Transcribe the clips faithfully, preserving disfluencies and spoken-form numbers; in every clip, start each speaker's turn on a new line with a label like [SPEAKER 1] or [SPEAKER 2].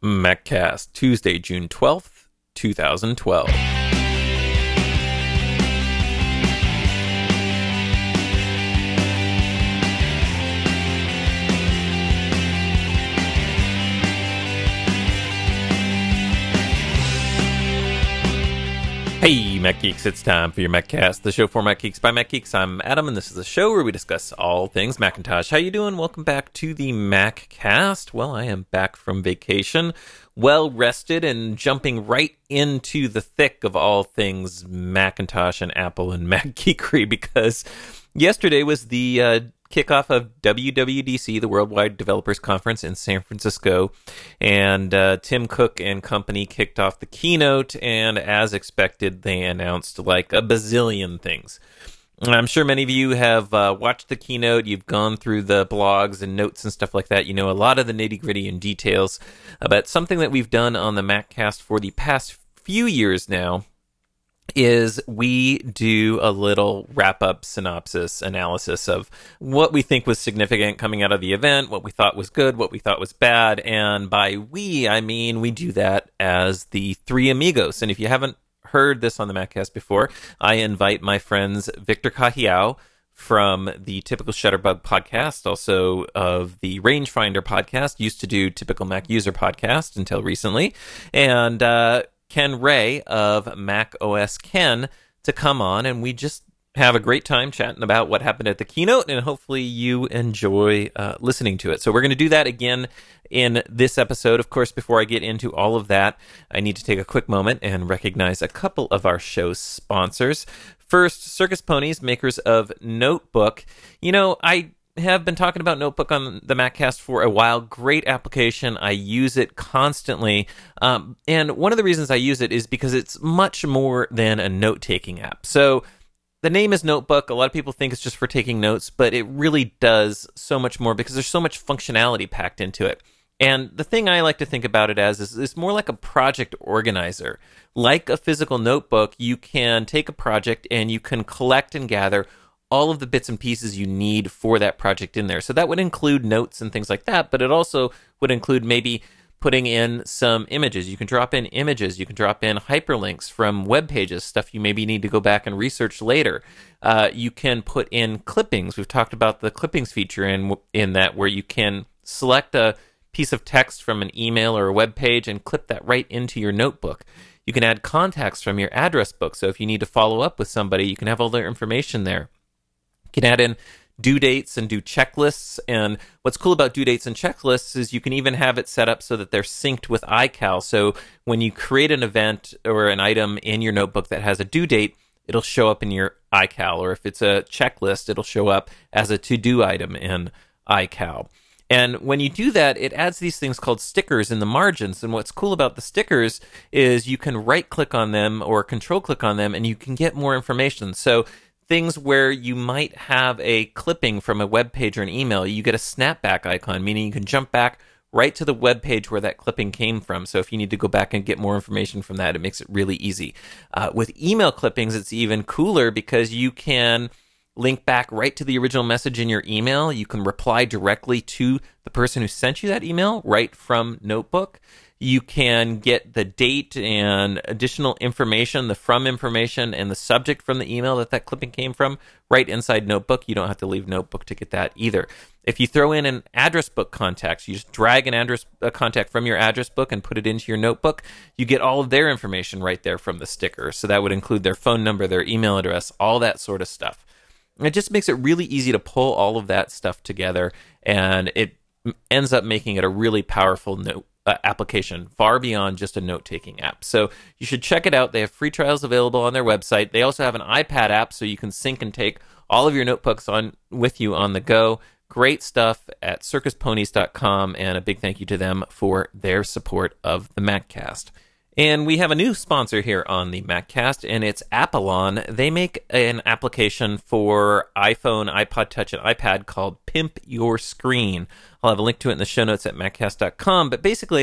[SPEAKER 1] MacCast, Tuesday, June twelfth, twenty twelve. Hey, Mac Geeks, it's time for your MacCast, the show for Mac Geeks by Mac Geeks. I'm Adam, and this is a show where we discuss all things Macintosh. How you doing? Welcome back to the MacCast. Well, I am back from vacation, well rested, and jumping right into the thick of all things Macintosh and Apple and Mac Geekery, because yesterday was the uh, kickoff of W W D C, the Worldwide Developers Conference in San Francisco, and uh, Tim Cook and company kicked off the keynote, and as expected, they announced like a bazillion things. I'm sure many of you have uh, watched the keynote, you've gone through the blogs and notes and stuff like that, you know a lot of the nitty-gritty and details, uh, but something that we've done on the MacCast for the past few years now is we do a little wrap-up synopsis analysis of what we think was significant coming out of the event, what we thought was good, what we thought was bad, and by we, I mean we do that as the Three Amigos. And if you haven't heard this on the MacCast before, I invite my friends Victor Cajiao from the Typical Shutterbug podcast, also of the Rangefinder podcast, used to do Typical Mac User podcast until recently, and uh Ken Ray of Mac O S Ken to come on, and we just have a great time chatting about what happened at the keynote, and hopefully you enjoy uh, listening to it. So we're going to do that again in this episode. Of course, before I get into all of that, I need to take a quick moment and recognize a couple of our show's sponsors. First, Circus Ponies, makers of Notebook. You know, I have been talking about Notebook on the MacCast for a while. Great application. I use it constantly. Um, and one of the reasons I use it is because it's much more than a note-taking app. So the name is Notebook. A lot of people think it's just for taking notes, but it really does so much more because there's so much functionality packed into it. And the thing I like to think about it as is it's more like a project organizer. Like a physical notebook, you can take a project and you can collect and gather all of the bits and pieces you need for that project in there. So that would include notes and things like that, but it also would include maybe putting in some images. You can drop in images. You can drop in hyperlinks from web pages, stuff you maybe need to go back and research later. Uh, you can put in clippings. We've talked about the clippings feature in, in that, where you can select a piece of text from an email or a web page and clip that right into your notebook. You can add contacts from your address book. So if you need to follow up with somebody, you can have all their information there. You can add in due dates and do checklists, and what's cool about due dates and checklists is you can even have it set up so that they're synced with iCal. So when you create an event or an item in your notebook that has a due date, it'll show up in your iCal, or if it's a checklist, it'll show up as a to-do item in iCal. And when you do that, it adds these things called stickers in the margins. And what's cool about the stickers is you can right-click on them or control-click on them, and you can get more information. So things where you might have a clipping from a web page or an email, you get a snapback icon, meaning you can jump back right to the web page where that clipping came from. So if you need to go back and get more information from that, it makes it really easy. Uh, with email clippings, it's even cooler because you can link back right to the original message in your email. You can reply directly to the person who sent you that email right from Notebook. You can get the date and additional information, the from information, and the subject from the email that that clipping came from right inside Notebook. You don't have to leave Notebook to get that either. If you throw in an address book contact, you just drag an address a contact from your address book and put it into your notebook, you get all of their information right there from the sticker. So that would include their phone number, their email address, all that sort of stuff. It just makes it really easy to pull all of that stuff together, and it ends up making it a really powerful note Uh, application, far beyond just a note-taking app. So you should check it out. They have free trials available on their website. They also have an iPad app, so you can sync and take all of your notebooks on with you on the go. Great stuff at circus ponies dot com, and a big thank you to them for their support of the MacCast. And we have a new sponsor here on the MacCast, and it's Apelon. They make an application for iPhone, iPod Touch, and iPad called Pimp Your Screen. I'll have a link to it in the show notes at maccast dot com. But basically,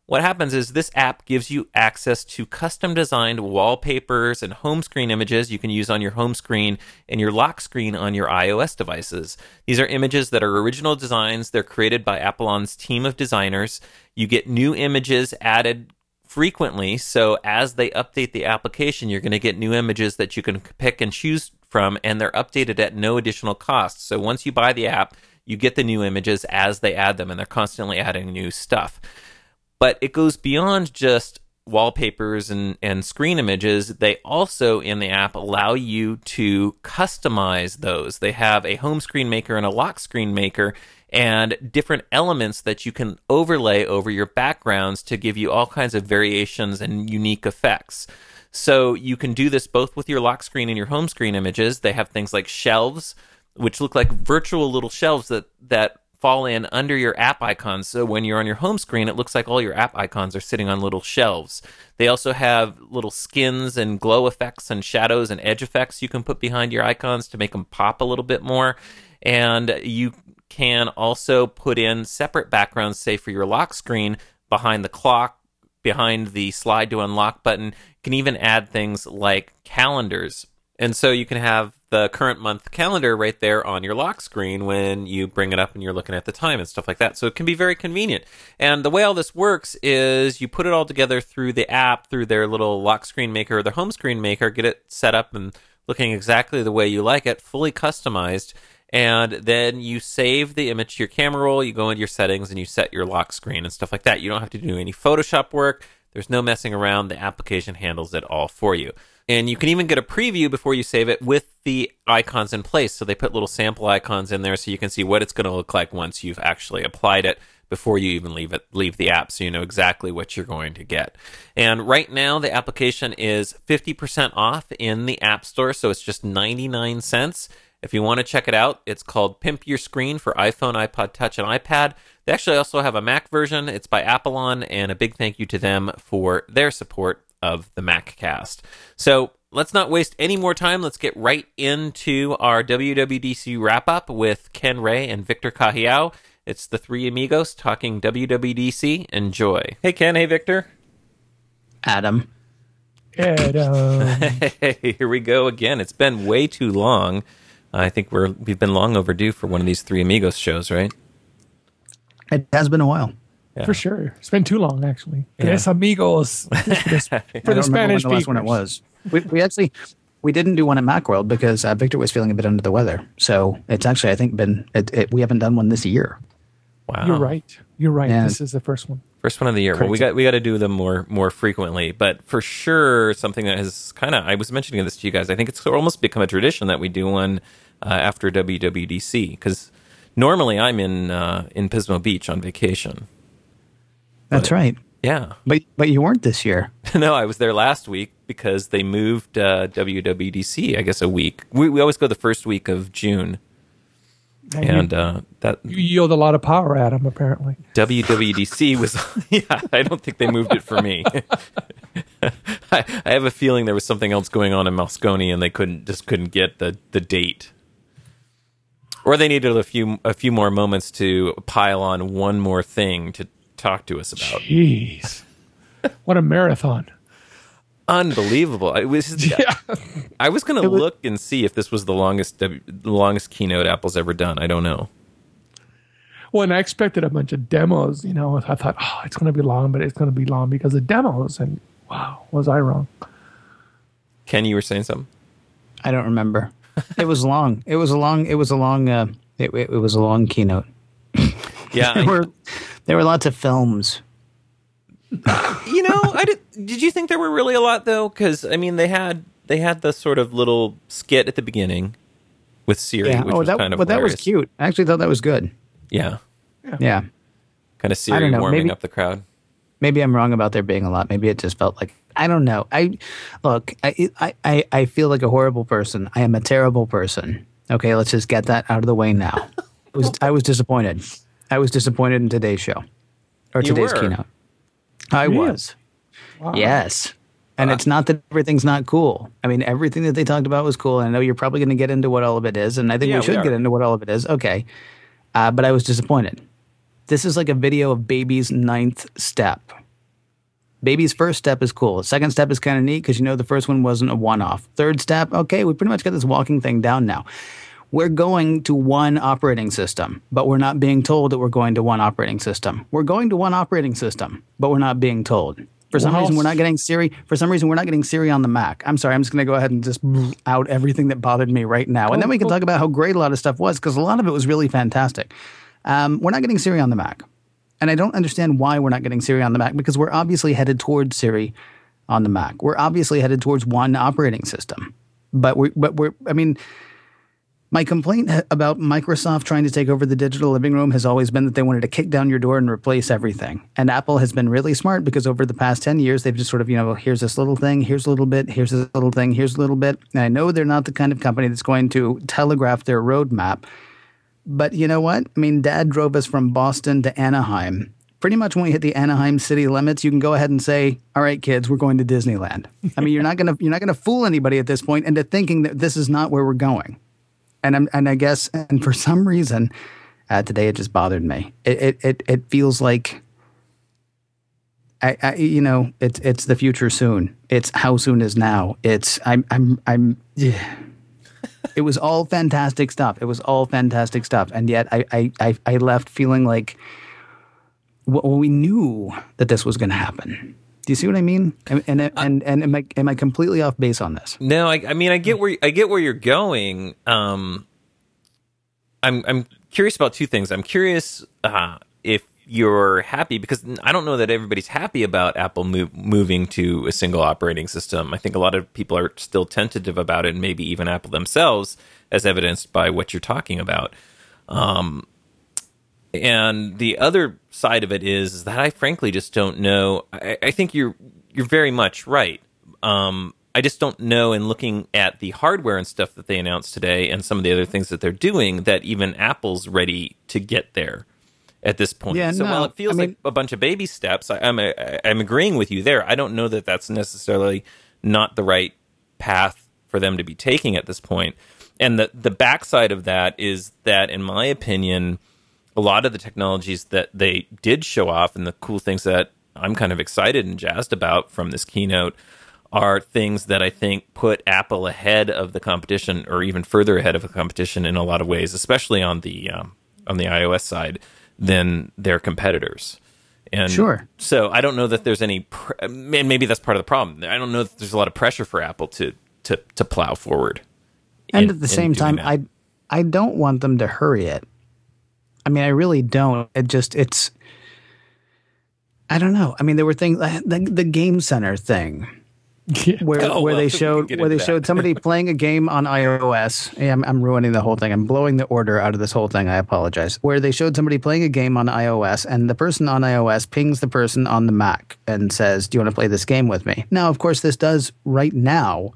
[SPEAKER 1] what happens is this app gives you access to custom designed wallpapers and home screen images you can use on your home screen and your lock screen on your iOS devices. These are images that are original designs. They're created by Apollon's team of designers. You get new images added frequently, so as they update the application, you're going to get new images that you can pick and choose from, and they're updated at no additional cost. So once you buy the app, you get the new images as they add them, and they're constantly adding new stuff. But it goes beyond just wallpapers and, and screen images. They also, in the app, allow you to customize those. They have a home screen maker and a lock screen maker, and different elements that you can overlay over your backgrounds to give you all kinds of variations and unique effects. So you can do this both with your lock screen and your home screen images. They have things like shelves, which look like virtual little shelves that, that fall in under your app icons. So when you're on your home screen, it looks like all your app icons are sitting on little shelves. They also have little skins and glow effects and shadows and edge effects you can put behind your icons to make them pop a little bit more. And you can also put in separate backgrounds, say for your lock screen, behind the clock, behind the slide to unlock button. You can even add things like calendars. And so you can have the current month calendar right there on your lock screen when you bring it up and you're looking at the time and stuff like that. So it can be very convenient. And the way all this works is you put it all together through the app, through their little lock screen maker or their home screen maker, get it set up and looking exactly the way you like it, fully customized. And then you save the image to your camera roll, you go into your settings, and you set your lock screen and stuff like that. You don't have to do any Photoshop work. There's no messing around. The application handles it all for you. And you can even get a preview before you save it with the icons in place. So they put little sample icons in there so you can see what it's going to look like once you've actually applied it before you even leave it, leave the app, so you know exactly what you're going to get. And right now, the application is fifty percent off in the App Store, so it's just ninety-nine cents. If you want to check it out, it's called Pimp Your Screen for iPhone, iPod Touch, and iPad. They actually also have a Mac version. It's by Apollon, and a big thank you to them for their support of the MacCast. So let's not waste any more time. Let's get right into our W W D C wrap-up with Ken Ray and Victor Cajiao. It's the three amigos talking W W D C. Enjoy. Hey, Ken. Hey, Victor.
[SPEAKER 2] Adam.
[SPEAKER 3] Adam.
[SPEAKER 1] Hey, here we go again. It's been way too long. I think we're we've been long overdue for one of these Three Amigos shows, right?
[SPEAKER 2] It has been a while.
[SPEAKER 3] Yeah. For sure. It's been too long, actually. Yeah. Yes, amigos. For the, for the Spanish
[SPEAKER 2] when the last one it was. We, we actually we didn't do one at Macworld because uh, Victor was feeling a bit under the weather. So it's actually, I think, been it, it, we haven't done one this year.
[SPEAKER 1] Wow.
[SPEAKER 3] You're right. You're right.
[SPEAKER 2] Yeah.
[SPEAKER 3] This is the first one.
[SPEAKER 1] First one of the year.
[SPEAKER 3] Crazy.
[SPEAKER 1] Well, we got we got to do them more more frequently, but for sure, something that has kind of I was mentioning this to you guys. I think it's almost become a tradition that we do one uh, after W W D C because normally I'm in uh, in Pismo Beach on vacation.
[SPEAKER 2] That's
[SPEAKER 1] but,
[SPEAKER 2] right.
[SPEAKER 1] Yeah,
[SPEAKER 2] but but you weren't this year.
[SPEAKER 1] No, I was there last week because they moved uh, W W D C. I guess a week. We we always go the first week of June.
[SPEAKER 3] And,
[SPEAKER 1] and
[SPEAKER 3] you,
[SPEAKER 1] uh, that
[SPEAKER 3] you yield a lot of power at him, apparently.
[SPEAKER 1] W W D C was, yeah, I don't think they moved it for me. I, I have a feeling there was something else going on in Moscone, and they couldn't just couldn't get the, the date, or they needed a few a few more moments to pile on one more thing to talk to us about.
[SPEAKER 3] Jeez, what a marathon!
[SPEAKER 1] Unbelievable! I was, yeah. I was going to look and see if this was the longest, the longest keynote Apple's ever done. I don't know.
[SPEAKER 3] Well, and I expected a bunch of demos. You know, I thought, oh, it's going to be long, but it's going to be long because of demos. And wow, was I wrong?
[SPEAKER 1] Ken, you were saying something?
[SPEAKER 2] I don't remember. It was long. It was a long. It was a long. Uh, it, it, it was a long keynote.
[SPEAKER 1] Yeah,
[SPEAKER 2] there I, were there were lots of films.
[SPEAKER 1] You know, I did. Did you think there were really a lot though? Because I mean, they had they had the sort of little skit at the beginning with Siri,
[SPEAKER 2] yeah.
[SPEAKER 1] which
[SPEAKER 2] oh,
[SPEAKER 1] was
[SPEAKER 2] that,
[SPEAKER 1] kind of
[SPEAKER 2] but
[SPEAKER 1] hilarious.
[SPEAKER 2] that was cute. I actually thought that was good.
[SPEAKER 1] Yeah,
[SPEAKER 3] yeah,
[SPEAKER 2] yeah.
[SPEAKER 1] Kind of Siri
[SPEAKER 2] know,
[SPEAKER 1] warming
[SPEAKER 2] maybe,
[SPEAKER 1] up the crowd.
[SPEAKER 2] Maybe I'm wrong about there being a lot. Maybe it just felt like I don't know. I look. I I I, I feel like a horrible person. I am a terrible person. Okay, let's just get that out of the way now. I was I was disappointed. I was disappointed in today's show or
[SPEAKER 1] You
[SPEAKER 2] today's
[SPEAKER 1] were.
[SPEAKER 2] keynote. I
[SPEAKER 3] Really?
[SPEAKER 2] was.
[SPEAKER 3] Wow.
[SPEAKER 2] Yes. And
[SPEAKER 1] Uh,
[SPEAKER 2] it's not that everything's not cool. I mean, everything that they talked about was cool. And I know you're probably going to get into what all of it is. And I think
[SPEAKER 1] Yeah,
[SPEAKER 2] we
[SPEAKER 1] we
[SPEAKER 2] should
[SPEAKER 1] are.
[SPEAKER 2] get into what all of it is. Okay. Uh, but I was disappointed. This is like a video of baby's ninth step. Baby's first step is cool. Second step is kind of neat because you know the first one wasn't a one-off. Third step, okay, we pretty much got this walking thing down now. We're going to one operating system, but we're not being told that we're going to one operating system. We're going to one operating system, but we're not being told. For some
[SPEAKER 3] Well,
[SPEAKER 2] reason, we're not getting Siri. For some reason, we're not getting Siri on the Mac. I'm sorry. I'm just going to go ahead and just out everything that bothered me right now. And then we can talk about how great a lot of stuff was because a lot of it was really fantastic. Um, we're not getting Siri on the Mac. And I don't understand why we're not getting Siri on the Mac because we're obviously headed towards Siri on the Mac. We're obviously headed towards one operating system. But we're, but we're, I mean, my complaint about Microsoft trying to take over the digital living room has always been that they wanted to kick down your door and replace everything. And Apple has been really smart because over the past ten years, they've just sort of, you know, here's this little thing, here's a little bit, here's this little thing, here's a little bit. And I know they're not the kind of company that's going to telegraph their roadmap. But you know what? I mean, Dad drove us from Boston to Anaheim. Pretty much when we hit the Anaheim city limits, you can go ahead and say, all right, kids, we're going to Disneyland. I mean, you're not going to you're not going to fool anybody at this point into thinking that this is not where we're going. And I'm, and I guess, and for some reason, uh, today it just bothered me. It it it, it feels like, I, I you know, it's it's the future soon. It's how soon is now. It's I'm I'm I'm. Yeah. It was all fantastic stuff. It was all fantastic stuff, and yet I I I, I left feeling like, well, we knew that this was going to happen. Do you see what I mean? And and and, and am I am I completely off base on this?
[SPEAKER 1] No, I, I mean I get where I get where you're going. Um, I'm I'm curious about two things. I'm curious uh, if you're happy because I don't know that everybody's happy about Apple move, moving to a single operating system. I think a lot of people are still tentative about it, and maybe even Apple themselves, as evidenced by what you're talking about. Um, And the other side of it is that I frankly just don't know. I, I think you're you're very much right. Um, I just don't know in looking at the hardware and stuff that they announced today and some of the other things that they're doing that even Apple's ready to get there at this point.
[SPEAKER 2] Yeah,
[SPEAKER 1] so
[SPEAKER 2] no,
[SPEAKER 1] while it feels
[SPEAKER 2] I mean,
[SPEAKER 1] like a bunch of baby steps, I, I'm a, I'm agreeing with you there. I don't know that that's necessarily not the right path for them to be taking at this point. And the the backside of that is that, in my opinion, a lot of the technologies that they did show off and the cool things that I'm kind of excited and jazzed about from this keynote are things that I think put Apple ahead of the competition, or even further ahead of the competition in a lot of ways, especially on the um, on the iOS side, than their competitors. And
[SPEAKER 2] sure.
[SPEAKER 1] So I don't know that there's any, pr- and maybe that's part of the problem. I don't know that there's a lot of pressure for Apple to to to plow forward.
[SPEAKER 2] And
[SPEAKER 1] in,
[SPEAKER 2] at the same time,
[SPEAKER 1] that.
[SPEAKER 2] I I don't want them to hurry it. I mean, I really don't. It just, it's, I don't know. I mean, there were things, the, the Game Center thing,
[SPEAKER 3] Yeah.
[SPEAKER 2] where
[SPEAKER 1] Oh,
[SPEAKER 2] where
[SPEAKER 1] well,
[SPEAKER 2] they
[SPEAKER 1] we can
[SPEAKER 2] showed
[SPEAKER 1] get
[SPEAKER 2] where they
[SPEAKER 1] into that.
[SPEAKER 2] showed somebody playing a game on iOS. Yeah, I'm, I'm ruining the whole thing. I'm blowing the order out of this whole thing. I apologize. Where they showed somebody playing a game on iOS, and the person on iOS pings the person on the Mac and says, "Do you want to play this game with me?" Now, of course, this does right now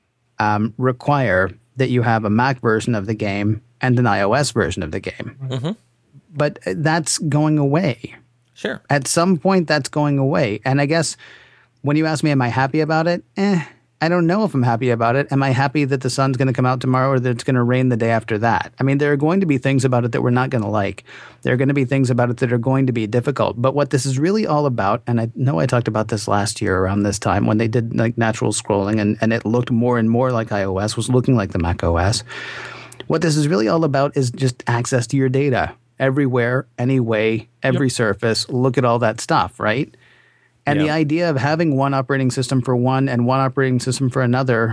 [SPEAKER 2] um, require that you have a Mac version of the game and an iOS version of the game.
[SPEAKER 1] Mm-hmm.
[SPEAKER 2] But that's going away.
[SPEAKER 1] Sure.
[SPEAKER 2] At some point, that's going away. And I guess when you ask me, am I happy about it? Eh, I don't know if I'm happy about it. Am I happy that the sun's going to come out tomorrow or that it's going to rain the day after that? I mean, there are going to be things about it that we're not going to like. There are going to be things about it that are going to be difficult. But what this is really all about, and I know I talked about this last year around this time when they did like natural scrolling and, and it looked more and more like iOS, was looking like the Mac O S. What this is really all about is just access to your data. Everywhere, anyway, every
[SPEAKER 3] Yep.
[SPEAKER 2] surface, look at all that stuff, right? And
[SPEAKER 1] Yeah.
[SPEAKER 2] the idea of having one operating system for one and one operating system for another,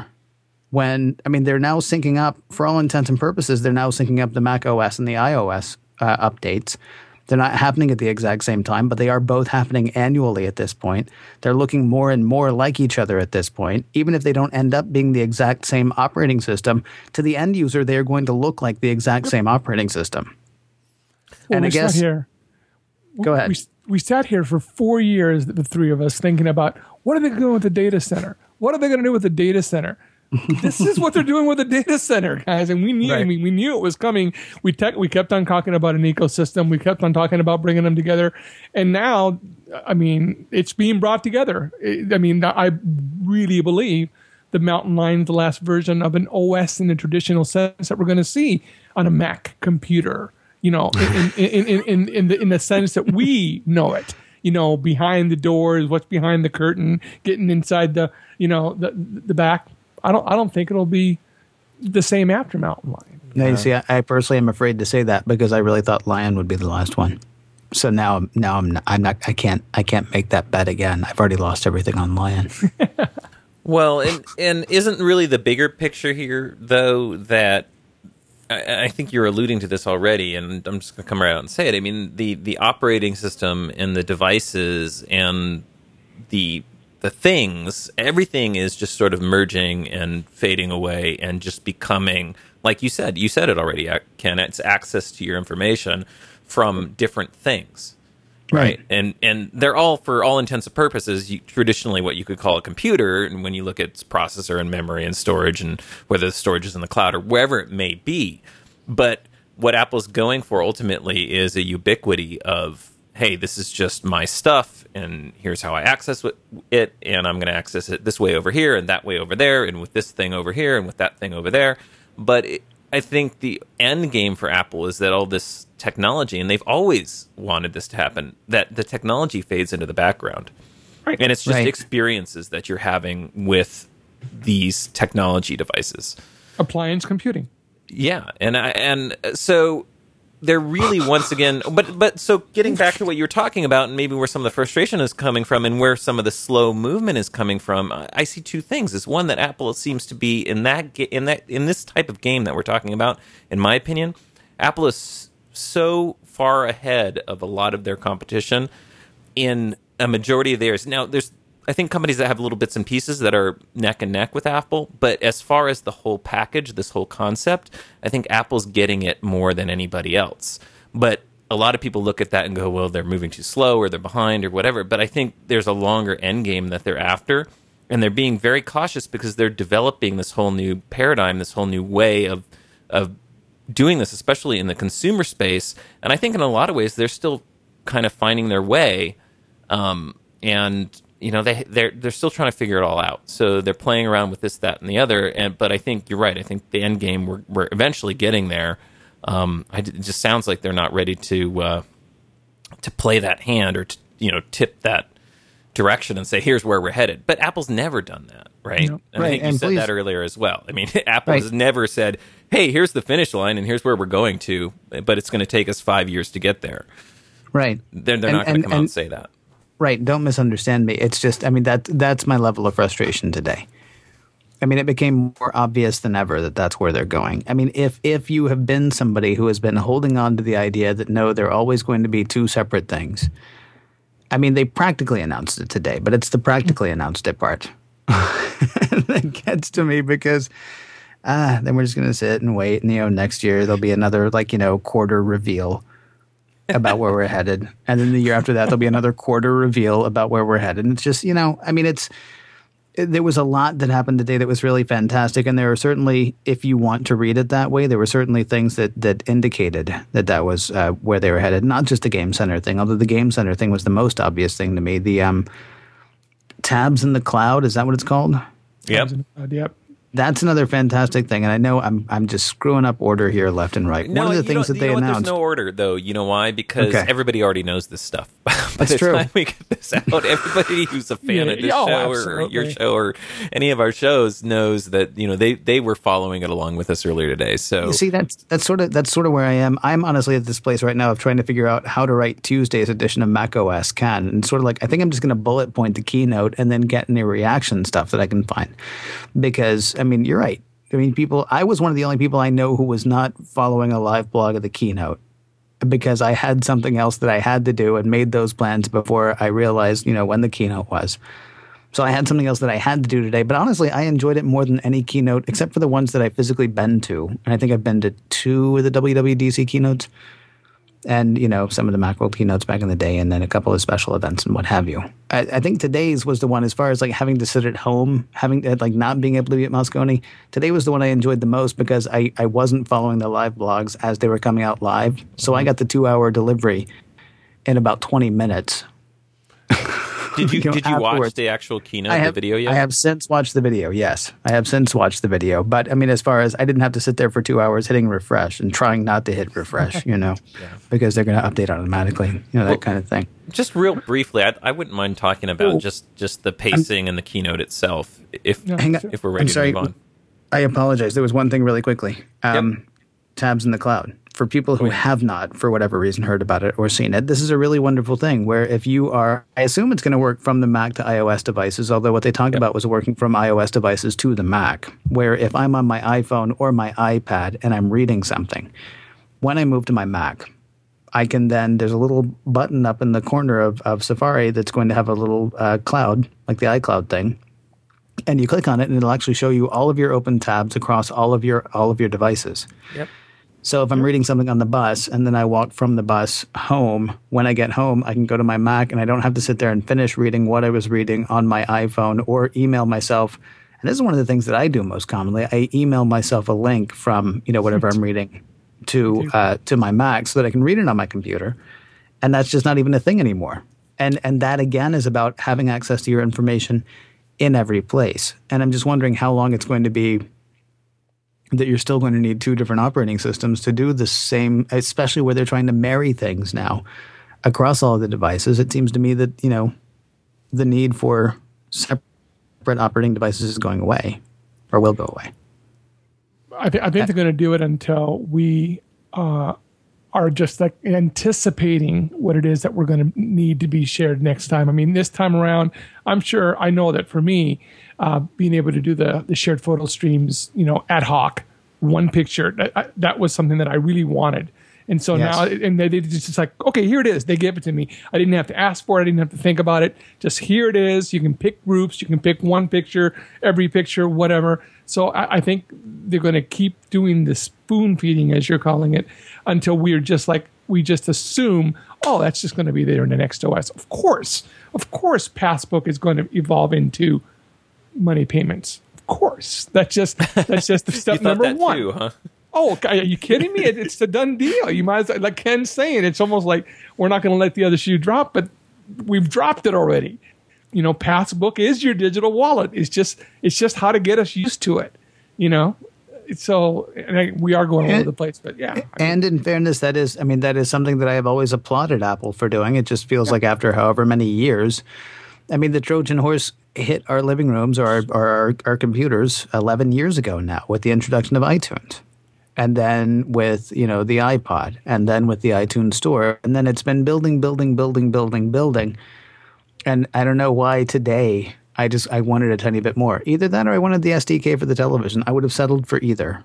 [SPEAKER 2] when, I mean, they're now syncing up, for all intents and purposes, they're now syncing up the Mac O S and the iOS uh, updates. They're not happening at the exact same time, but they are both happening annually at this point. They're looking more and more like each other at this point. Even if they don't end up being the exact same operating system, to the end user, they are going to look like the exact same operating system.
[SPEAKER 3] Well,
[SPEAKER 2] And I
[SPEAKER 3] we sat
[SPEAKER 2] guess-
[SPEAKER 3] here.
[SPEAKER 2] Go ahead.
[SPEAKER 3] We, we sat here for four years, the three of us, thinking about what are they doing with the data center? What are they going to do with the data center? This is what they're doing with the data center, guys. And we knew, I
[SPEAKER 2] Right.
[SPEAKER 3] mean, we knew it was coming. We tech, we kept on talking about an ecosystem. We kept on talking about bringing them together. And now, I mean, it's being brought together. It- I mean, I really believe the Mountain Lion is the last version of an O S in the traditional sense that we're going to see on a Mac computer. You know, in in in in, in the in the sense that we know it. you know, behind the doors, what's behind the curtain, getting inside the, you know, the the back. I don't I don't think it'll be the same after Mountain Lion.
[SPEAKER 2] No, you see, I, I personally am afraid to say that because I really thought Lion would be the last one. So now, now I'm not, I'm not. I can't. I can't make that bet again. I've already lost everything on Lion.
[SPEAKER 1] Well, and and isn't really the bigger picture here, though, that I, I think you're alluding to this already, and I'm just going to come right out and say it. I mean, the the operating system and the devices and the the things, everything is just sort of merging and fading away and just becoming, like you said, you said it already, Ken. It's access to your information from different things. Right. And and they're all, for all intents and purposes, you, traditionally what you could call a computer. And when you look at its processor and memory and storage, and whether the storage is in the cloud or wherever it may be. But what Apple's going for ultimately is a ubiquity of, hey, this is just my stuff, and here's how I access it, and I'm going to access it this way over here, and that way over there, and with this thing over here, and with that thing over there. But it, I think the end game for Apple is that all this technology, and they've always wanted this to happen, that the technology fades into the background. Right. And it's just
[SPEAKER 2] Right.
[SPEAKER 1] experiences that you're having with these technology devices.
[SPEAKER 3] Appliance computing.
[SPEAKER 1] Yeah. And I, and so they're really, once again, but but so getting back to what you were talking about, and maybe where some of the frustration is coming from and where some of the slow movement is coming from, I see two things. Is one, that Apple seems to be in that ga- in that in this type of game that we're talking about, in my opinion, Apple is so far ahead of a lot of their competition in a majority of theirs. Now, there's I think companies that have little bits and pieces that are neck and neck with Apple, but as far as the whole package, this whole concept, I think Apple's getting it more than anybody else. But a lot of people look at that and go, well, they're moving too slow, or they're behind, or whatever. But I think there's a longer end game that they're after, and they're being very cautious because they're developing this whole new paradigm, this whole new way of of doing this, especially in the consumer space. And I think in a lot of ways, they're still kind of finding their way, um, and you know, they they're they're still trying to figure it all out. So they're playing around with this, that, and the other. And but I think you're right. I think the end game, we're we're eventually getting there. Um, I, it just sounds like they're not ready to uh, to play that hand, or to, you know, tip that direction and say, here's where we're headed. But Apple's never done that, right?
[SPEAKER 2] No.
[SPEAKER 1] And
[SPEAKER 2] Right,
[SPEAKER 1] I think you
[SPEAKER 2] and
[SPEAKER 1] said
[SPEAKER 2] please-
[SPEAKER 1] that earlier as well. I mean, Apple
[SPEAKER 2] Right.
[SPEAKER 1] has never said, hey, here's the finish line and here's where we're going to, but it's going to take us five years to get there.
[SPEAKER 2] Right.
[SPEAKER 1] They're, they're
[SPEAKER 2] And-
[SPEAKER 1] not going to
[SPEAKER 2] and-
[SPEAKER 1] come out and
[SPEAKER 2] and-
[SPEAKER 1] say that.
[SPEAKER 2] Right. Don't misunderstand me. It's just, I mean, that that's my level of frustration today. I mean, it became more obvious than ever that that's where they're going. I mean, if if you have been somebody who has been holding on to the idea that no, they're always going to be two separate things. I mean, they practically announced it today, but it's the practically announced it part that gets to me, because ah, then we're just going to sit and wait, and you know, next year there'll be another, like, you know, quarter reveal about where we're headed, and then the year after that there'll be another quarter reveal about where we're headed. And it's just, you know, I mean, it's there was a lot that happened today that was really fantastic, and there are certainly, if you want to read it that way, there were certainly things that that indicated that that was uh, where they were headed. Not just the Game Center thing, although the Game Center thing was the most obvious thing to me. The um, tabs in the cloud, is that what it's called?
[SPEAKER 1] Yep.
[SPEAKER 3] Uh, yep.
[SPEAKER 2] That's another fantastic thing, and I know I'm I'm just screwing up order here left and right.
[SPEAKER 1] No,
[SPEAKER 2] One of the
[SPEAKER 1] you
[SPEAKER 2] things
[SPEAKER 1] don't-
[SPEAKER 2] that
[SPEAKER 1] you
[SPEAKER 2] they
[SPEAKER 1] know what?
[SPEAKER 2] announced.
[SPEAKER 1] There's no order, though. You know why? Because
[SPEAKER 2] Okay.
[SPEAKER 1] everybody already knows this stuff. By
[SPEAKER 2] That's
[SPEAKER 1] the
[SPEAKER 2] true.
[SPEAKER 1] time we get this out, everybody who's a fan
[SPEAKER 3] Yeah,
[SPEAKER 1] of this
[SPEAKER 3] oh,
[SPEAKER 1] show, or, or your
[SPEAKER 3] absolutely.
[SPEAKER 1] show, or any of our shows, knows that, you know, they, they were following it along with us earlier today. So
[SPEAKER 2] You see, that's that's sort of that's sort of where I am. I'm honestly at this place right now of trying to figure out how to write Tuesday's edition of macOS Can, and sort of like I think I'm just going to bullet point the keynote and then get any reaction stuff that I can find, because I mean, you're right. I mean, people. I was one of the only people I know who was not following a live blog of the keynote, because I had something else that I had to do and made those plans before I realized, you know, when the keynote was. So I had something else that I had to do today. But honestly, I enjoyed it more than any keynote, except for the ones that I physically been to. And I think I've been to two of the W W D C keynotes, and, you know, some of the Macworld keynotes back in the day, and then a couple of special events and what have you. I, I think today's was the one, as far as like having to sit at home, having to, like not being able to be at Moscone. Today was the one I enjoyed the most, because I, I wasn't following the live blogs as they were coming out live. So I got the two hour delivery in about twenty minutes.
[SPEAKER 1] Did you
[SPEAKER 2] know,
[SPEAKER 1] did you watch
[SPEAKER 2] afterwards.
[SPEAKER 1] the actual keynote,
[SPEAKER 2] I have,
[SPEAKER 1] the video yet?
[SPEAKER 2] I have since watched the video. Yes, I have since watched the video. But I mean, as far as I didn't have to sit there for two hours hitting refresh and trying not to hit refresh, you know,
[SPEAKER 1] Yeah.
[SPEAKER 2] because they're going to update automatically, you know, that
[SPEAKER 1] Well,
[SPEAKER 2] kind of thing.
[SPEAKER 1] Just real briefly, I, I wouldn't mind talking about
[SPEAKER 2] Oh.
[SPEAKER 1] just, just the pacing and the keynote itself, if
[SPEAKER 3] Yeah.
[SPEAKER 2] Hang on.
[SPEAKER 1] if we're ready
[SPEAKER 2] I'm sorry.
[SPEAKER 1] to move on.
[SPEAKER 2] I apologize. There was one thing really quickly. Um, Tabs in the cloud. For people who have not, for whatever reason, heard about it or seen it, this is a really wonderful thing where if you are, I assume it's going to work from the Mac to iOS devices, although what they talked about was working from iOS devices to the Mac, where if I'm on my iPhone or my iPad and I'm reading something, when I move to my Mac, I can then, there's a little button up in the corner of, of Safari that's going to have a little uh, cloud, like the iCloud thing. And you click on it and it'll actually show you all of your open tabs across all of your all of your devices.
[SPEAKER 1] Yep.
[SPEAKER 2] So if I'm reading something on the bus and then I walk from the bus home, when I get home, I can go to my Mac and I don't have to sit there and finish reading what I was reading on my iPhone or email myself. And this is one of the things that I do most commonly. I email myself a link from, you know, whatever I'm reading to uh, to my Mac so that I can read it on my computer. And that's just not even a thing anymore. And and that again is about having access to your information in every place. And I'm just wondering how long it's going to be that you're still going to need two different operating systems to do the same, especially where they're trying to marry things now across all of the devices. It seems to me that, you know, the need for separate operating devices is going away or will go away.
[SPEAKER 3] I, th- I think they're going to do it until we uh, are just like anticipating what it is that we're going to need to be shared next time. I mean, this time around, I'm sure I know that for me, uh, being able to do the the shared photo streams, you know, ad hoc, one picture, that, I, that was something that I really wanted. And so
[SPEAKER 2] Yes.
[SPEAKER 3] now, and they, they just it's like, okay, here it is. They gave it to me. I didn't have to ask for it. I didn't have to think about it. Just here it is. You can pick groups. You can pick one picture, every picture, whatever. So I, I think they're going to keep doing the spoon feeding, as you're calling it, until we're just like, we just assume, oh, that's just going to be there in the next O S. Of course, of course, Passbook is going to evolve into money payments. Of course, that's just that's just step
[SPEAKER 1] You thought
[SPEAKER 3] number
[SPEAKER 1] that
[SPEAKER 3] one.
[SPEAKER 1] too, huh?
[SPEAKER 3] Oh, are you kidding me? It, it's a done deal. You might as well, like Ken's saying, it's almost like we're not going to let the other shoe drop, but we've dropped it already. You know, Passbook is your digital wallet. It's just it's just how to get us used to it. You know, so and I, we are going all over the place, but yeah. I mean,
[SPEAKER 2] And in fairness, that is, I mean, that is something that I have always applauded Apple for doing. It just feels like after however many years, I mean, the Trojan horse hit our living rooms or our, or our, our computers eleven years ago now with the introduction of iTunes. And then with, you know, the iPod, and then with the iTunes Store. And then it's been building, building, building, building, building. And I don't know why today I just, I wanted a tiny bit more. Either that or I wanted the S D K for the television. I would have settled for either.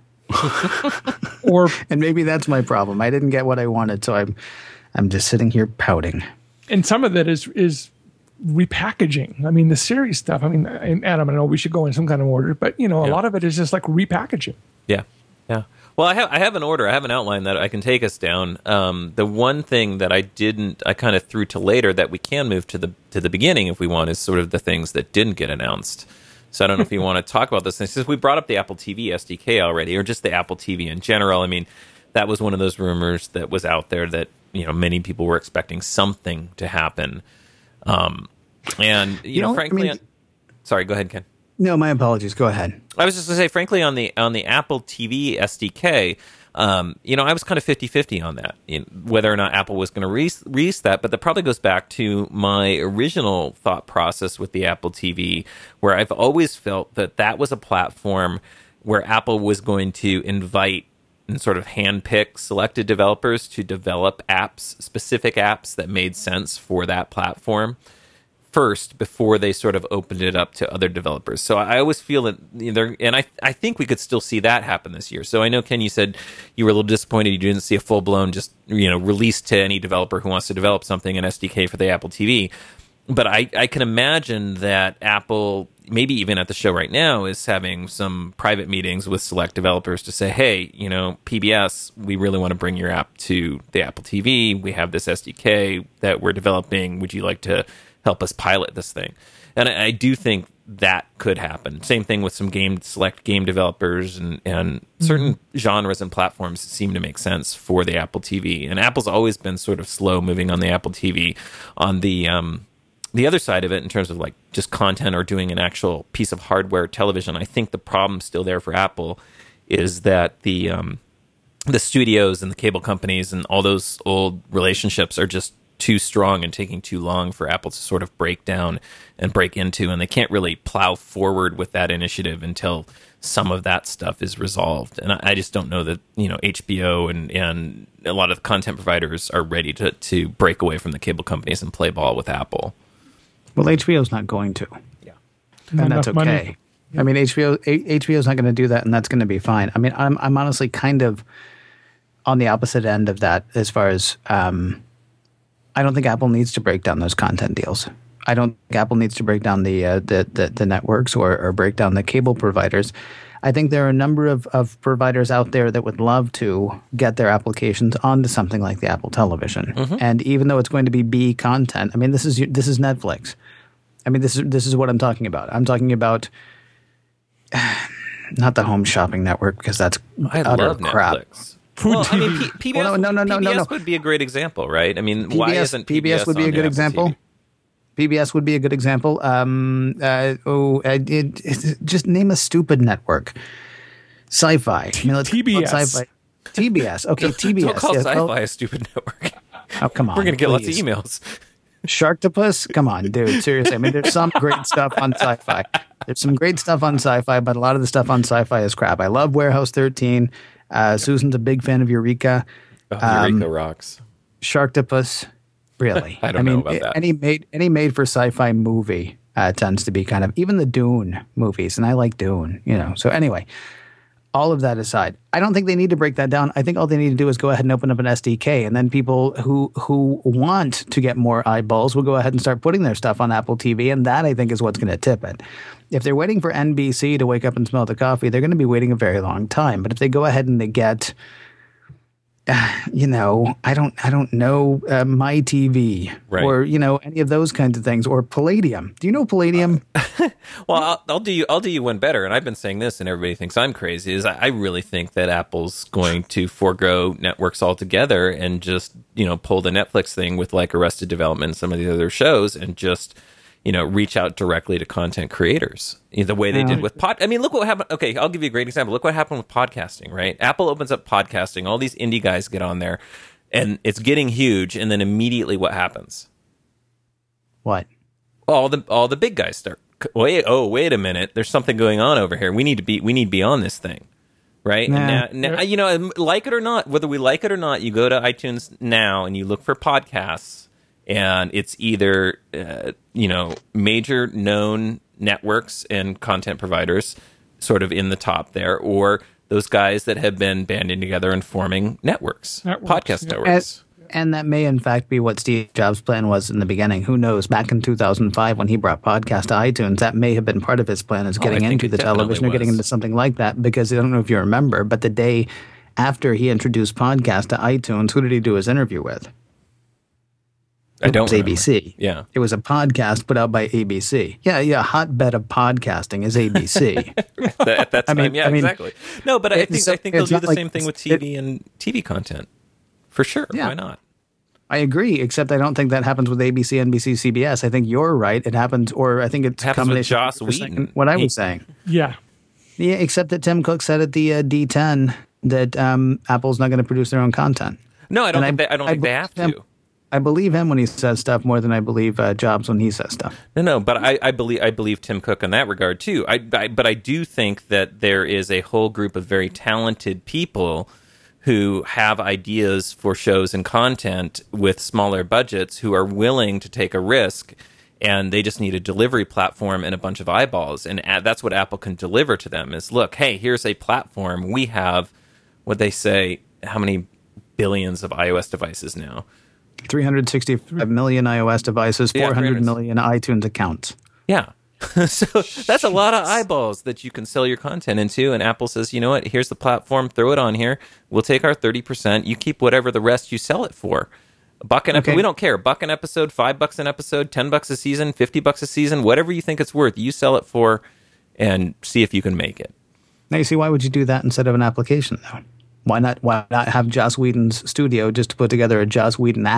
[SPEAKER 3] or
[SPEAKER 2] And maybe that's my problem. I didn't get what I wanted, so I'm I'm just sitting here pouting.
[SPEAKER 3] and some of it is is repackaging. I mean, the series stuff. I mean, and Adam, I know we should go in some kind of order, but you know, a
[SPEAKER 1] Yeah.
[SPEAKER 3] lot of it is just like repackaging.
[SPEAKER 1] Yeah, yeah. Well, I have I have an order. I have an outline that I can take us down. Um, the one thing that I didn't, I kind of threw to later that we can move to the to the beginning if we want, is sort of the things that didn't get announced. So I don't know if you want to talk about this. Since we brought up the Apple T V S D K already, or just the Apple T V in general. I mean, that was one of those rumors that was out there that, you know, many people were expecting something to happen. Um, and you,
[SPEAKER 2] You
[SPEAKER 1] know,
[SPEAKER 2] know,
[SPEAKER 1] frankly,
[SPEAKER 2] I mean-
[SPEAKER 1] sorry, go ahead, Ken.
[SPEAKER 2] No, my apologies. Go ahead.
[SPEAKER 1] I was just going to say, frankly, on the on the Apple T V S D K, um, you know, I was kind of fifty-fifty on that, you know, whether or not Apple was going to release, release that. But that probably goes back to my original thought process with the Apple T V, where I've always felt that that was a platform where Apple was going to invite and sort of handpick selected developers to develop apps, specific apps that made sense for that platform first before they sort of opened it up to other developers. So I always feel that, you know, and I I think we could still see that happen this year. So I know, Ken, you said you were a little disappointed you didn't see a full-blown just, you know, release to any developer who wants to develop something, an S D K for the Apple T V. But I, I can imagine that Apple, maybe even at the show right now, is having some private meetings with select developers to say, hey, you know, P B S, we really want to bring your app to the Apple T V. We have this S D K that we're developing. Would you like to help us pilot this thing? And I, I do think that could happen. Same thing with some game select game developers, and, and certain mm-hmm. genres and platforms seem to make sense for the Apple T V. And Apple's always been sort of slow moving on the Apple T V on the um, the other side of it, in terms of like just content or doing an actual piece of hardware television, I think the problem still there for Apple is that the um, the studios and the cable companies and all those old relationships are just too strong and taking too long for Apple to sort of break down and break into, and they can't really plow forward with that initiative until some of that stuff is resolved. And I, I just don't know that, you know, H B O and, and a lot of the content providers are ready to, to break away from the cable companies and play ball with Apple.
[SPEAKER 2] Well, H B O's not going to.
[SPEAKER 1] Yeah.
[SPEAKER 3] Not
[SPEAKER 2] And that's
[SPEAKER 3] enough
[SPEAKER 2] okay.
[SPEAKER 3] money.
[SPEAKER 2] I mean, H B O H B O's not going to do that, and that's going to be fine. I mean, I'm I'm honestly kind of on the opposite end of that as far as um, I don't think Apple needs to break down those content deals. I don't think Apple needs to break down the uh, the, the the networks or, or break down the cable providers. I think there are a number of, of providers out there that would love to get their applications onto something like the Apple Television. Mm-hmm. And even though it's going to be B content, I mean, this is this is Netflix. I mean, this is this is what I'm talking about. I'm talking about not the Home Shopping Network, because that's
[SPEAKER 1] I
[SPEAKER 2] utter
[SPEAKER 1] love
[SPEAKER 2] crap.
[SPEAKER 1] Netflix. Well, I mean, P- PBS,
[SPEAKER 2] Well, no, no, no,
[SPEAKER 1] P B S
[SPEAKER 2] no, no.
[SPEAKER 1] would be a great example, right? I mean,
[SPEAKER 2] P B S,
[SPEAKER 1] why isn't P B S,
[SPEAKER 2] P B S would be
[SPEAKER 1] on
[SPEAKER 2] a
[SPEAKER 1] the
[SPEAKER 2] good
[SPEAKER 1] Apple
[SPEAKER 2] example.
[SPEAKER 1] T V?
[SPEAKER 2] P B S would be a good example. Um, uh, oh, uh, it, it, just name a stupid network. Sci-fi. I mean, let's
[SPEAKER 3] T B S.
[SPEAKER 2] call it Sci-fi. T B S. Okay, T B S.
[SPEAKER 1] Don't call
[SPEAKER 2] Yeah,
[SPEAKER 1] Sci-Fi
[SPEAKER 2] call-
[SPEAKER 1] a stupid network.
[SPEAKER 2] oh, come on.
[SPEAKER 1] We're going to get lots of
[SPEAKER 2] please.
[SPEAKER 1] emails.
[SPEAKER 2] Sharktopus? Come on, dude. Seriously. I mean, there's some great stuff on Sci-Fi. There's some great stuff on Sci-Fi, but a lot of the stuff on Sci-Fi is crap. I love Warehouse thirteen. Uh, Susan's a big fan of Eureka.
[SPEAKER 1] Oh, Eureka rocks.
[SPEAKER 2] Sharktopus, really?
[SPEAKER 1] I don't
[SPEAKER 2] mean,
[SPEAKER 1] know about that.
[SPEAKER 2] Any made any made for sci-fi movie uh, tends to be kind of, even the Dune movies, and I like Dune, you know. So anyway, all of that aside, I don't think they need to break that down. I think all they need to do is go ahead and open up an S D K, and then people who who want to get more eyeballs will go ahead and start putting their stuff on Apple T V, and that I think is what's going to tip it. If they're waiting for N B C to wake up and smell the coffee, they're going to be waiting a very long time. But if they go ahead and they get, uh, you know, I don't, I don't know, uh, My T V,
[SPEAKER 1] Right.
[SPEAKER 2] or you know, any of those kinds of things, or Palladium. Do you know Palladium?
[SPEAKER 1] Well, I'll, I'll do you. I'll do you one better, and I've been saying this, and everybody thinks I'm crazy. Is I, I really think that Apple's going to forego networks altogether and just, you know, pull the Netflix thing with like Arrested Development and some of the other shows, and just, you know, reach out directly to content creators, you know, the way they
[SPEAKER 2] Yeah.
[SPEAKER 1] did with pod. I mean, look what happened. Okay, I'll give you a great example. Look what happened with podcasting. Right, Apple opens up podcasting. All these indie guys get on there, and it's getting huge. And then immediately, what happens?
[SPEAKER 2] What?
[SPEAKER 1] all the all the big guys start. Wait, oh, wait a minute. There's something going on over here. We need to be we need to be on this thing, right?
[SPEAKER 2] Nah.
[SPEAKER 1] And now, now, you know, like it or not, whether we like it or not, you go to iTunes now and you look for podcasts, and it's either uh, you know, major known networks and content providers, sort of in the top there, or those guys that have been banding together and forming networks,
[SPEAKER 3] Networks,
[SPEAKER 1] podcast
[SPEAKER 3] yeah.
[SPEAKER 1] networks.
[SPEAKER 2] And that may, in fact, be what Steve Jobs' plan was in the beginning. Who knows? Back in two thousand five, when he brought podcast to iTunes, that may have been part of his plan, is
[SPEAKER 1] Oh, I
[SPEAKER 2] getting
[SPEAKER 1] think
[SPEAKER 2] into
[SPEAKER 1] it
[SPEAKER 2] the
[SPEAKER 1] definitely
[SPEAKER 2] television or getting
[SPEAKER 1] was.
[SPEAKER 2] into something like that. Because I don't know if you remember, but the day after he introduced podcast to iTunes, who did he do his interview with?
[SPEAKER 1] I don't
[SPEAKER 2] It was
[SPEAKER 1] remember.
[SPEAKER 2] A B C.
[SPEAKER 1] Yeah.
[SPEAKER 2] It was a podcast put out by A B C. Yeah, yeah. Hotbed of podcasting is A B C.
[SPEAKER 1] At that time,
[SPEAKER 2] mean-
[SPEAKER 1] yeah,
[SPEAKER 2] I mean,
[SPEAKER 1] exactly. No, but I
[SPEAKER 2] it's-
[SPEAKER 1] think I think they'll
[SPEAKER 2] it's
[SPEAKER 1] do
[SPEAKER 2] not
[SPEAKER 1] the
[SPEAKER 2] like
[SPEAKER 1] same thing with
[SPEAKER 2] it's-
[SPEAKER 1] T V and T V content, for sure.
[SPEAKER 2] Yeah.
[SPEAKER 1] Why not?
[SPEAKER 2] I agree, except I don't think that happens with A B C, N B C, C B S. I think you're right. It happens, or I think it's
[SPEAKER 1] It
[SPEAKER 2] a
[SPEAKER 1] happens with
[SPEAKER 2] combination.
[SPEAKER 1] Joss
[SPEAKER 2] of what
[SPEAKER 1] Whedon.
[SPEAKER 2] What I
[SPEAKER 1] He-
[SPEAKER 2] was saying.
[SPEAKER 3] Yeah.
[SPEAKER 2] Yeah, except that Tim Cook said at the uh, D ten that um, Apple's not going to produce their own content.
[SPEAKER 1] No, I don't
[SPEAKER 2] And
[SPEAKER 1] think they, I don't think they have
[SPEAKER 2] believe
[SPEAKER 1] to.
[SPEAKER 2] him- I believe him when he says stuff more than I believe uh, Jobs when he says stuff.
[SPEAKER 1] No, no, but I, I believe I believe Tim Cook in that regard too. I, I but I do think that there is a whole group of very talented people who have ideas for shows and content with smaller budgets who are willing to take a risk, and they just need a delivery platform and a bunch of eyeballs, and a- that's what Apple can deliver to them. Is look, hey, here's a platform. We have what they say. How many billions of iOS devices now?
[SPEAKER 2] three hundred sixty-five million iOS devices,
[SPEAKER 1] Yeah,
[SPEAKER 2] four hundred
[SPEAKER 1] three hundred
[SPEAKER 2] million iTunes accounts.
[SPEAKER 1] Yeah. So that's a lot of eyeballs that you can sell your content into. And Apple says, you know what? Here's the platform. Throw it on here. We'll take our thirty percent. You keep whatever the rest you sell it for. A buck an
[SPEAKER 2] Okay.
[SPEAKER 1] episode. We don't care. Buck an episode, five bucks an episode, ten bucks a season, fifty bucks a season, whatever you think it's worth. You sell it for and see if you can make it.
[SPEAKER 2] Now you see, why would you do that instead of an application, though? Why not? Why not have Joss Whedon's studio just to put together a Joss Whedon app?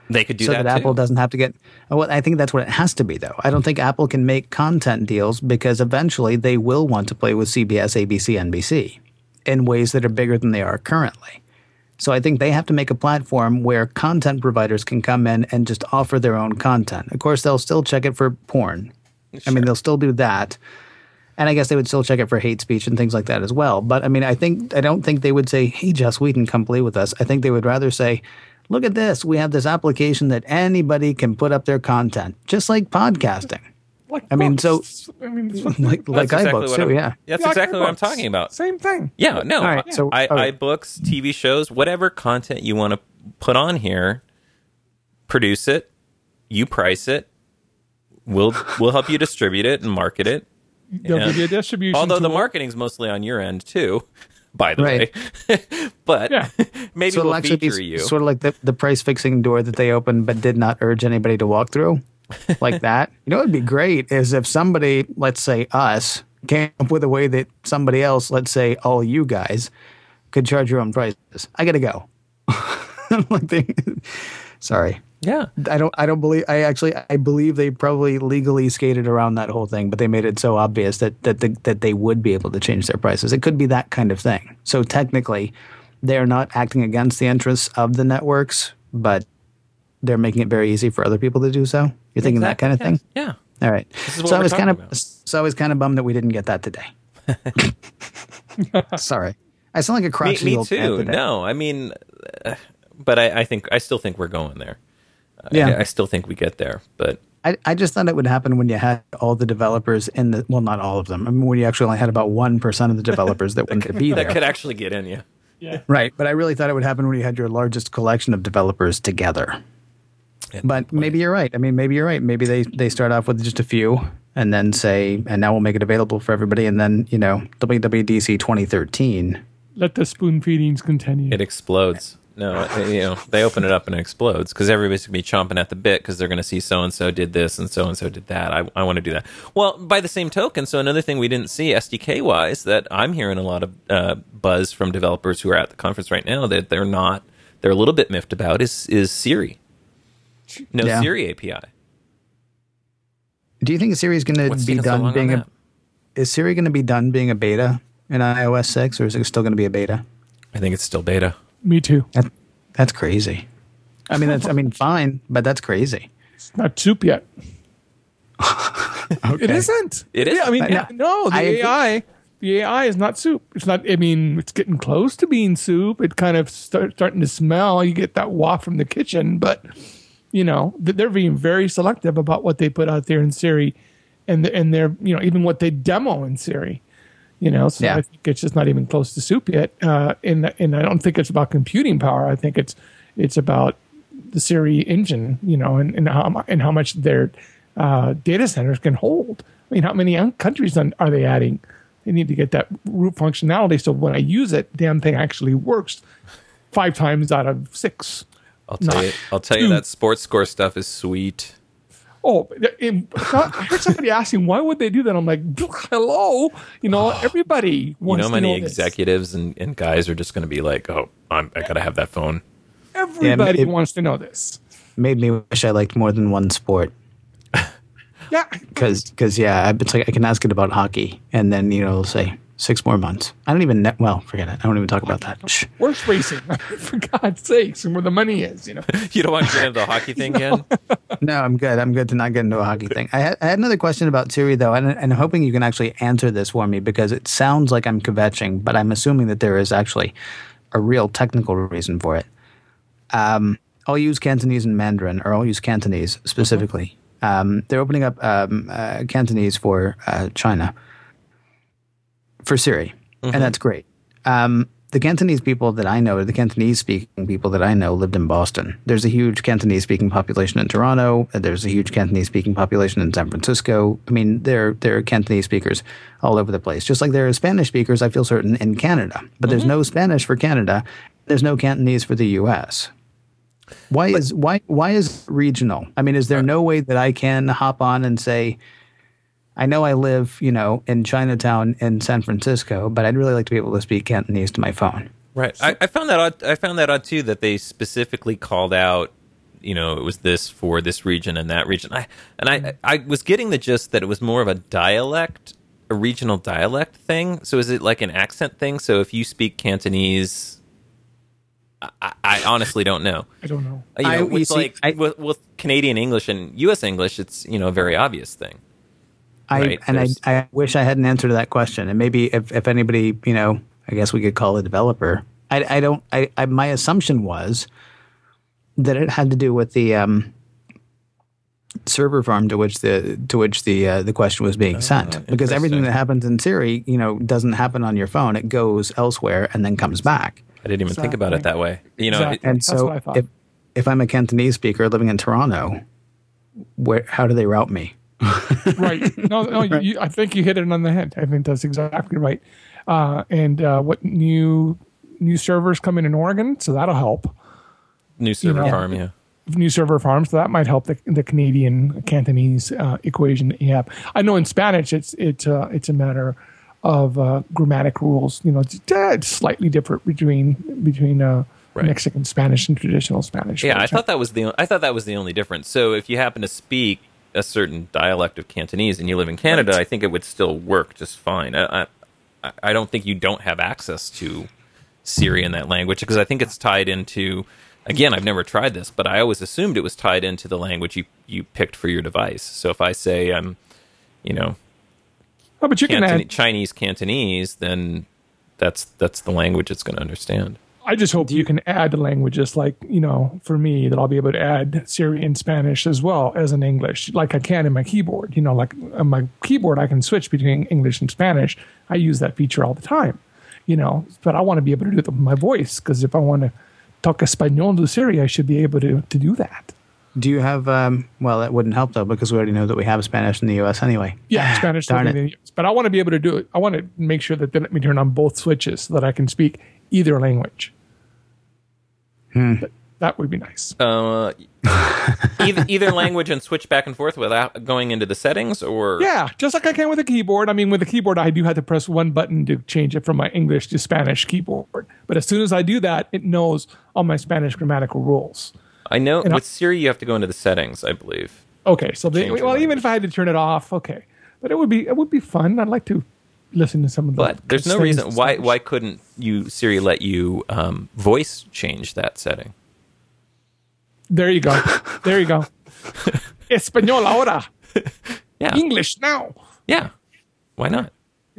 [SPEAKER 1] They could do
[SPEAKER 2] so
[SPEAKER 1] that,
[SPEAKER 2] that,
[SPEAKER 1] too.
[SPEAKER 2] Apple doesn't have to get. Well, I think that's what it has to be, though. I don't think Apple can make content deals because eventually they will want to play with C B S, A B C, N B C in ways that are bigger than they are currently. So I think they have to make a platform where content providers can come in and just offer their own content. Of course, they'll still check it for porn. Sure. I mean, they'll still do that. And I guess they would still check it for hate speech and things like that as well. But I mean, I think I don't think they would say, "Hey, Joss Whedon, come play with us." I think they would rather say, "Look at this. We have this application that anybody can put up their content, just like podcasting."
[SPEAKER 3] Like
[SPEAKER 2] I mean, so
[SPEAKER 3] I mean, it's what-
[SPEAKER 2] like like
[SPEAKER 1] exactly
[SPEAKER 2] iBooks
[SPEAKER 1] what
[SPEAKER 2] too,
[SPEAKER 1] I'm-
[SPEAKER 2] yeah.
[SPEAKER 1] That's
[SPEAKER 3] like
[SPEAKER 1] exactly what I'm
[SPEAKER 3] iBooks.
[SPEAKER 1] talking about.
[SPEAKER 3] Same thing.
[SPEAKER 1] Yeah, no.
[SPEAKER 2] All right, so-
[SPEAKER 1] I,
[SPEAKER 2] okay.
[SPEAKER 1] iBooks, T V shows, whatever content you want to put on here, produce it, you price it, we'll we'll help you distribute it and market it.
[SPEAKER 3] They'll
[SPEAKER 1] Yeah.
[SPEAKER 3] give you a distribution.
[SPEAKER 1] Although the
[SPEAKER 3] tool.
[SPEAKER 1] marketing's mostly on your end too, by the
[SPEAKER 2] Right.
[SPEAKER 1] way. But
[SPEAKER 3] Yeah.
[SPEAKER 1] maybe
[SPEAKER 2] So it'll
[SPEAKER 1] we'll
[SPEAKER 2] actually be
[SPEAKER 1] feature you.
[SPEAKER 2] sort of like the, the price fixing door that they opened but did not urge anybody to walk through, like that. You know what would be great is if somebody, let's say us, came up with a way that somebody else, let's say all you guys, could charge your own prices. I gotta go. like they, sorry.
[SPEAKER 1] Yeah.
[SPEAKER 2] I don't. I don't believe. I actually. I believe they probably legally skated around that whole thing, but they made it so obvious that that the, that they would be able to change their prices. It could be that kind of thing. So technically, they're not acting against the interests of the networks, but they're making it very easy for other people to do so. You're thinking that kind of thing.
[SPEAKER 1] Yeah.
[SPEAKER 2] All right.
[SPEAKER 1] This is what
[SPEAKER 2] So I
[SPEAKER 1] we're
[SPEAKER 2] was kind of.
[SPEAKER 1] talking about.
[SPEAKER 2] So I was kind of bummed that we didn't get that today. Sorry, I sound like a
[SPEAKER 1] Me,
[SPEAKER 2] crotchety
[SPEAKER 1] me
[SPEAKER 2] old man
[SPEAKER 1] too.
[SPEAKER 2] today.
[SPEAKER 1] No, I mean, uh, but I, I think I still think we're going there.
[SPEAKER 2] Yeah.
[SPEAKER 1] I, I still think we get there, but
[SPEAKER 2] I, I just thought it would happen when you had all the developers in the, well, not all of them. I mean, when you actually only had about one percent of the developers that wanted to be
[SPEAKER 1] that
[SPEAKER 2] there.
[SPEAKER 1] could actually get in you.
[SPEAKER 3] Yeah.
[SPEAKER 2] Right. But I really thought it would happen when you had your largest collection of developers together. But maybe you're right. I mean, maybe you're right. Maybe they, they start off with just a few and then say, and now we'll make it available for everybody. And then, you know, W W D C twenty thirteen.
[SPEAKER 3] Let the spoon feedings continue.
[SPEAKER 1] It explodes. No, you know, they open it up and it explodes because everybody's going to be chomping at the bit because they're going to see so-and-so did this and so-and-so did that. I, I want to do that. Well, by the same token, so another thing we didn't see S D K-wise that I'm hearing a lot of uh, buzz from developers who are at the conference right now that they're not, they're a little bit miffed about is, is Siri. No
[SPEAKER 2] Yeah.
[SPEAKER 1] Siri A P I.
[SPEAKER 2] Do you think Siri is going to
[SPEAKER 1] What's
[SPEAKER 2] be
[SPEAKER 1] taking so
[SPEAKER 2] done
[SPEAKER 1] long on
[SPEAKER 2] being a,
[SPEAKER 1] that?
[SPEAKER 2] is Siri going to be done being a beta in i O S six, or is it still going to be a beta?
[SPEAKER 1] I think it's still beta.
[SPEAKER 3] Me too.
[SPEAKER 2] That, that's crazy. I mean, that's, I mean, fine, but that's crazy.
[SPEAKER 3] It's not soup yet.
[SPEAKER 2] Okay.
[SPEAKER 3] It isn't.
[SPEAKER 1] It is?
[SPEAKER 3] Yeah, I mean,
[SPEAKER 2] Yeah.
[SPEAKER 3] no, the
[SPEAKER 2] I agree.
[SPEAKER 3] A I, the A I is not soup. It's not. I mean, it's getting close to being soup. It kind of start starting to smell. You get that waft from the kitchen, but you know, th- they're being very selective about what they put out there in Siri, and the, and they're you know even what they demo in Siri. You know, so
[SPEAKER 2] Yeah.
[SPEAKER 3] I think it's just not even close to soup yet. Uh, and and I don't think it's about computing power. I think it's it's about the Siri engine. You know, and and how mu- and how much their uh, data centers can hold. I mean, how many un- countries on, are they adding? They need to get that root functionality so when I use it, damn thing actually works five times out of six.
[SPEAKER 1] I'll tell
[SPEAKER 3] Not
[SPEAKER 1] you. I'll tell you
[SPEAKER 3] two.
[SPEAKER 1] that sports score stuff is sweet.
[SPEAKER 3] Oh, it, I heard somebody asking, why would they do that? I'm like, hello, you know, everybody
[SPEAKER 1] You
[SPEAKER 3] wants
[SPEAKER 1] know, how
[SPEAKER 3] to
[SPEAKER 1] many
[SPEAKER 3] know this.
[SPEAKER 1] executives and, and guys are just going to be like, "Oh, I'm, I got to have that phone."
[SPEAKER 3] Everybody
[SPEAKER 2] Yeah, it-
[SPEAKER 3] wants to know this.
[SPEAKER 2] Made me wish I liked more than one sport.
[SPEAKER 3] Yeah,
[SPEAKER 2] Because, because yeah, I- it's like I can ask it about hockey, and then you know, it'll say six more months. I don't even. Know, well, forget it. I don't even talk about that. Shh.
[SPEAKER 3] horse racing, for God's sakes, and where the money is, you know.
[SPEAKER 1] You don't want to get into the hockey thing again?
[SPEAKER 2] No, I'm good. I'm good to not get into a hockey thing. I had, I had another question about Siri though, and, and I'm hoping you can actually answer this for me because it sounds like I'm kvetching, but I'm assuming that there is actually a real technical reason for it. Um, I'll use Cantonese and Mandarin, or I'll use Cantonese specifically. Um, they're opening up um, uh, Cantonese for uh, China for Siri, and that's great. Um, the Cantonese people that I know, the Cantonese-speaking people that I know, lived in Boston. There's a huge Cantonese-speaking population in Toronto. There's a huge Cantonese-speaking population in San Francisco. I mean, there there are Cantonese speakers all over the place. Just like there are Spanish speakers, I feel certain, in Canada. But there's no Spanish for Canada. There's no Cantonese for the U S. Why is why why is it regional? I mean, is there no way that I can hop on and say, I know I live, you know, in Chinatown in San Francisco, but I'd really like to be able to speak Cantonese to my phone.
[SPEAKER 1] Right. I, I found that odd. I found that odd too. That they specifically called out you know, it was this for this region and that region. I and I I was getting the gist that it was more of a dialect, a regional dialect thing. So is it like an accent thing? So if you speak Cantonese, I, I honestly don't know.
[SPEAKER 3] I don't know.
[SPEAKER 1] You know,
[SPEAKER 2] I-
[SPEAKER 1] with
[SPEAKER 2] you see,
[SPEAKER 1] like
[SPEAKER 2] I-
[SPEAKER 1] with, with Canadian English and U S English, it's, you know, a very obvious thing.
[SPEAKER 2] I
[SPEAKER 1] Right,
[SPEAKER 2] and I,
[SPEAKER 1] there's-
[SPEAKER 2] I wish I had an answer to that question. And maybe if, if anybody, you know, I guess we could call a developer. I, I don't. I, I my assumption was that it had to do with the um, server farm to which the to which the uh, the question was being sent. Because everything
[SPEAKER 1] interesting.
[SPEAKER 2] that happens in Siri, you know, doesn't happen on your phone. It goes elsewhere and then comes back.
[SPEAKER 1] I didn't even think about it that way. You know,
[SPEAKER 3] Exactly.
[SPEAKER 1] it-
[SPEAKER 2] And
[SPEAKER 3] That's
[SPEAKER 2] so
[SPEAKER 3] what I thought.
[SPEAKER 2] if if I'm a Cantonese speaker living in Toronto, where how do they route me?
[SPEAKER 3] Right. No, no. You, I think you hit it on the head. I think that's exactly right. Uh, and uh, what new new servers coming in Oregon, so that'll help.
[SPEAKER 1] new server
[SPEAKER 3] know,
[SPEAKER 1] farm, yeah.
[SPEAKER 3] New server farms, so that might help the, the Canadian Cantonese uh, equation that you have. I know in Spanish, it's it's uh, it's a matter of uh, grammatic rules. You know, it's, uh, it's slightly different between between uh,
[SPEAKER 1] Right.
[SPEAKER 3] Mexican Spanish and traditional Spanish.
[SPEAKER 1] Yeah, I
[SPEAKER 3] which
[SPEAKER 1] thought that was the I thought that was the only difference. So if you happen to speak a certain dialect of Cantonese and you live in Canada,
[SPEAKER 3] Right.
[SPEAKER 1] I think it would still work just fine. I, I I don't think you don't have access to Siri in that language because I think it's tied into. Again, I've never tried this, but I always assumed it was tied into the language you, you picked for your device. So if I say I'm, you know,
[SPEAKER 3] Oh, but you can
[SPEAKER 1] Canton-
[SPEAKER 3] add.
[SPEAKER 1] Chinese Cantonese, then that's that's the language it's going to understand.
[SPEAKER 3] I just hope you can add languages like, you know, for me, that I'll be able to add Siri in Spanish as well as in English, like I can in my keyboard. You know, like on my keyboard, I can switch between English and Spanish. I use that feature all the time, you know, but I want to be able to do it with my voice because if I want to talk Espanol to Siri, I should be able to, to do that.
[SPEAKER 2] Do you have? Um, well, that wouldn't help though because we already know that we have Spanish in the U S anyway.
[SPEAKER 3] Yeah, Spanish.
[SPEAKER 2] Darn
[SPEAKER 3] doesn't
[SPEAKER 2] it.
[SPEAKER 3] need- But I want to be able to do it. I want to make sure that they let me turn on both switches so that I can speak either language. That, that would be nice.
[SPEAKER 1] Uh, either either language and switch back and forth without going into the settings, or
[SPEAKER 3] Yeah, just like I can with a keyboard. I mean, with a keyboard, I do have to press one button to change it from my English to Spanish keyboard. But as soon as I do that, it knows all my Spanish grammatical rules.
[SPEAKER 1] I know
[SPEAKER 3] And I-
[SPEAKER 1] with Siri you have to go into the settings, I believe.
[SPEAKER 3] Okay, so they,
[SPEAKER 1] Change your
[SPEAKER 3] well, even
[SPEAKER 1] language.
[SPEAKER 3] if I had to turn it off, okay, but it would be it would be fun. I'd like to listen to some of the.
[SPEAKER 1] But there's no
[SPEAKER 3] settings
[SPEAKER 1] reason
[SPEAKER 3] and
[SPEAKER 1] why
[SPEAKER 3] stuff.
[SPEAKER 1] why couldn't you Siri let you um, voice change that setting?
[SPEAKER 3] There you go. There you go. Español ahora.
[SPEAKER 1] Yeah,
[SPEAKER 3] English now.
[SPEAKER 1] yeah. Why not?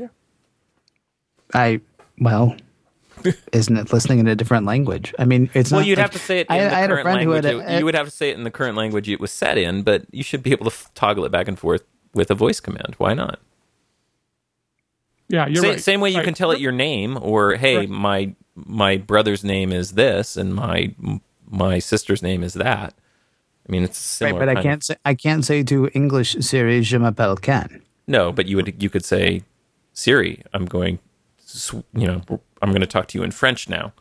[SPEAKER 2] I well, isn't it listening in a different language? I mean, it's
[SPEAKER 1] Well,
[SPEAKER 2] not.
[SPEAKER 1] you'd
[SPEAKER 2] like-
[SPEAKER 1] have to say it in
[SPEAKER 2] I,
[SPEAKER 1] the
[SPEAKER 2] I had a
[SPEAKER 1] current
[SPEAKER 2] friend who
[SPEAKER 1] language.
[SPEAKER 2] had. A,
[SPEAKER 1] it- you would have to say it in the current language it was set in, but you should be able to f- toggle it back and forth with a voice command. Why not?
[SPEAKER 3] Yeah, you're
[SPEAKER 1] Sa-
[SPEAKER 3] right.
[SPEAKER 1] Same way you
[SPEAKER 3] Right.
[SPEAKER 1] can tell it your name, or hey,
[SPEAKER 3] Right.
[SPEAKER 1] my my brother's name is this, and my my sister's name is that. I mean, it's
[SPEAKER 2] right,
[SPEAKER 1] similar.
[SPEAKER 2] but I
[SPEAKER 1] kind
[SPEAKER 2] can't
[SPEAKER 1] of-
[SPEAKER 2] say. I can't say to English Siri, "Je m'appelle Ken."
[SPEAKER 1] No, but you would you could say, Siri, I'm going, sw- you know, I'm going to talk to you in French now.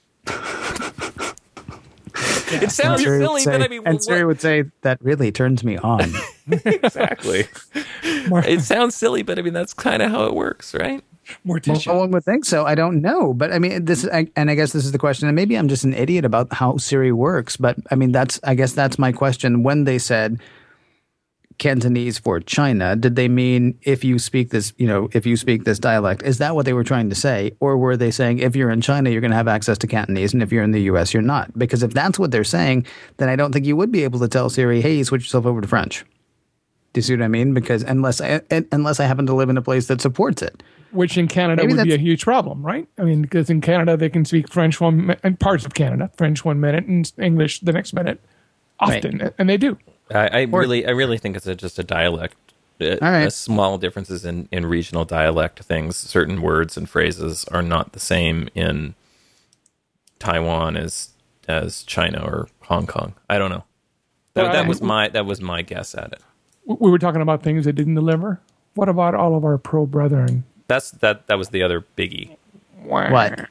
[SPEAKER 1] It sounds
[SPEAKER 2] Siri would
[SPEAKER 1] silly,
[SPEAKER 2] say-
[SPEAKER 1] but I mean,
[SPEAKER 2] and
[SPEAKER 1] what-
[SPEAKER 2] Siri would say that really turns me on.
[SPEAKER 1] exactly.
[SPEAKER 3] More,
[SPEAKER 1] It sounds silly, but I mean that's kind of how it works, right?
[SPEAKER 3] more
[SPEAKER 2] Well,
[SPEAKER 3] tissue.
[SPEAKER 2] no one would think so. I don't know, but I mean, this, I, and I guess this is the question. And maybe I'm just an idiot about how Siri works. But I mean, that's, I guess that's my question. When they said Cantonese for China, did they mean if you speak this, you know, if you speak this dialect? Is that what they were trying to say, or were they saying if you're in China, you're going to have access to Cantonese, and if you're in the U S, you're not? Because if that's what they're saying, then I don't think you would be able to tell Siri, "Hey, switch yourself over to French." Do you see what I mean? Because unless I, unless I happen to live in a place that supports it.
[SPEAKER 3] Which in Canada
[SPEAKER 2] Maybe
[SPEAKER 3] would be a
[SPEAKER 2] that's-
[SPEAKER 3] huge problem, right? I mean, because in Canada they can speak French one mi- and parts of Canada French one minute and English the next minute, often, and they do.
[SPEAKER 1] I, I really, I really think it's a, just a dialect. Uh,
[SPEAKER 2] All right.
[SPEAKER 1] uh, small differences in, in regional dialect things. Certain words and phrases are not the same in Taiwan as as China or Hong Kong. I don't know. That,
[SPEAKER 3] Well,
[SPEAKER 1] that
[SPEAKER 3] I-
[SPEAKER 1] was my that was my guess at it.
[SPEAKER 3] We were talking about things that didn't deliver. What about all of our pro brethren?
[SPEAKER 1] That's that that was the other biggie.
[SPEAKER 2] What?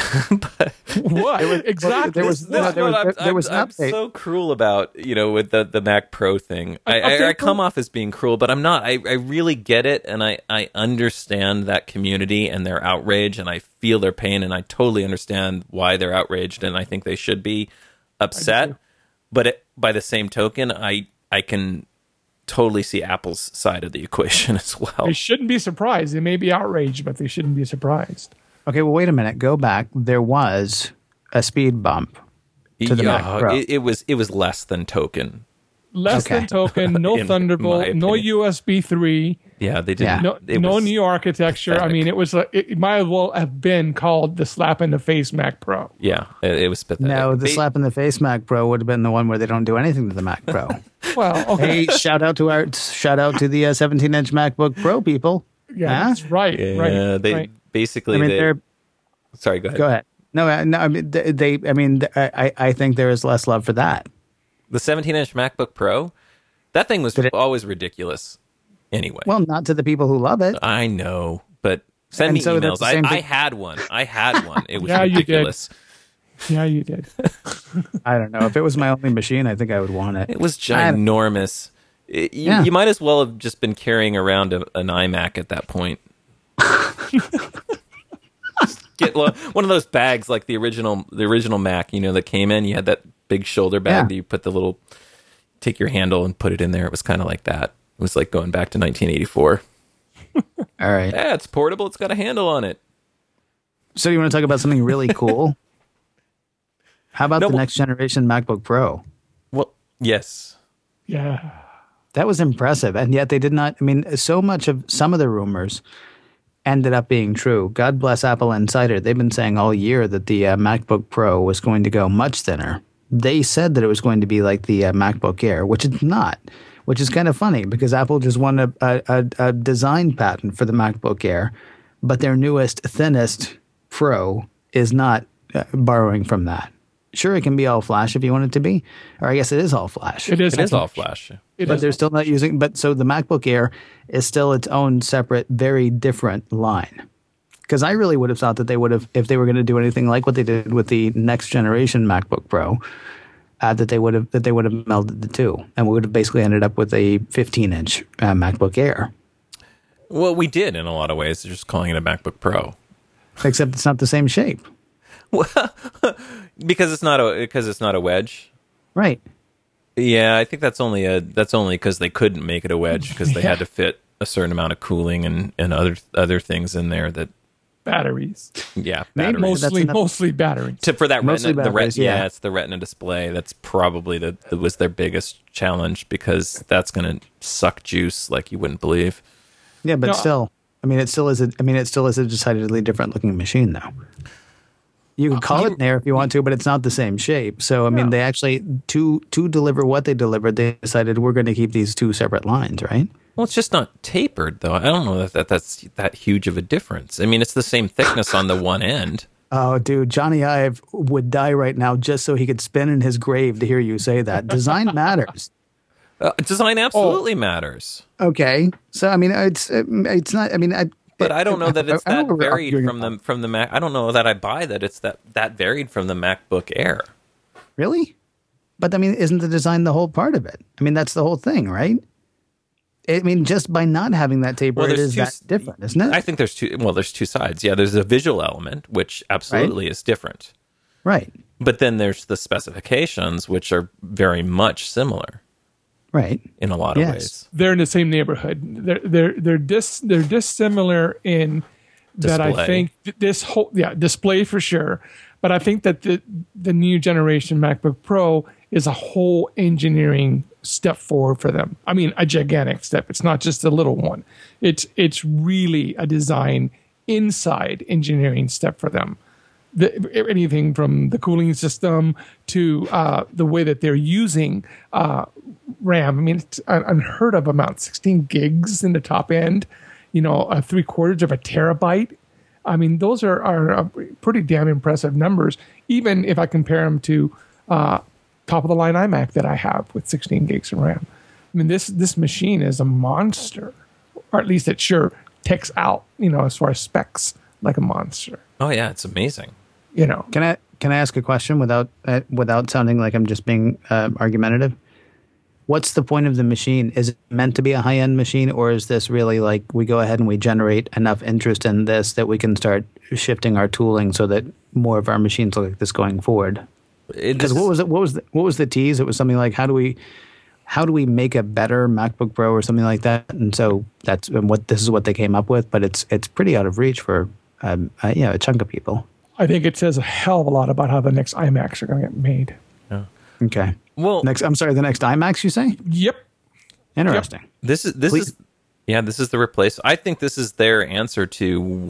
[SPEAKER 3] What? Exactly.
[SPEAKER 2] there was-
[SPEAKER 1] This
[SPEAKER 2] no,
[SPEAKER 1] is
[SPEAKER 2] there
[SPEAKER 1] what
[SPEAKER 2] was-
[SPEAKER 1] I'm,
[SPEAKER 2] there was
[SPEAKER 1] I'm,
[SPEAKER 2] an
[SPEAKER 1] I'm
[SPEAKER 2] update.
[SPEAKER 1] so cruel about, you know, with the, the Mac Pro thing. I,
[SPEAKER 3] Update
[SPEAKER 1] I, I
[SPEAKER 3] Pro?
[SPEAKER 1] come off as being cruel, but I'm not. I, I really get it, and I, I understand that community and their outrage, and I feel their pain, and I totally understand why they're outraged, and I think they should be upset. But it, by the same token, I I can totally see Apple's side of the equation as well.
[SPEAKER 3] They shouldn't be surprised. They may be outraged, but they shouldn't be surprised.
[SPEAKER 2] Okay, well, wait a minute. Go back. There was a speed bump to the
[SPEAKER 1] yeah,
[SPEAKER 2] Mac Pro.
[SPEAKER 1] It, it was it was less than token.
[SPEAKER 3] Less
[SPEAKER 2] Okay.
[SPEAKER 3] than token, no
[SPEAKER 1] In
[SPEAKER 3] Thunderbolt,
[SPEAKER 1] my
[SPEAKER 3] no
[SPEAKER 1] opinion.
[SPEAKER 3] U S B three,
[SPEAKER 1] Yeah, they
[SPEAKER 2] Yeah.
[SPEAKER 1] didn't.
[SPEAKER 3] no,
[SPEAKER 1] it
[SPEAKER 3] no
[SPEAKER 1] was
[SPEAKER 3] new architecture. I
[SPEAKER 1] pathetic.
[SPEAKER 3] mean, it was like, it might as well have been called the slap in the face Mac Pro.
[SPEAKER 1] Yeah, it, it was pathetic.
[SPEAKER 2] No, the
[SPEAKER 1] They-
[SPEAKER 2] slap in the face Mac Pro would have been the one where they don't do anything to the Mac Pro.
[SPEAKER 3] Well, okay,
[SPEAKER 2] Hey, shout out to our shout out to the uh, seventeen inch MacBook Pro people.
[SPEAKER 3] yeah,
[SPEAKER 2] Huh?
[SPEAKER 3] that's right,
[SPEAKER 1] Yeah,
[SPEAKER 3] right,
[SPEAKER 1] they
[SPEAKER 3] right.
[SPEAKER 1] basically.
[SPEAKER 2] I mean,
[SPEAKER 1] they,
[SPEAKER 2] they're
[SPEAKER 1] sorry, go ahead.
[SPEAKER 2] go ahead. No, uh, no. I mean, they. they I mean, th- I. I think there is less love for that.
[SPEAKER 1] The seventeen inch MacBook Pro, that thing was
[SPEAKER 2] Did it-
[SPEAKER 1] always ridiculous. Anyway,
[SPEAKER 2] Well, not to the people who love it.
[SPEAKER 1] I know, but send
[SPEAKER 2] And
[SPEAKER 1] me
[SPEAKER 2] so that's
[SPEAKER 1] emails.
[SPEAKER 2] the
[SPEAKER 1] I,
[SPEAKER 2] same
[SPEAKER 1] I
[SPEAKER 2] thing-
[SPEAKER 1] had one. I had one. It was
[SPEAKER 3] Yeah, you did.
[SPEAKER 1] ridiculous.
[SPEAKER 3] Yeah, you did.
[SPEAKER 2] I don't know. If it was my only machine, I think I would want it.
[SPEAKER 1] It was
[SPEAKER 2] I-
[SPEAKER 1] ginormous. It- you,
[SPEAKER 2] Yeah.
[SPEAKER 1] you might as well have just been carrying around a, an iMac at that point. Just get lo- one of those bags like the original, the original Mac. You know that came in. You had that big shoulder bag
[SPEAKER 2] Yeah.
[SPEAKER 1] that you put the little, take your handle and put it in there. It was kind of like that. It was like going back to nineteen eighty-four.
[SPEAKER 2] All right.
[SPEAKER 1] Yeah, it's portable. It's got a handle on it.
[SPEAKER 2] So you want to talk about something really cool? How about
[SPEAKER 1] No,
[SPEAKER 2] the
[SPEAKER 1] well-
[SPEAKER 2] next generation MacBook Pro?
[SPEAKER 1] Well, yes.
[SPEAKER 3] Yeah,
[SPEAKER 2] That was impressive, and yet they did not. I mean, so much of some of the rumors ended up being true. God bless Apple Insider. They've been saying all year that the uh, MacBook Pro was going to go much thinner. They said that it was going to be like the uh, MacBook Air, which it's not, which is kind of funny because Apple just won a, a, a, a design patent for the MacBook Air, but their newest, thinnest Pro is not uh, borrowing from that. Sure, it can be all flash if you want it to be, or I guess it is all flash.
[SPEAKER 3] it is.
[SPEAKER 1] It is all flash.
[SPEAKER 3] It
[SPEAKER 2] But
[SPEAKER 3] is.
[SPEAKER 2] they're still not using. But so the MacBook Air is still its own separate, very different line. Because I really would have thought that they would have, if they were going to do anything like what they did with the next generation MacBook Pro, uh, that they would have that they would have melded the two, and we would have basically ended up with a fifteen inch uh, MacBook Air.
[SPEAKER 1] Well, we did in a lot of ways. Just calling it a MacBook Pro.
[SPEAKER 2] Except it's not the same shape,
[SPEAKER 1] because it's not a because it's not a wedge.
[SPEAKER 2] right?
[SPEAKER 1] Yeah, I think that's only a that's only because they couldn't make it a wedge because they
[SPEAKER 3] Yeah.
[SPEAKER 1] had to fit a certain amount of cooling and, and other other things in there that
[SPEAKER 3] batteries,
[SPEAKER 1] yeah
[SPEAKER 2] Maybe
[SPEAKER 1] batteries.
[SPEAKER 2] that's
[SPEAKER 3] mostly
[SPEAKER 2] enough-
[SPEAKER 3] mostly batteries.
[SPEAKER 1] to, for that
[SPEAKER 2] Mostly
[SPEAKER 1] retina, the
[SPEAKER 2] batteries,
[SPEAKER 1] ret- yeah.
[SPEAKER 2] yeah.
[SPEAKER 1] it's the retina display that's probably the that was their biggest challenge because that's going to suck juice like you wouldn't believe.
[SPEAKER 2] Yeah, but
[SPEAKER 3] No,
[SPEAKER 2] still, I mean, it still is. A, I mean, it still is a decidedly different looking machine, though. You could call it an Air if you want to, but it's not the same shape. So, I mean,
[SPEAKER 3] No.
[SPEAKER 2] they actually to to deliver what they delivered, they decided we're going to keep these two separate lines, right?
[SPEAKER 1] Well, it's just not tapered though. I don't know that, that that's that huge of a difference. I mean, it's the same thickness on the one end.
[SPEAKER 2] Oh, dude, Johnny Ive would die right now just so he could spin in his grave to hear you say that. Design matters.
[SPEAKER 1] Uh, design absolutely matters.
[SPEAKER 2] Okay, so I mean, it's it's not. I mean, I.
[SPEAKER 1] But I don't know that it's
[SPEAKER 2] I don't
[SPEAKER 1] that
[SPEAKER 2] know what we're
[SPEAKER 1] varied
[SPEAKER 2] arguing
[SPEAKER 1] from the
[SPEAKER 2] about.
[SPEAKER 1] from the Mac. I don't know that I buy that it's that that varied from the MacBook Air.
[SPEAKER 2] Really? But I mean, isn't the design the whole part of it? I mean, that's the whole thing, right? I mean, just by not having that taper,
[SPEAKER 1] Well,
[SPEAKER 2] it
[SPEAKER 1] there's
[SPEAKER 2] is
[SPEAKER 1] two
[SPEAKER 2] that
[SPEAKER 1] s-
[SPEAKER 2] different, isn't it?
[SPEAKER 1] I think there's two. Well, there's two sides. Yeah, there's a visual element which absolutely is different,
[SPEAKER 2] right,
[SPEAKER 1] but then there's the specifications which are very much similar
[SPEAKER 2] right.
[SPEAKER 1] in a lot of
[SPEAKER 2] Yes.
[SPEAKER 1] ways.
[SPEAKER 3] They're in the same neighborhood. They're they're they're dis they're dissimilar in that I
[SPEAKER 1] Display.
[SPEAKER 3] think th- this whole yeah display for sure, but I think that the the new generation MacBook Pro is a whole engineering step forward for them. I mean, a gigantic step. It's not just a little one. It's it's really a design inside engineering step for them. The, anything from the cooling system to uh, the way that they're using uh, RAM. I mean, it's an unheard of amount, sixteen gigs in the top end, you know, uh, three quarters of a terabyte. I mean, those are, are uh, pretty damn impressive numbers, even if I compare them to uh, top of the line iMac that I have with sixteen gigs of RAM. I mean, this, this machine is a monster, or at least it sure takes out, you know, as far as specs, like a monster,
[SPEAKER 1] Oh yeah, it's amazing.
[SPEAKER 3] you know.
[SPEAKER 2] Can I can I ask a question without uh, without sounding like I'm just being uh, argumentative? What's the point of the machine? Is it meant to be a high end machine, or is this really like we go ahead and we generate enough interest in this that we can start shifting our tooling so that more of our machines look like this going forward?
[SPEAKER 1] It
[SPEAKER 2] Because
[SPEAKER 1] just-
[SPEAKER 2] what was it? What was the, what was the tease? It was something like, how do we how do we make a better MacBook Pro or something like that? And so that's and what this is what they came up with. But it's it's pretty out of reach for um, uh, you know, a chunk of people.
[SPEAKER 3] I think it says a hell of a lot about how the next iMacs are going to get made.
[SPEAKER 2] Okay.
[SPEAKER 1] well,
[SPEAKER 2] Next, I'm sorry. The next iMacs, you say?
[SPEAKER 3] Yep.
[SPEAKER 2] Interesting.
[SPEAKER 1] this is this
[SPEAKER 2] Please.
[SPEAKER 1] is yeah, this is the replace. I think this is their answer to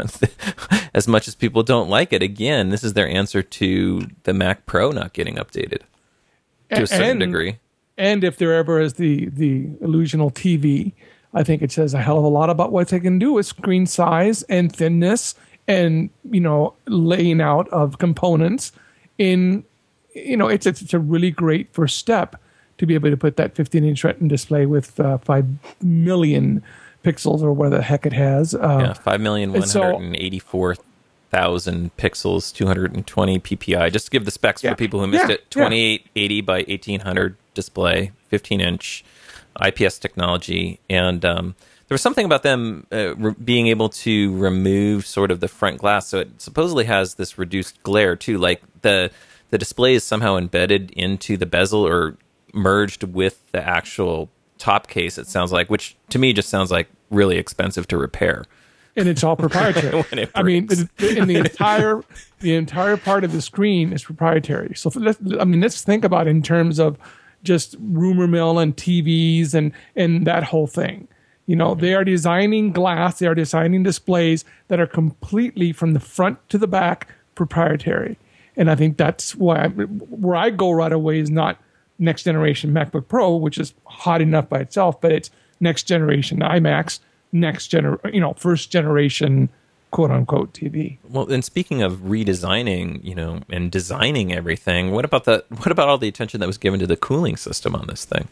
[SPEAKER 1] as much as people don't like it. Again, this is their answer to the Mac Pro not getting updated to a certain
[SPEAKER 3] And-
[SPEAKER 1] degree.
[SPEAKER 3] And if there ever is the the illusional T V, I think it says a hell of a lot about what they can do with screen size and thinness and, you know, laying out of components. In, you know, it's it's a really great first step to be able to put that fifteen inch Retina display with uh, five million pixels or whatever the heck it has. Uh,
[SPEAKER 1] Yeah, five million one
[SPEAKER 3] and so-
[SPEAKER 1] hundred and eighty-four thousand pixels, two hundred twenty P P I. Just to give the specs
[SPEAKER 3] Yeah.
[SPEAKER 1] for people who missed
[SPEAKER 3] Yeah,
[SPEAKER 1] it:
[SPEAKER 3] yeah.
[SPEAKER 1] twenty-eight eighty by eighteen hundred display, fifteen inch I P S technology, and um, there was something about them uh, re- being able to remove sort of the front glass, so it supposedly has this reduced glare too. Like the the display is somehow embedded into the bezel or merged with the actual top case. It sounds like, which to me just sounds like really expensive to repair.
[SPEAKER 3] and it's all proprietary.
[SPEAKER 1] When it
[SPEAKER 3] I mean,
[SPEAKER 1] breaks.
[SPEAKER 3] the- in the entire the entire part of the screen is proprietary. So let's, I mean, let's think about it in terms of just rumor mill and T Vs and and that whole thing. You know, they are designing glass, they are designing displays that are completely from the front to the back proprietary. And I think that's why I, where I go right away is not next generation MacBook Pro, which is hot enough by itself, but it's next generation iMacs, next gener, you know, first generation quote unquote T V.
[SPEAKER 1] Well, and speaking of redesigning, you know, and designing everything, what about the what about all the attention that was given to the cooling system on this thing?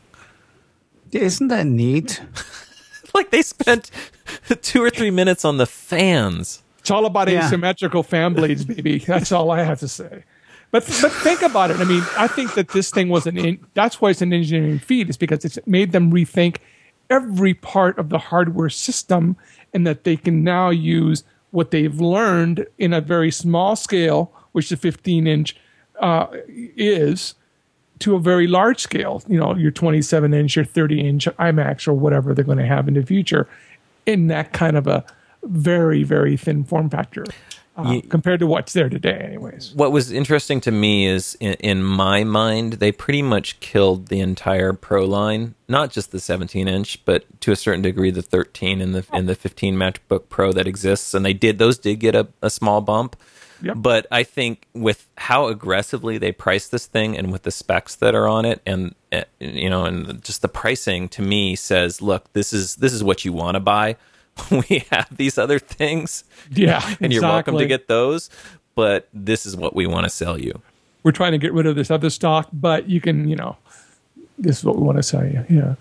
[SPEAKER 2] Isn't that neat?
[SPEAKER 1] Like they spent two or three minutes on the fans.
[SPEAKER 3] It's all about
[SPEAKER 2] Yeah.
[SPEAKER 3] asymmetrical fan blades, baby. That's all I have to say. But but think about it. I mean, I think that this thing was an in, that's why it's an engineering feat, is because it's made them rethink every part of the hardware system, and that they can now use what they've learned in a very small scale, which the fifteen inch uh, is, to a very large scale. You know, your twenty-seven inch, your thirty inch iMacs, or whatever they're going to have in the future, in that kind of a very, very thin form factor uh,
[SPEAKER 1] Ye-
[SPEAKER 3] compared to what's there today, anyways.
[SPEAKER 1] What was interesting to me is, in, in my mind, they pretty much killed the entire Pro line, not just the seventeen inch, but to a certain degree the thirteen and the and the fifteen MacBook Pro that exists, and they did those did get a, a small bump.
[SPEAKER 3] Yep.
[SPEAKER 1] But I think with how aggressively they priced this thing, and with the specs that are on it, and uh, you know, and just the pricing to me says, look, this is this is what you want to buy. We have these other things,
[SPEAKER 3] Yeah,
[SPEAKER 1] and you're welcome to
[SPEAKER 3] exactly.
[SPEAKER 1] get those, but this is what we want to sell you.
[SPEAKER 3] We're trying to get rid of this other stock, but you can, you know, this is what we want to sell you. Yeah.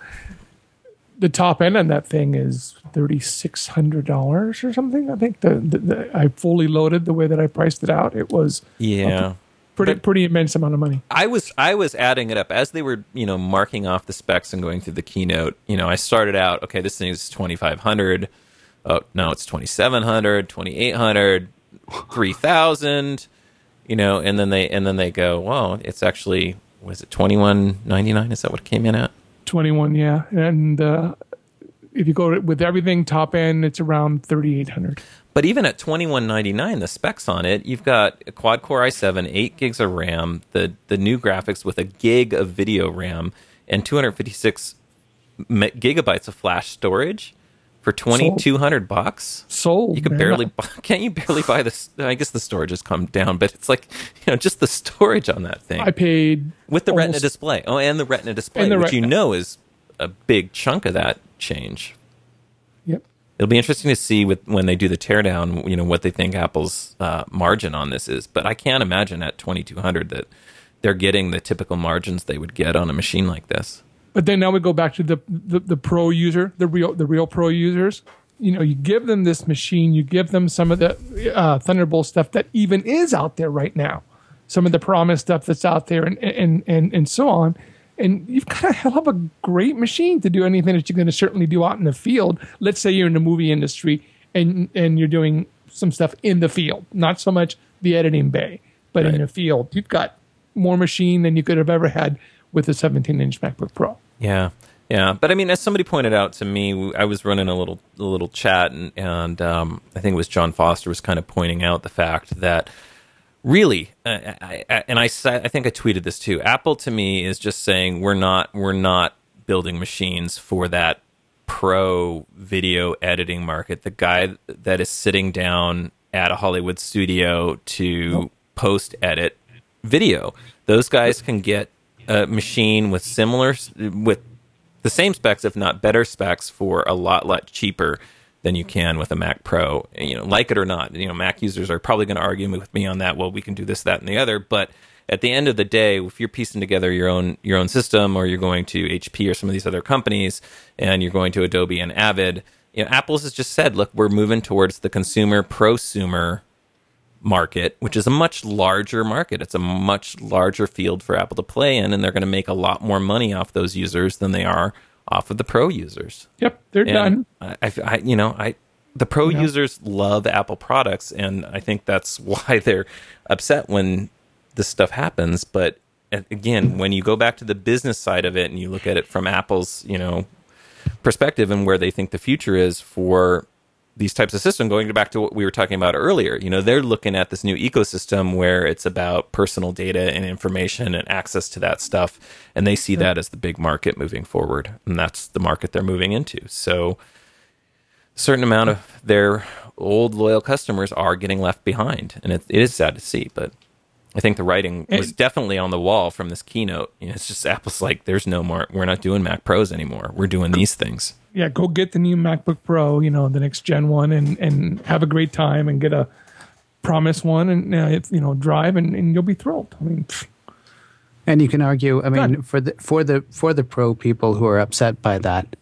[SPEAKER 3] The top end on that thing is thirty-six hundred dollars or something. I think the, the, the I fully loaded the way that I priced it out. It was
[SPEAKER 1] Yeah.
[SPEAKER 3] pretty
[SPEAKER 1] But-
[SPEAKER 3] pretty immense amount of money.
[SPEAKER 1] I was I was adding it up as they were, you know, marking off the specs and going through the keynote. You know, I started out, okay, this thing is twenty-five hundred. Oh, no, it's twenty-seven hundred, twenty-eight hundred, three thousand, you know, and then they and then they go, well, it's actually, was it twenty-one ninety-nine? Is that what it came in at?
[SPEAKER 3] twenty-one, yeah. And uh, if you go with everything top end, it's around thirty-eight hundred.
[SPEAKER 1] But even at twenty-one ninety-nine, the specs on it, you've got a quad core i seven, eight gigs of RAM, the the new graphics with a gig of video RAM, and two hundred fifty-six me- gigabytes of flash storage for twenty-two hundred bucks.
[SPEAKER 3] Sold.
[SPEAKER 1] You can
[SPEAKER 3] man.
[SPEAKER 1] barely buy, can't you barely buy this? I guess the storage has come down, but it's like, you know, just the storage on that thing
[SPEAKER 3] I paid
[SPEAKER 1] with the Retina
[SPEAKER 3] almost-
[SPEAKER 1] display. Oh, and the Retina display,
[SPEAKER 3] And the
[SPEAKER 1] which you
[SPEAKER 3] Retina.
[SPEAKER 1] know is a big chunk of that change.
[SPEAKER 3] Yep.
[SPEAKER 1] It'll be interesting to see with when they do the teardown, you know, what they think Apple's uh, margin on this is. But I can't imagine at twenty-two hundred that they're getting the typical margins they would get on a machine like this.
[SPEAKER 3] But then now we go back to the, the the pro user, the real the real pro users. You know, you give them this machine, you give them some of the uh, Thunderbolt stuff that even is out there right now, some of the Promise stuff that's out there, and and and and so on. And you've got a hell of a great machine to do anything that you're going to certainly do out in the field. Let's say you're in the movie industry and and you're doing some stuff in the field, not so much the editing bay, but
[SPEAKER 1] Right.
[SPEAKER 3] in the field. You've got more machine than you could have ever had with a seventeen-inch MacBook Pro.
[SPEAKER 1] Yeah. Yeah, but I mean, as somebody pointed out to me, I was running a little a little chat, and, and um, I think it was John Foster was kind of pointing out the fact that really, uh, I, I, and I I think I tweeted this too. Apple to me is just saying we're not we're not building machines for that pro video editing market. The guy that is sitting down at a Hollywood studio to nope. post edit video, those guys can get a machine with similar with the same specs, if not better specs, for a lot, lot cheaper than you can with a Mac Pro. You know, like it or not, you know, Mac users are probably going to argue with me on that. Well, we can do this, that, and the other. But at the end of the day, if you're piecing together your own your own system, or you're going to H P or some of these other companies, and you're going to Adobe and Avid, you know, Apple's has just said, look, we're moving towards the consumer prosumer market, which is a much larger market. It's a much larger field for Apple to play in, and they're going to make a lot more money off those users than they are off of the pro users.
[SPEAKER 3] Yep, they're
[SPEAKER 1] and
[SPEAKER 3] done.
[SPEAKER 1] I, I, you know, I the pro
[SPEAKER 3] yeah.
[SPEAKER 1] users love Apple products, and I think that's why they're upset when this stuff happens. But again, when you go back to the business side of it and you look at it from Apple's, you know, perspective and where they think the future is for these types of systems, going back to what we were talking about earlier, you know, they're looking at this new ecosystem where it's about personal data and information and access to that stuff. And they see that as the big market moving forward. And that's the market they're moving into. So a certain amount of their old loyal customers are getting left behind. And it, it is sad to see, but I think the writing was it, definitely on the wall from this keynote. You know, it's just Apple's like, there's no more, we're not doing Mac Pros anymore. We're doing these things.
[SPEAKER 3] Yeah, go get the new MacBook Pro, you know, the next gen one, and, and have a great time, and get a promise one, and uh, you know, drive, and, and you'll be thrilled. I mean, pfft.
[SPEAKER 2] And you can argue, I mean,
[SPEAKER 3] Done.
[SPEAKER 2] for the for the for the pro people who are upset by that,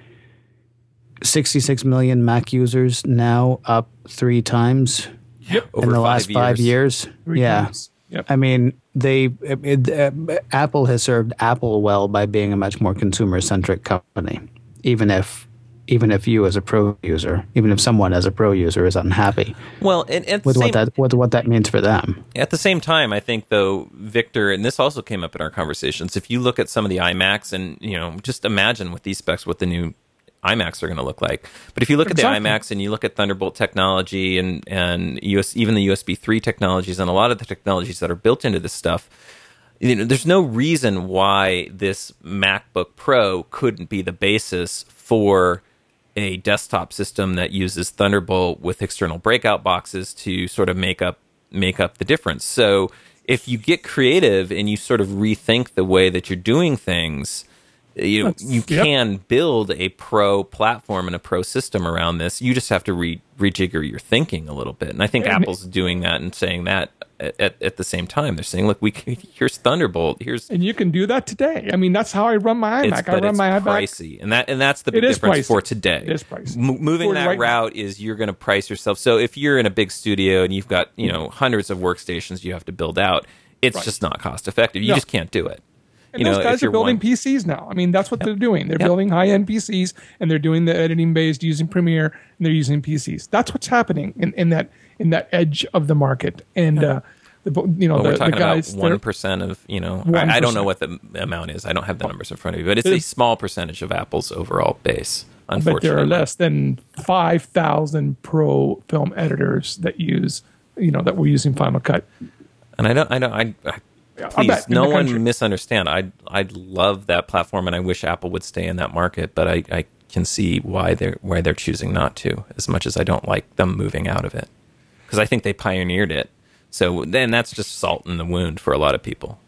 [SPEAKER 2] sixty-six million Mac users now, up three times
[SPEAKER 1] yep.
[SPEAKER 2] in
[SPEAKER 1] Over
[SPEAKER 2] the last
[SPEAKER 1] five
[SPEAKER 2] five
[SPEAKER 1] years.
[SPEAKER 2] years.
[SPEAKER 3] Three
[SPEAKER 2] yeah.
[SPEAKER 3] times. Yep.
[SPEAKER 2] I mean, they it, uh, Apple has served Apple well by being a much more consumer-centric company, even if even if you as a pro user, even if someone as a pro user is unhappy.
[SPEAKER 1] Well, and, and
[SPEAKER 2] with
[SPEAKER 1] same,
[SPEAKER 2] what that with what that means for them.
[SPEAKER 1] At the same time, I think though, Victor, and this also came up in our conversations. If you look at some of the iMacs, and you know, just imagine with these specs what the new iMacs are going to look like. But if you look exactly. at the iMacs and you look at Thunderbolt technology and and U S, even the U S B three technologies and a lot of the technologies that are built into this stuff, you know, there's no reason why this MacBook Pro couldn't be the basis for a desktop system that uses Thunderbolt with external breakout boxes to sort of make up make up the difference. So if you get creative and you sort of rethink the way that you're doing things, you know, you yep. can build a pro platform and a pro system around this. You just have to re- rejigger your thinking a little bit. And I think and Apple's doing that and saying that at, at the same time. They're saying, look, we can, here's Thunderbolt. Here's
[SPEAKER 3] And you can do that today. I mean, that's how I run my iMac.
[SPEAKER 1] It's,
[SPEAKER 3] I run
[SPEAKER 1] it's
[SPEAKER 3] my iMac.
[SPEAKER 1] pricey. And, that, and that's the big
[SPEAKER 3] it
[SPEAKER 1] difference
[SPEAKER 3] pricey.
[SPEAKER 1] for today.
[SPEAKER 3] It is pricey.
[SPEAKER 1] M- moving
[SPEAKER 3] for
[SPEAKER 1] that
[SPEAKER 3] right
[SPEAKER 1] route
[SPEAKER 3] now.
[SPEAKER 1] is you're going to price yourself. So if you're in a big studio and you've got, you know, hundreds of workstations you have to build out, it's right. just not cost effective. You
[SPEAKER 3] no.
[SPEAKER 1] just can't do it.
[SPEAKER 3] And
[SPEAKER 1] you
[SPEAKER 3] those
[SPEAKER 1] know,
[SPEAKER 3] guys are building
[SPEAKER 1] one...
[SPEAKER 3] P Cs now. I mean, that's what
[SPEAKER 1] yep.
[SPEAKER 3] they're doing. They're
[SPEAKER 1] yep.
[SPEAKER 3] building high-end P Cs, and they're doing the editing based using Premiere, and they're using P Cs. That's what's happening in, in that in that edge of the market. And
[SPEAKER 1] yeah.
[SPEAKER 3] uh, the you know
[SPEAKER 1] well,
[SPEAKER 3] the,
[SPEAKER 1] we're talking
[SPEAKER 3] the guys
[SPEAKER 1] about one percent of you know. I, I don't know what the amount is. I don't have the numbers in front of me, but it's a small percentage of Apple's overall base. Unfortunately,
[SPEAKER 3] but there are less than five thousand pro film editors that use you know that were using Final Cut.
[SPEAKER 1] And I don't. I don't. I. I Please, no one misunderstand. I I love that platform, and I wish Apple would stay in that market. But I, I can see why they're why they're choosing not to. As much as I don't like them moving out of it, because I think they pioneered it. So then that's just salt in the wound for a lot of people.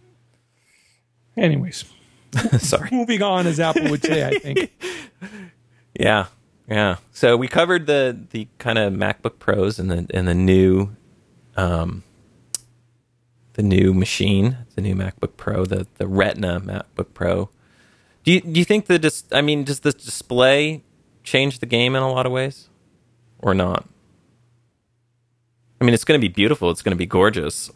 [SPEAKER 3] Anyways,
[SPEAKER 1] sorry.
[SPEAKER 3] Moving on, as Apple would say, I think.
[SPEAKER 1] Yeah, yeah. So we covered the the kind of MacBook Pros and the and the new. Um, The new machine, the new MacBook Pro, the, the Retina MacBook Pro. Do you do you think the dis- I mean, does the display change the game in a lot of ways, or not? I mean, it's going to be beautiful. It's going to be gorgeous.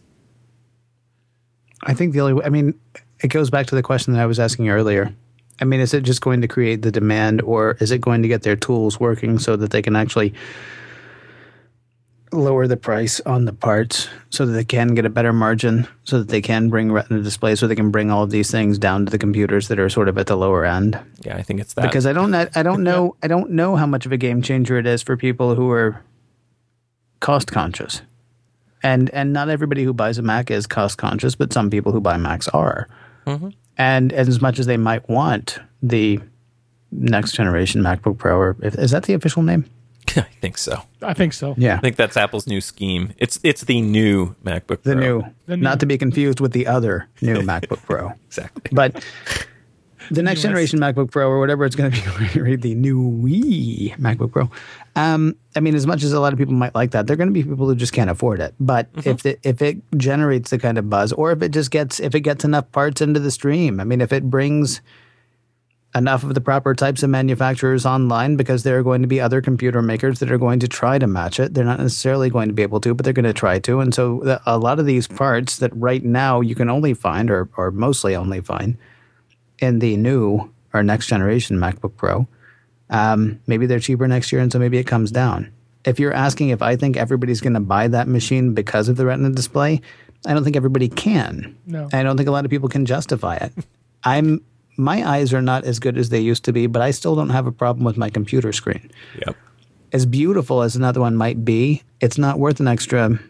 [SPEAKER 2] I think the only way, I mean, it goes back to the question that I was asking earlier. I mean, is it just going to create the demand, or is it going to get their tools working so that they can actually lower the price on the parts so that they can get a better margin, so that they can bring Retina displays, so they can bring all of these things down to the computers that are sort of at the lower end.
[SPEAKER 1] Yeah, I think it's that.
[SPEAKER 2] Because I don't, I don't know, I don't know how much of a game changer it is for people who are cost conscious, and and not everybody who buys a Mac is cost conscious, but some people who buy Macs are. Mm-hmm. And as much as they might want the next generation MacBook Pro, or if, is that the official name?
[SPEAKER 1] I think so.
[SPEAKER 3] I think so.
[SPEAKER 2] Yeah.
[SPEAKER 1] I think that's Apple's new scheme. It's it's the new MacBook Pro.
[SPEAKER 2] The new,
[SPEAKER 3] The new.
[SPEAKER 2] not to be confused with the other new MacBook Pro.
[SPEAKER 1] Exactly.
[SPEAKER 2] But the next generation MacBook Pro, or whatever it's going to be, the new Wii MacBook Pro. Um, I mean, as much as a lot of people might like that, there are going to be people who just can't afford it. But mm-hmm. if it, if it generates the kind of buzz, or if it just gets if it gets enough parts into the stream, I mean, if it brings enough of the proper types of manufacturers online, because there are going to be other computer makers that are going to try to match it. They're not necessarily going to be able to, but they're going to try to. And so the, a lot of these parts that right now you can only find, or or mostly only find, in the new or next generation MacBook Pro, um, maybe they're cheaper next year, and so maybe it comes down. If you're asking if I think everybody's going to buy that machine because of the Retina display, I don't think everybody can.
[SPEAKER 3] No.
[SPEAKER 2] I don't think a lot of people can justify it. I'm My eyes are not as good as they used to be, but I still don't have a problem with my computer screen.
[SPEAKER 1] Yep.
[SPEAKER 2] As beautiful as another one might be, it's not worth an extra,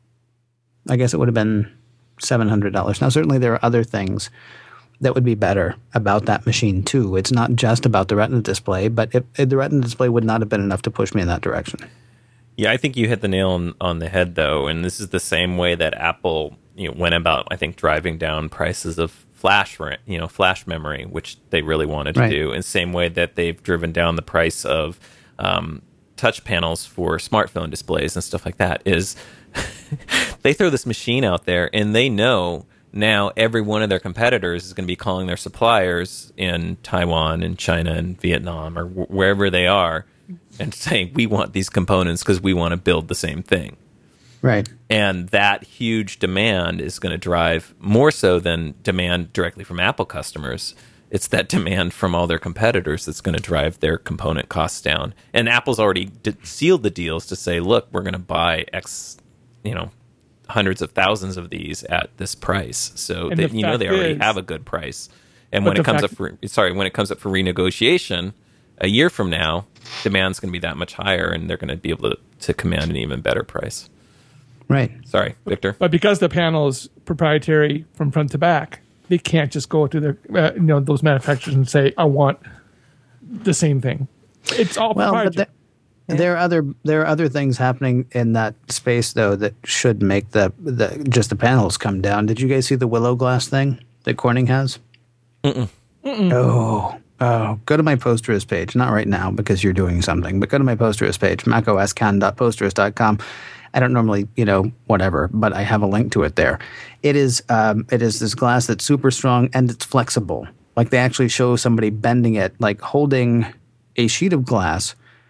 [SPEAKER 2] I guess it would have been seven hundred dollars. Now, certainly there are other things that would be better about that machine, too. It's not just about the Retina display, but if, if the Retina display would not have been enough to push me in that direction.
[SPEAKER 1] Yeah, I think you hit the nail on, on the head, though, and this is the same way that Apple, you know, went about, I think, driving down prices of flash, you know, flash memory, which they really wanted to
[SPEAKER 2] right.
[SPEAKER 1] do, in the same way that they've driven down the price of um, touch panels for smartphone displays and stuff like that. Is they throw this machine out there, and they know now every one of their competitors is going to be calling their suppliers in Taiwan and China and Vietnam or wh- wherever they are, and saying, we want these components because we want to build the same thing.
[SPEAKER 2] Right.
[SPEAKER 1] And that huge demand is going to drive, more so than demand directly from Apple customers, it's that demand from all their competitors that's going to drive their component costs down. And Apple's already d- sealed the deals to say, look, we're going to buy X, you know, hundreds of thousands of these at this price. So
[SPEAKER 3] And
[SPEAKER 1] they,
[SPEAKER 3] the
[SPEAKER 1] you know they already
[SPEAKER 3] is-
[SPEAKER 1] have a good price. And
[SPEAKER 3] But
[SPEAKER 1] when it
[SPEAKER 3] the
[SPEAKER 1] comes
[SPEAKER 3] fact-
[SPEAKER 1] up for sorry, when it comes up for renegotiation a year from now, demand's going to be that much higher, and they're going to be able to, to command an even better price.
[SPEAKER 2] Right.
[SPEAKER 1] Sorry, Victor.
[SPEAKER 3] But because the panel is proprietary from front to back, they can't just go to their, uh, you know, those manufacturers and say, "I want the same thing." It's all
[SPEAKER 2] Well, but
[SPEAKER 3] proprietary.
[SPEAKER 2] there, there are other there are other things happening in that space, though, that should make the, the just the panels come down. Did you guys see the Willow Glass thing that Corning has?
[SPEAKER 1] Mm-mm.
[SPEAKER 3] Mm-mm.
[SPEAKER 2] Oh, oh, go to my Posterous page. Not right now because you're doing something, but go to my Posterous page, mac o s can dot posterous dot com. I don't normally, you know, whatever, but I have a link to it there. It is, um, it is this glass that's super strong and it's flexible. Like they actually show somebody bending it, like holding a sheet of glass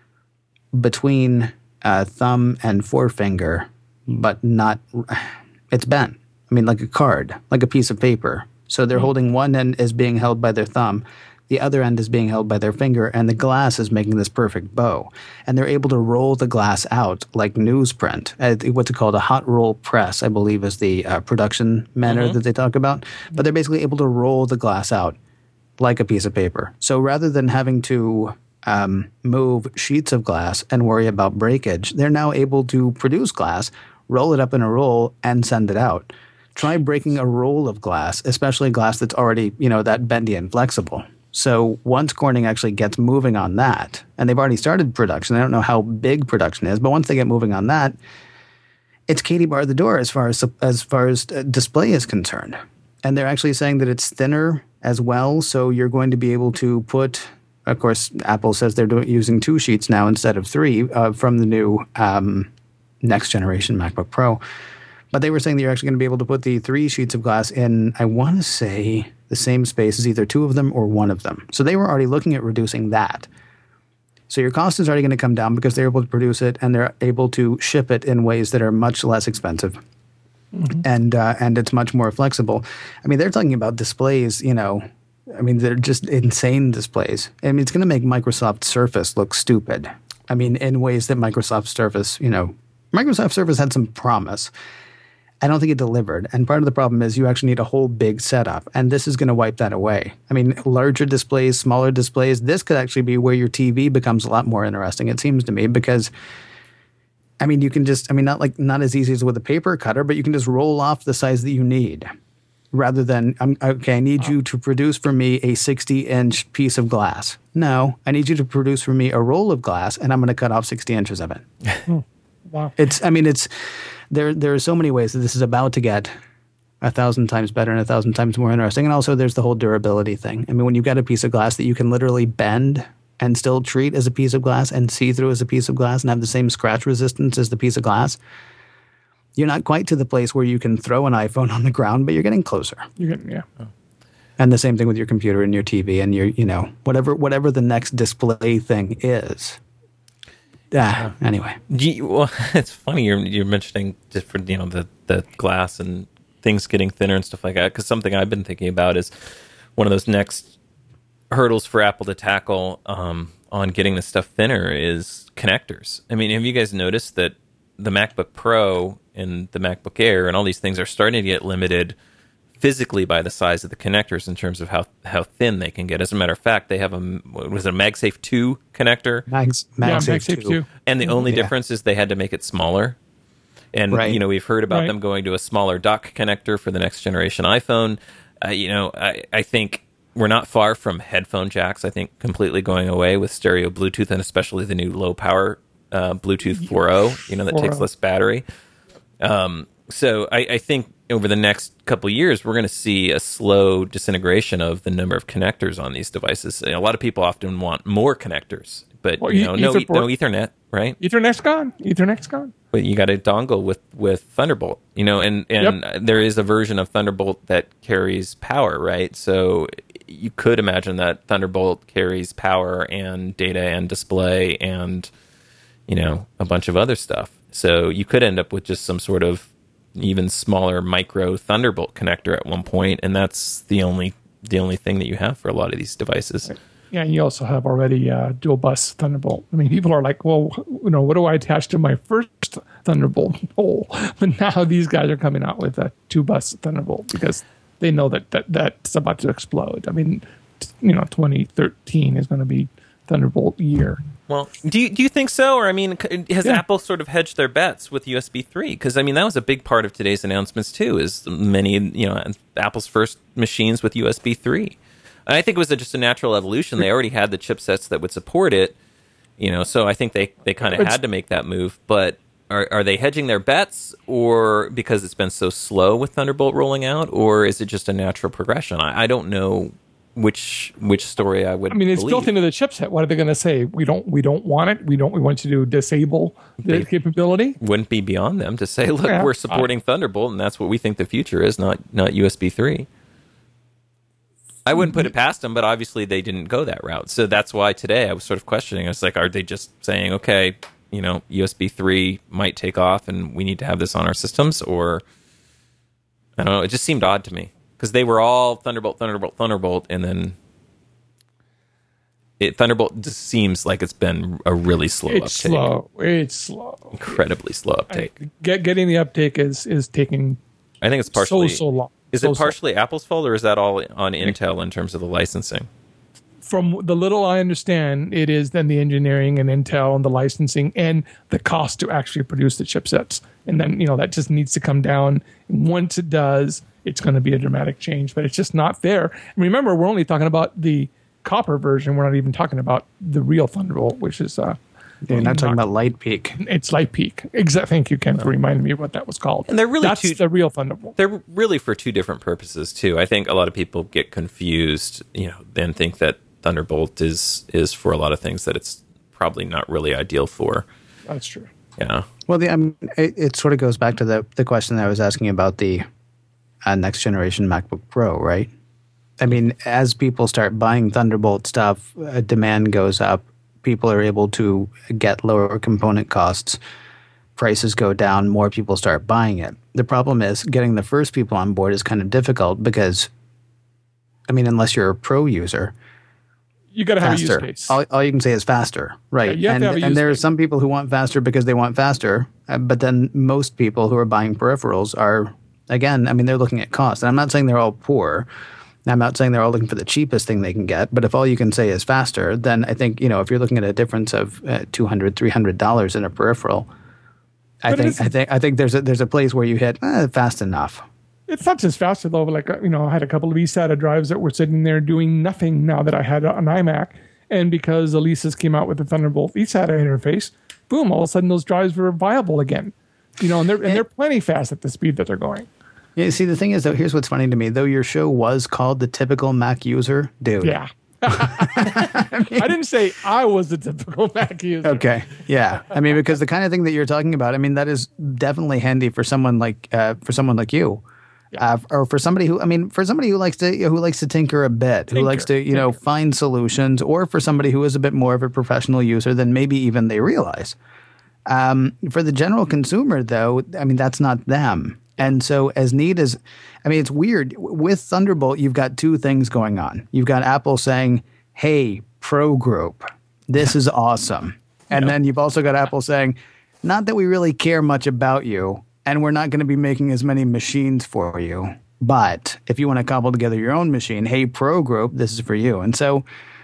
[SPEAKER 2] between uh, thumb and forefinger, but not. It's bent. I mean, like a card, like a piece of paper. So they're holding one end is being held by their thumb. The other end is being held by their finger, and the glass is making this perfect bow. And they're able to roll the glass out like newsprint. Uh, what's it called? A hot roll press, I believe, is the uh, production manner
[SPEAKER 1] Mm-hmm.
[SPEAKER 2] that they talk about. But they're basically able to roll the glass out like a piece of paper. So rather than having to um, move sheets of glass and worry about breakage, they're now able to produce glass, roll it up in a roll, and send it out. Try breaking a roll of glass, especially glass that's already, you know, that bendy and flexible. So once Corning actually gets moving on that, and they've already started production, I don't know how big production is, but once they get moving on that, it's Katie bar the door as far as as far as uh, display is concerned. And they're actually saying that it's thinner as well, so you're going to be able to put, of course, Apple says they're doing, using two sheets now instead of three uh, from the new um, next generation MacBook Pro. But they were saying that you're actually going to be able to put the three sheets of glass in, I want to say, the same space as either two of them or one of them. So they were already looking at reducing that. So your cost is already going to come down because they're able to produce it and they're able to ship it in ways that are much less expensive. Mm-hmm. And uh, and it's much more flexible. I mean, they're talking about displays, you know, I mean, they're just insane displays. I mean, it's going to make Microsoft Surface look stupid. I mean, in ways that Microsoft Surface, you know, Microsoft Surface had some promise. I don't think it delivered. And part of the problem is you actually need a whole big setup. And this is going to wipe that away. I mean, larger displays, smaller displays, this could actually be where your T V becomes a lot more interesting, it seems to me, because, I mean, you can just, I mean, not like, not as easy as with a paper cutter, but you can just roll off the size that you need rather than, I'm, okay, I need you to produce for me a sixty inch piece of glass. No, I need you to produce for me a roll of glass and I'm going to cut off sixty inches of it.
[SPEAKER 3] Wow.
[SPEAKER 2] It's, I mean, it's, there, there are so many ways that this is about to get a thousand times better and a thousand times more interesting. And also there's the whole durability thing. I mean, when you've got a piece of glass that you can literally bend and still treat as a piece of glass and see through as a piece of glass and have the same scratch resistance as the piece of glass, you're not quite to the place where you can throw an iPhone on the ground, but you're getting closer.
[SPEAKER 3] You're getting, yeah. Oh.
[SPEAKER 2] And the same thing with your computer and your T V and your, you know, whatever, whatever the next display thing is. Ah, anyway.
[SPEAKER 1] You, well, it's funny you're you're mentioning different, you know, the, the glass and things getting thinner and stuff like that, because something I've been thinking about is one of those next hurdles for Apple to tackle um, on getting this stuff thinner is connectors. I mean, have you guys noticed that the MacBook Pro and the MacBook Air and all these things are starting to get limited physically by the size of the connectors in terms of how, how thin they can get? As a matter of fact, they have a, what was it, a MagSafe two connector?
[SPEAKER 2] Mags, MagSafe,
[SPEAKER 3] yeah, MagSafe
[SPEAKER 2] two.
[SPEAKER 3] two.
[SPEAKER 1] And the only
[SPEAKER 2] Yeah.
[SPEAKER 1] difference is they had to make it smaller. And,
[SPEAKER 2] Right.
[SPEAKER 1] you know, we've heard about
[SPEAKER 3] Right.
[SPEAKER 1] them going to a smaller dock connector for the next generation iPhone. Uh, you know, I, I think we're not far from headphone jacks, I think, completely going away with stereo Bluetooth, and especially the new low power uh, Bluetooth four point oh, you know, that
[SPEAKER 3] four point oh.
[SPEAKER 1] takes less battery. Um, so I, I think over the next couple of years, we're going to see a slow disintegration of the number of connectors on these devices. You know, a lot of people often want more connectors, but
[SPEAKER 3] Well,
[SPEAKER 1] you
[SPEAKER 3] e-
[SPEAKER 1] know, no,
[SPEAKER 3] Etherport.
[SPEAKER 1] no Ethernet, right?
[SPEAKER 3] Ethernet's gone. Ethernet's gone.
[SPEAKER 1] But you got a dongle with, with Thunderbolt, you know, and, and there is a version of Thunderbolt that carries power, right? So you could imagine that Thunderbolt carries power and data and display and, you know, a bunch of other stuff. So you could end up with just some sort of even smaller micro Thunderbolt connector at one point, and that's the only the only thing that you have for a lot of these devices.
[SPEAKER 3] Yeah, and you also have already uh, dual bus Thunderbolt. I mean, people are like, well, you know, what do I attach to my first Thunderbolt hole? But now these guys are coming out with a two bus Thunderbolt because they know that, that that's about to explode. I mean, t- you know, twenty thirteen is going to be Thunderbolt year.
[SPEAKER 1] Well, do you, do you think so? Or, I mean, c- has
[SPEAKER 3] Yeah.
[SPEAKER 1] Apple sort of hedged their bets with U S B three? Because, I mean, that was a big part of today's announcements, too, is many, you know, Apple's first machines with U S B three. And I think it was a, just a natural evolution. They already had the chipsets that would support it, you know, so I think they, they kind of
[SPEAKER 3] It's-
[SPEAKER 1] had to make that move. But are, are they hedging their bets, or because it's been so slow with Thunderbolt rolling out, or is it just a natural progression? I, I don't know which which story I would
[SPEAKER 3] I mean, it's
[SPEAKER 1] believe.
[SPEAKER 3] built into the chipset. What are they going to say? We don't we don't want it. We don't. We want you to disable the
[SPEAKER 1] They-
[SPEAKER 3] capability.
[SPEAKER 1] Wouldn't be beyond them to say, look,
[SPEAKER 3] Yeah,
[SPEAKER 1] we're supporting Thunderbolt, and that's what we think the future is, not not U S B three. I wouldn't put it past them, but obviously they didn't go that route. So that's why today I was sort of questioning. I was like, are they just saying, okay, you know, U S B three might take off and we need to have this on our systems? Or, I don't know, it just seemed odd to me. Because they were all Thunderbolt, Thunderbolt, Thunderbolt, and then it, Thunderbolt just seems like it's been a really slow
[SPEAKER 3] It's
[SPEAKER 1] uptake.
[SPEAKER 3] slow. It's slow.
[SPEAKER 1] Incredibly slow uptake.
[SPEAKER 3] I- Get, getting the uptake is is taking
[SPEAKER 1] I think it's partially...
[SPEAKER 3] so so long.
[SPEAKER 1] Is
[SPEAKER 3] So,
[SPEAKER 1] it
[SPEAKER 3] so-
[SPEAKER 1] partially Apple's fault, or is that all on Intel in terms of the licensing?
[SPEAKER 3] From the little I understand, it is then the engineering and Intel and the licensing and the cost to actually produce the chipsets. And then, you know, that just needs to come down. And once it does, it's going to be a dramatic change, but it's just not there. And remember, we're only talking about the copper version. We're not even talking about the real Thunderbolt, which is uh,
[SPEAKER 2] You're not talking about Light Peak.
[SPEAKER 3] it's Light Peak. Exactly. Thank you, Ken, for reminding me of what that was called.
[SPEAKER 1] And they're really
[SPEAKER 3] That's
[SPEAKER 1] two-
[SPEAKER 3] the real Thunderbolt.
[SPEAKER 1] They're really for two different purposes, too. I think a lot of people get confused, you know, and think that Thunderbolt is is for a lot of things that it's probably not really ideal for.
[SPEAKER 3] That's true.
[SPEAKER 1] Yeah.
[SPEAKER 2] Well, the, I mean, it, it sort of goes back to the, the question that I was asking about the uh, next generation MacBook Pro, right? I mean, as people start buying Thunderbolt stuff, uh, demand goes up. People are able to get lower component costs. Prices go down. More people start buying it. The problem is getting the first people on board is kind of difficult because, I mean, unless you're a pro user,
[SPEAKER 3] You got to have
[SPEAKER 2] faster.
[SPEAKER 3] a use case.
[SPEAKER 2] All, all you can say is faster, right?
[SPEAKER 3] Yeah, you have
[SPEAKER 2] and
[SPEAKER 3] to have a
[SPEAKER 2] and
[SPEAKER 3] use
[SPEAKER 2] there are
[SPEAKER 3] case.
[SPEAKER 2] some people who want faster because they want faster, uh, but then most people who are buying peripherals are, again, I mean, they're looking at cost. And I'm not saying they're all poor. I'm not saying they're all looking for the cheapest thing they can get, but if all you can say is faster, then I think, you know, if you're looking at a difference of uh, two hundred dollars, three hundred dollars in a peripheral, I
[SPEAKER 3] But it
[SPEAKER 2] think
[SPEAKER 3] isn't-
[SPEAKER 2] I think I think there's a there's a place where you hit eh, fast enough.
[SPEAKER 3] It's not just faster though. But like uh, you know, I had a couple of eSATA drives that were sitting there doing nothing now that I had an iMac, and because Alesis came out with the Thunderbolt eSATA interface, boom! All of a sudden, those drives were viable again. You know, and they're and they're plenty fast at the speed that they're going.
[SPEAKER 2] Yeah, see, the thing is, though, here's what's funny to me. Though your show was called The Typical Mac User, dude.
[SPEAKER 3] Yeah. I didn't say I was the typical Mac user.
[SPEAKER 2] Okay. Yeah. I mean, because the kind of thing that you're talking about, I mean, that is definitely handy for someone like uh, for someone like you, uh, or for somebody who, I mean, for somebody who likes to who likes to tinker a bit, who
[SPEAKER 3] Tinker,
[SPEAKER 2] likes to you know
[SPEAKER 3] tinker.
[SPEAKER 2] find solutions, or for somebody who is a bit more of a professional user than maybe even they realize. Um, for the general consumer, though, I mean, that's not them. And so as neat as, I mean, it's weird. With Thunderbolt, you've got two things going on. You've got Apple saying, hey, Pro Group, this is awesome. And then you've also got Apple saying, not that we really care much about you, and we're not going to be making as many machines for you. But if you want to cobble together your own machine, hey, Pro Group, this is for you. And so,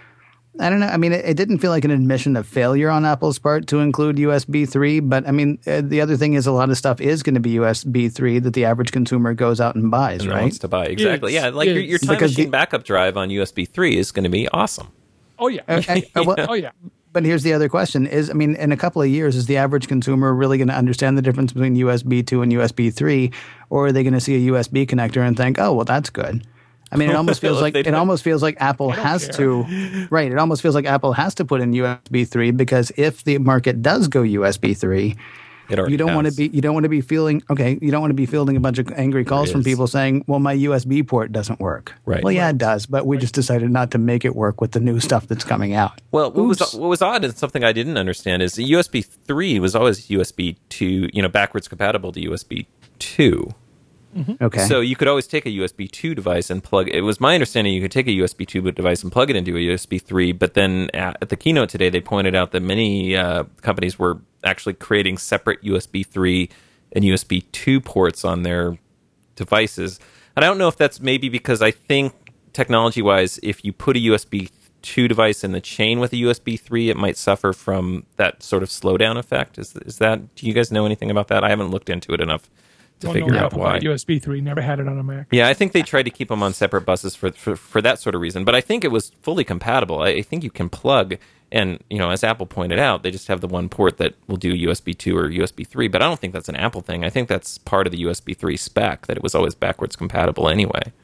[SPEAKER 2] I don't know. I mean, it, it didn't feel like an admission of failure on Apple's part to include U S B three. But I mean, uh, the other thing is a lot of stuff is going to be U S B three that the average consumer goes out and buys,
[SPEAKER 1] and
[SPEAKER 2] right?
[SPEAKER 1] wants to buy. Exactly.
[SPEAKER 3] It's-
[SPEAKER 1] yeah, like your, your
[SPEAKER 3] it's-
[SPEAKER 1] time
[SPEAKER 2] Because
[SPEAKER 1] machine
[SPEAKER 2] the-
[SPEAKER 1] backup drive on U S B three is going to be awesome.
[SPEAKER 3] Oh yeah.
[SPEAKER 2] Okay, uh, well,
[SPEAKER 3] Oh yeah.
[SPEAKER 2] But here's the other question: is I mean, in a couple of years, is the average consumer really going to understand the difference between U S B two and U S B three, or are they going to see a U S B connector and think, "Oh, well, that's good"? I mean, it almost feels
[SPEAKER 1] If
[SPEAKER 2] like
[SPEAKER 1] they
[SPEAKER 2] it
[SPEAKER 1] don't-
[SPEAKER 2] almost feels like Apple
[SPEAKER 3] don't
[SPEAKER 2] has
[SPEAKER 3] care.
[SPEAKER 2] to, right? It almost feels like Apple has to put in U S B three because if the market does go U S B three,
[SPEAKER 1] It already
[SPEAKER 2] you don't want to
[SPEAKER 1] has.
[SPEAKER 2] be you don't want to be feeling okay. You don't want to be fielding a bunch of angry calls from
[SPEAKER 1] is.
[SPEAKER 2] people saying, "Well, my U S B port doesn't work."
[SPEAKER 1] Right.
[SPEAKER 2] Well, yeah, it does, but we just decided not to make it work with the new stuff that's coming out.
[SPEAKER 1] Well, what was
[SPEAKER 2] Oops.
[SPEAKER 1] what was odd and something I didn't understand is the U S B three was always U S B two, you know, backwards compatible to U S B two.
[SPEAKER 2] Okay.
[SPEAKER 1] So you could always take a U S B two device and plug. It was my understanding you could take a U S B two device and plug it into a U S B three. But then at, at the keynote today, they pointed out that many uh, companies were actually creating separate U S B three and U S B two ports on their devices. And I don't know if that's maybe because I think technology-wise, if you put a U S B two device in the chain with a U S B three, it might suffer from that sort of slowdown effect. Is is that? Do you guys know anything about that? I haven't looked into it enough to
[SPEAKER 3] Don't
[SPEAKER 1] figure
[SPEAKER 3] know
[SPEAKER 1] out
[SPEAKER 3] enough
[SPEAKER 1] why.
[SPEAKER 3] about U S B three. Never had it on a Mac.
[SPEAKER 1] Yeah, I think they tried to keep them on separate buses for, for for that sort of reason. But I think it was fully compatible. I, I think you can plug, and you know, as Apple pointed out, they just have the one port that will do U S B two or U S B three. But I don't think that's an Apple thing. I think that's part of the U S B three spec that it was always backwards compatible anyway.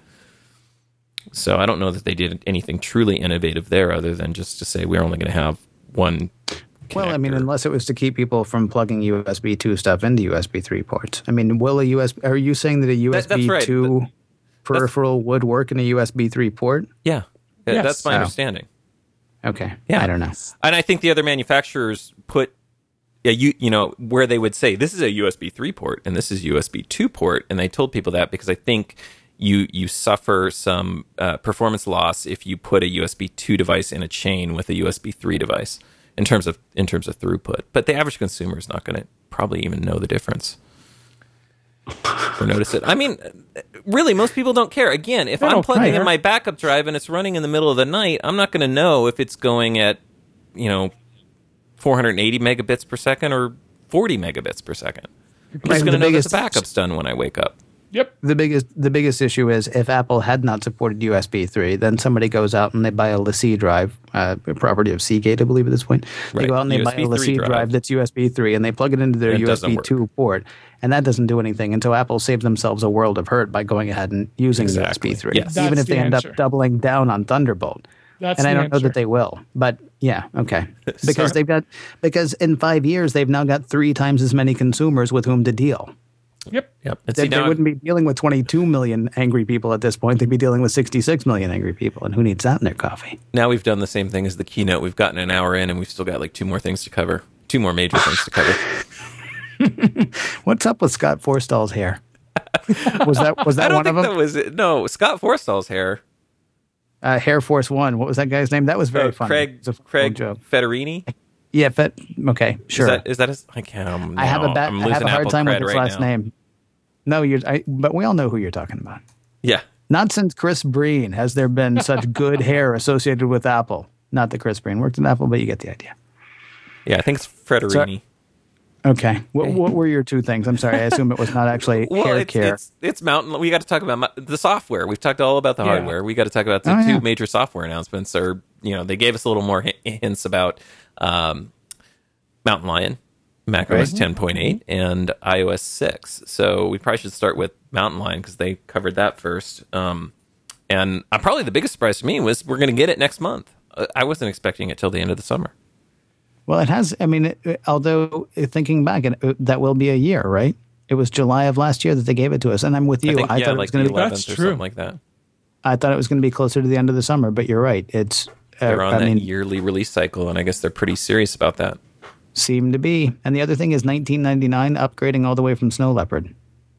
[SPEAKER 1] So I don't know that they did anything truly innovative there, other than just to say we're only going to have one.
[SPEAKER 2] Well, I mean,
[SPEAKER 1] connector.
[SPEAKER 2] unless it was to keep people from plugging U S B two stuff into U S B three ports. I mean, will a U S B? Are you saying that a
[SPEAKER 1] That- that's
[SPEAKER 2] U S B
[SPEAKER 1] right,
[SPEAKER 2] two peripheral would work in a U S B three port?
[SPEAKER 1] yeah, Yeah,
[SPEAKER 3] Yes.
[SPEAKER 1] that's my
[SPEAKER 2] Oh.
[SPEAKER 1] understanding.
[SPEAKER 2] Okay.
[SPEAKER 1] Yeah.
[SPEAKER 2] I don't know.
[SPEAKER 1] And I think the other manufacturers put, yeah, you you know, where they would say this is a U S B three port and this is U S B two port, and they told people that because I think you you suffer some uh, performance loss if you put a U S B two device in a chain with a U S B three device in terms of in terms of throughput. But the average consumer is not going to probably even know the difference or notice it. I mean, really, most people don't care. Again, if
[SPEAKER 3] They
[SPEAKER 1] I'm
[SPEAKER 3] don't
[SPEAKER 1] plugging
[SPEAKER 3] care.
[SPEAKER 1] in my backup drive and it's running in the middle of the night, I'm not going to know if it's going at, you know, four hundred eighty megabits per second or forty megabits per second. I'm
[SPEAKER 2] Right,
[SPEAKER 1] just going
[SPEAKER 2] the
[SPEAKER 1] to know that
[SPEAKER 2] biggest-
[SPEAKER 1] the backup's done when I wake up.
[SPEAKER 3] Yep.
[SPEAKER 2] The biggest the biggest issue is if Apple had not supported U S B three, then somebody goes out and they buy a LaCie drive, uh, property of Seagate, I believe at this point. They
[SPEAKER 1] Right.
[SPEAKER 2] go out and they buy a
[SPEAKER 1] U S B three
[SPEAKER 2] LaCie drive.
[SPEAKER 1] drive
[SPEAKER 2] that's U S B three, and they plug it into their
[SPEAKER 1] And it doesn't
[SPEAKER 2] U S B
[SPEAKER 1] work.
[SPEAKER 2] two port, and that doesn't do anything. And so Apple saves themselves a world of hurt by going ahead and using
[SPEAKER 1] Exactly.
[SPEAKER 2] U S B three,
[SPEAKER 1] Yes.
[SPEAKER 2] even
[SPEAKER 3] That's
[SPEAKER 2] if they
[SPEAKER 3] the
[SPEAKER 2] end
[SPEAKER 3] answer.
[SPEAKER 2] up doubling down on Thunderbolt.
[SPEAKER 3] That's
[SPEAKER 2] and I
[SPEAKER 3] the
[SPEAKER 2] don't know
[SPEAKER 3] answer.
[SPEAKER 2] that they will, but yeah, okay. Because
[SPEAKER 1] Sorry.
[SPEAKER 2] they've got because in five years they've now got three times as many consumers with whom to deal.
[SPEAKER 3] Yep.
[SPEAKER 1] Yep. And
[SPEAKER 2] They,
[SPEAKER 1] see,
[SPEAKER 2] they
[SPEAKER 1] now
[SPEAKER 2] wouldn't be dealing with twenty-two million angry people at this point. They'd be dealing with sixty-six million angry people, and who needs that in their coffee?
[SPEAKER 1] now we've done the same thing as the keynote. We've gotten an hour in and we've still got like two more things to cover. Two more major things to cover.
[SPEAKER 2] What's up with Scott Forstall's hair? Was that was
[SPEAKER 1] I
[SPEAKER 2] that
[SPEAKER 1] don't
[SPEAKER 2] one
[SPEAKER 1] think
[SPEAKER 2] of
[SPEAKER 1] that
[SPEAKER 2] them?
[SPEAKER 1] was it. No, Scott Forstall's hair.
[SPEAKER 2] Uh, Air Force One. What was that guy's name? That was very
[SPEAKER 1] Oh,
[SPEAKER 2] funny.
[SPEAKER 1] Craig
[SPEAKER 2] It was a
[SPEAKER 1] Craig
[SPEAKER 2] joke.
[SPEAKER 1] Federini.
[SPEAKER 2] Yeah, Fet, okay, sure.
[SPEAKER 1] Is that is that his? I can't. Um,
[SPEAKER 2] I have
[SPEAKER 1] no,
[SPEAKER 2] a bad,
[SPEAKER 1] I'm
[SPEAKER 2] I have
[SPEAKER 1] losing
[SPEAKER 2] a hard
[SPEAKER 1] Apple
[SPEAKER 2] time with
[SPEAKER 1] cred
[SPEAKER 2] his
[SPEAKER 1] right
[SPEAKER 2] last
[SPEAKER 1] now.
[SPEAKER 2] name. No, you're. I, but we all know who you're talking about.
[SPEAKER 1] Yeah.
[SPEAKER 2] Not since Chris Breen has there been such good hair associated with Apple. Not that Chris Breen worked at Apple, but you get the idea.
[SPEAKER 1] Yeah, I think it's Federini.
[SPEAKER 2] Okay. What, what were your two things? I'm sorry. I assume it was not actually
[SPEAKER 1] Well,
[SPEAKER 2] hair
[SPEAKER 1] it's,
[SPEAKER 2] care.
[SPEAKER 1] it's it's Mountain. We got to talk about mo- the software. We've talked all about the
[SPEAKER 3] Yeah.
[SPEAKER 1] hardware. We got to talk about the
[SPEAKER 2] Oh,
[SPEAKER 1] two
[SPEAKER 2] yeah.
[SPEAKER 1] major software announcements. Or you know, they gave us a little more hi- hints about um, Mountain Lion, macOS
[SPEAKER 2] Right.
[SPEAKER 1] ten point eight, and iOS six. So we probably should start with Mountain Lion because they covered that first. Um, and uh, probably the biggest surprise to me was we're going to get it next month. Uh, I wasn't expecting it till the end of the summer.
[SPEAKER 2] Well, it has. I mean, it, it- although uh, thinking back, it, it- that will be a year, right? It was July of last year that they gave it to us, and I'm with you.
[SPEAKER 1] I think, yeah,
[SPEAKER 2] thought it
[SPEAKER 1] like
[SPEAKER 2] was going
[SPEAKER 1] the
[SPEAKER 2] to be.
[SPEAKER 1] eleventh
[SPEAKER 3] That's
[SPEAKER 1] or
[SPEAKER 3] true.
[SPEAKER 1] something like that.
[SPEAKER 2] I thought it was going to be closer to the end of the summer, but you're right. It's. Uh,
[SPEAKER 1] They're on
[SPEAKER 2] I
[SPEAKER 1] that
[SPEAKER 2] mean,
[SPEAKER 1] yearly release cycle, and I guess they're pretty serious about that.
[SPEAKER 2] seem to be. And the other thing is nineteen ninety-nine upgrading all the way from Snow Leopard.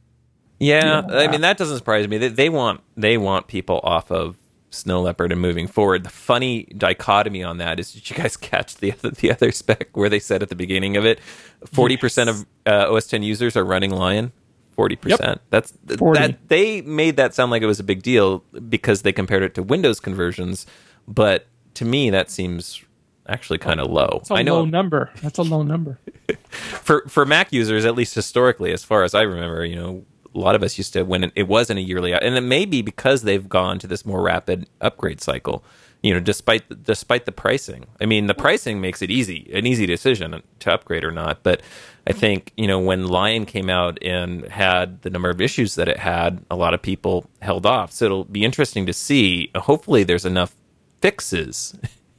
[SPEAKER 1] Yeah, I mean that doesn't surprise me. They, they want they want people off of Snow Leopard and moving forward. The funny dichotomy on that is, did you guys catch the other, the other spec where they said at the beginning of it, forty percent of uh, O S ten users are running Lion? Forty percent. That's
[SPEAKER 3] forty.
[SPEAKER 1] that. They made that sound like it was a big deal because they compared it to Windows conversions, but to me that seems actually kind of low.
[SPEAKER 3] It's a
[SPEAKER 1] I know
[SPEAKER 3] low number. That's a low number.
[SPEAKER 1] for for Mac users, at least historically, as far as I remember, you know, a lot of us used to when it, it wasn't a yearly, and it may be because they've gone to this more rapid upgrade cycle. You know, despite the, despite the pricing. I mean, the pricing makes it easy, an easy decision to upgrade or not. But I think, you know, when Lion came out and had the number of issues that it had, a lot of people held off. So it'll be interesting to see. Hopefully, there's enough fixes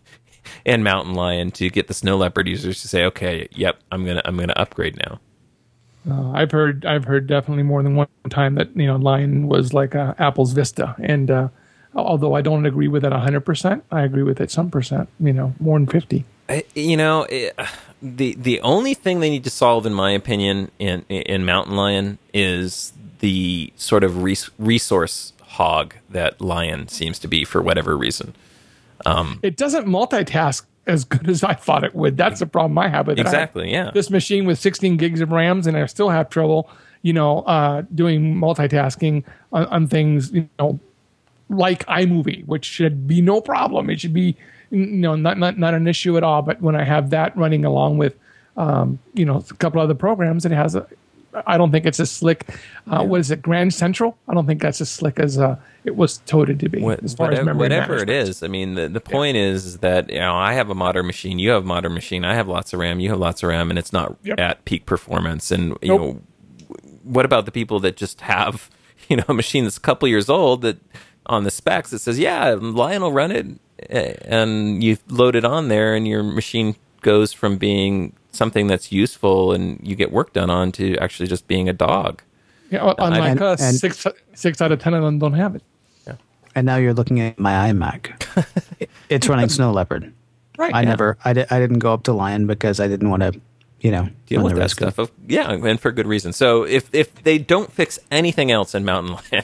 [SPEAKER 1] in Mountain Lion to get the Snow Leopard users to say, okay, yep, I'm gonna I'm gonna upgrade now.
[SPEAKER 3] Uh, I've heard I've heard definitely more than one time that, you know, Lion was like uh, Apple's Vista, and uh, although I don't agree with it one hundred percent, I agree with it some percent, you know, more than fifty.
[SPEAKER 1] I, you know, it, the the only thing they need to solve, in my opinion, in in Mountain Lion is the sort of res, resource hog that Lion seems to be for whatever reason. Um,
[SPEAKER 3] It doesn't multitask as good as I thought it would. That's the problem I have with it. I have
[SPEAKER 1] exactly, yeah.
[SPEAKER 3] this machine with sixteen gigs of RAMs, and I still have trouble, you know, uh, doing multitasking on, on things, you know, like iMovie, which should be no problem. It should be, you know, not not not an issue at all. But when I have that running along with, um, you know, a couple other programs, it has a. I don't think it's as slick. Uh,
[SPEAKER 1] Yeah.
[SPEAKER 3] What is it, Grand Central? I don't think that's as slick as uh, it was touted to be.
[SPEAKER 1] What-
[SPEAKER 3] as far
[SPEAKER 1] whatever,
[SPEAKER 3] as memory
[SPEAKER 1] whatever it
[SPEAKER 3] management.
[SPEAKER 1] is. I mean, the, the point is that, you know, I have a modern machine, you have a modern machine, I have lots of RAM, you have lots of RAM, and it's not
[SPEAKER 3] Yep.
[SPEAKER 1] at peak performance. And you
[SPEAKER 3] Nope.
[SPEAKER 1] know, what about the people that just have, you know, a machine that's a couple years old that on the specs that says, yeah, Lion will run it, eh, and you load it on there, and your machine goes from being something that's useful and you get work done on to actually just being a dog.
[SPEAKER 3] Yeah, unlike
[SPEAKER 2] And-
[SPEAKER 3] us,
[SPEAKER 2] and-
[SPEAKER 3] six six out of ten of them don't have it.
[SPEAKER 2] And now you're looking at my iMac. It's running Snow Leopard.
[SPEAKER 3] Right.
[SPEAKER 2] I
[SPEAKER 3] yeah.
[SPEAKER 2] never, I, di- I didn't go up to Lion because I didn't want to, you know,
[SPEAKER 1] Deal
[SPEAKER 2] run
[SPEAKER 1] with
[SPEAKER 2] the
[SPEAKER 1] that
[SPEAKER 2] risk of-
[SPEAKER 1] stuff. Of, yeah, and for good reason. So if if they don't fix anything else in Mountain Lion,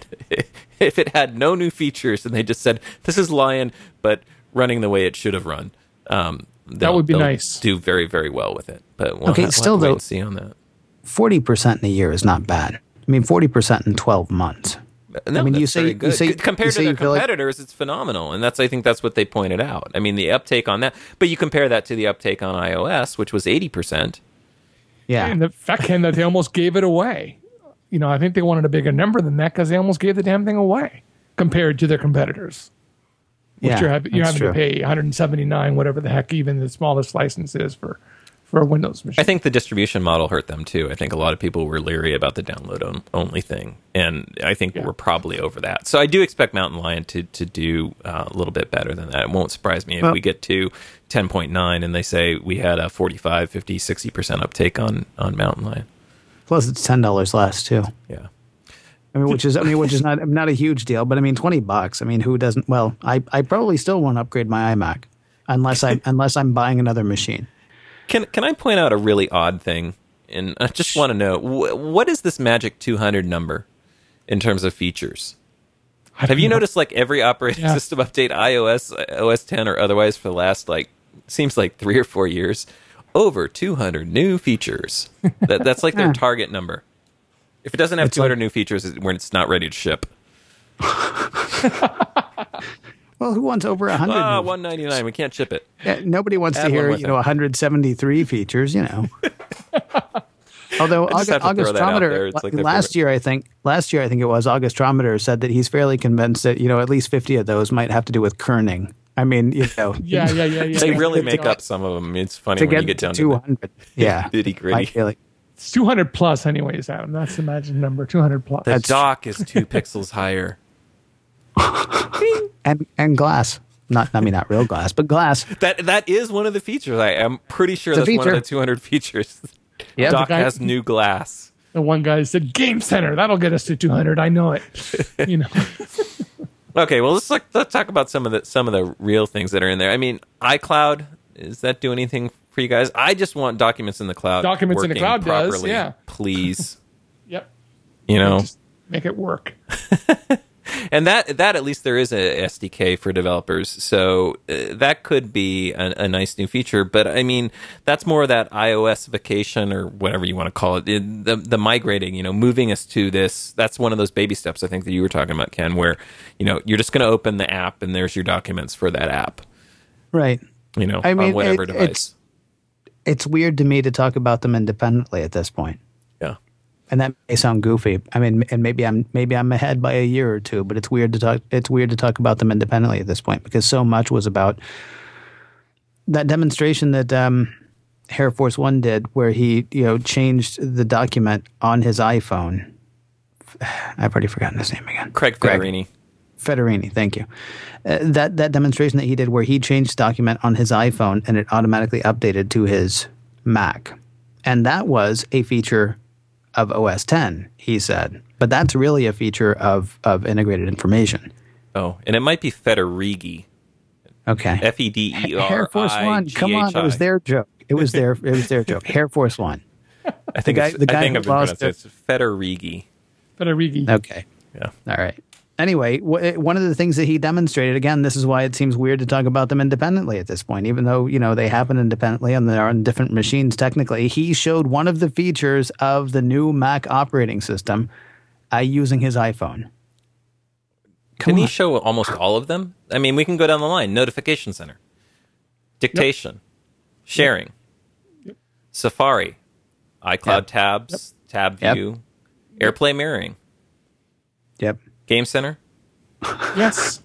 [SPEAKER 1] if it had no new features and they just said this is Lion but running the way it should have run, um, they'll-
[SPEAKER 3] would be
[SPEAKER 1] they'll
[SPEAKER 3] nice.
[SPEAKER 1] Do very very well with it. But we'll
[SPEAKER 2] Okay,
[SPEAKER 1] have, we'll
[SPEAKER 2] still
[SPEAKER 1] have to wait
[SPEAKER 2] though-
[SPEAKER 1] and see on that.
[SPEAKER 2] forty percent in a year is not bad. I mean, forty percent in twelve months.
[SPEAKER 1] No,
[SPEAKER 2] I mean, you
[SPEAKER 1] that's
[SPEAKER 2] say-
[SPEAKER 1] very
[SPEAKER 2] you
[SPEAKER 1] good.
[SPEAKER 2] say-
[SPEAKER 1] compared
[SPEAKER 2] you
[SPEAKER 1] to
[SPEAKER 2] say
[SPEAKER 1] their
[SPEAKER 2] you feel like-
[SPEAKER 1] competitors, it's phenomenal, and that's I think that's what they pointed out. I mean, the uptake on that, but you compare that to the uptake on iOS, which was eighty percent.
[SPEAKER 2] Yeah.
[SPEAKER 3] And the fact Ken, that they almost gave it away. You know, I think they wanted a bigger number than that because they almost gave the damn thing away compared to their competitors. Which
[SPEAKER 2] yeah,
[SPEAKER 3] you're, having, you're
[SPEAKER 2] that's
[SPEAKER 3] having
[SPEAKER 2] true.
[SPEAKER 3] to pay one hundred seventy-nine, whatever the heck even the smallest license is for, for a Windows machine.
[SPEAKER 1] I think the distribution model hurt them too. I think a lot of people were leery about the download on, only thing, and I think
[SPEAKER 3] Yeah.
[SPEAKER 1] we're probably over that. So I do expect Mountain Lion to to do uh, a little bit better than that. It won't surprise me if
[SPEAKER 2] Well-
[SPEAKER 1] we get to ten point nine and they say we had a forty-five, fifty, sixty percent uptake on on Mountain Lion.
[SPEAKER 2] Plus, it's ten dollars less too.
[SPEAKER 1] Yeah.
[SPEAKER 2] I mean, which is, I mean, which is not not a huge deal, but I mean, twenty bucks. I mean, who doesn't? Well, I, I probably still won't upgrade my iMac unless I unless I'm buying another machine.
[SPEAKER 1] Can can I point out a really odd thing? And I just want to know wh- what is this magic two hundred number in terms of features? Have you noticed like every operating
[SPEAKER 3] Yeah.
[SPEAKER 1] system update, iOS, O S ten, or otherwise, for the last like seems like three or four years, over two hundred new features. That that's like their target number. If it doesn't have
[SPEAKER 2] It's
[SPEAKER 1] two hundred
[SPEAKER 2] like-
[SPEAKER 1] new features, it's when it's not ready to ship.
[SPEAKER 2] Well, who wants over one hundred?
[SPEAKER 1] Ah, one ninety-nine. We can't ship it.
[SPEAKER 2] Yeah, nobody wants
[SPEAKER 1] Add
[SPEAKER 2] to
[SPEAKER 1] one
[SPEAKER 2] hear,
[SPEAKER 1] more
[SPEAKER 2] you know,
[SPEAKER 1] thing.
[SPEAKER 2] one hundred seventy-three features, you know. Although
[SPEAKER 1] I just have to throw that out there.
[SPEAKER 2] Augustrometer
[SPEAKER 1] It's like their
[SPEAKER 2] last
[SPEAKER 1] favorite.
[SPEAKER 2] year, I think last year I think it was Augustrometer said that he's fairly convinced that you know at least fifty of those might have to do with kerning. I mean, you know,
[SPEAKER 3] Yeah, yeah, yeah, yeah.
[SPEAKER 1] They really
[SPEAKER 3] It's
[SPEAKER 1] make up some of them. It's funny
[SPEAKER 2] to
[SPEAKER 1] when you
[SPEAKER 2] get,
[SPEAKER 1] get
[SPEAKER 2] to
[SPEAKER 1] down
[SPEAKER 2] two
[SPEAKER 1] to
[SPEAKER 2] hundred, yeah,
[SPEAKER 1] nitty gritty.
[SPEAKER 2] ideally.
[SPEAKER 3] It's two hundred plus, anyways, Adam. That's the magic number. two hundred plus.
[SPEAKER 1] The
[SPEAKER 2] That's-
[SPEAKER 1] dock is two pixels higher.
[SPEAKER 2] and and glass, not I mean not real glass, but glass.
[SPEAKER 1] That that is one of the features. I am pretty sure
[SPEAKER 2] It's a
[SPEAKER 1] that's one of
[SPEAKER 2] feature.
[SPEAKER 1] the two hundred features.
[SPEAKER 2] Yeah,
[SPEAKER 1] Dock
[SPEAKER 3] the guy-
[SPEAKER 1] has new glass.
[SPEAKER 3] The one guy said, Game Center. That'll get us to two hundred. I know it. You know.
[SPEAKER 1] Okay, well let's like, let's talk about some of the some of the real things that are in there. I mean, iCloud, does that do anything for you guys? I just want documents in the cloud.
[SPEAKER 3] Documents in the
[SPEAKER 1] working
[SPEAKER 3] cloud does,
[SPEAKER 1] properly,
[SPEAKER 3] yeah.
[SPEAKER 1] Please.
[SPEAKER 3] Yep.
[SPEAKER 1] You know,
[SPEAKER 3] Just make it work.
[SPEAKER 1] and that that at least there is a S D K for developers, so uh, that could be a, a nice new feature. But I mean, that's more that iOSification or whatever you want to call it, it the the migrating, you know, moving us to this. That's one of those baby steps I think that you were talking about, Ken, where you know you're just going to open the app and there's your documents for that app.
[SPEAKER 2] Right.
[SPEAKER 1] You know,
[SPEAKER 2] I mean,
[SPEAKER 1] on whatever
[SPEAKER 2] it-
[SPEAKER 1] device.
[SPEAKER 2] it's- It's weird to me to talk about them independently at this point.
[SPEAKER 1] Yeah.
[SPEAKER 2] And that may sound goofy. I mean, and maybe I'm maybe I'm ahead by a year or two, but it's weird to talk. It's weird to talk about them independently at this point because so much was about that demonstration that um, Air Force One did, where he you know changed the document on his iPhone. I've already forgotten his name again.
[SPEAKER 1] Craig
[SPEAKER 2] Greg.
[SPEAKER 1] Federini.
[SPEAKER 2] Federini, thank you. Uh, that that demonstration that he did, where he changed document on his iPhone and it automatically updated to his Mac, and that was a feature of O S ten, he said. But that's really a feature of of integrated information.
[SPEAKER 1] Oh, and it might be Federighi.
[SPEAKER 2] Okay.
[SPEAKER 1] F E D E R
[SPEAKER 2] Air Force One, come on, it was their joke. It was their it was their joke. Air Force One.
[SPEAKER 1] I think,
[SPEAKER 2] guy-
[SPEAKER 1] it's,
[SPEAKER 2] the guy
[SPEAKER 1] I think
[SPEAKER 2] who
[SPEAKER 1] I've been
[SPEAKER 2] lost
[SPEAKER 1] pronounced it. It's Federighi.
[SPEAKER 3] Federighi.
[SPEAKER 2] Okay.
[SPEAKER 1] Yeah.
[SPEAKER 2] All right. Anyway, w- one of the things that he demonstrated, again, this is why it seems weird to talk about them independently at this point, even though, you know, they happen independently and they're on different machines technically. He showed one of the features of the new Mac operating system uh, using his iPhone. Come
[SPEAKER 1] Didn't he
[SPEAKER 2] on.
[SPEAKER 1] show almost all of them? I mean, we can go down the line. Notification center. Dictation. Sharing. Safari. iCloud
[SPEAKER 2] Yep.
[SPEAKER 1] tabs. Tab
[SPEAKER 2] Yep.
[SPEAKER 1] view. AirPlay mirroring.
[SPEAKER 2] Yep.
[SPEAKER 1] Game Center.
[SPEAKER 3] Yes.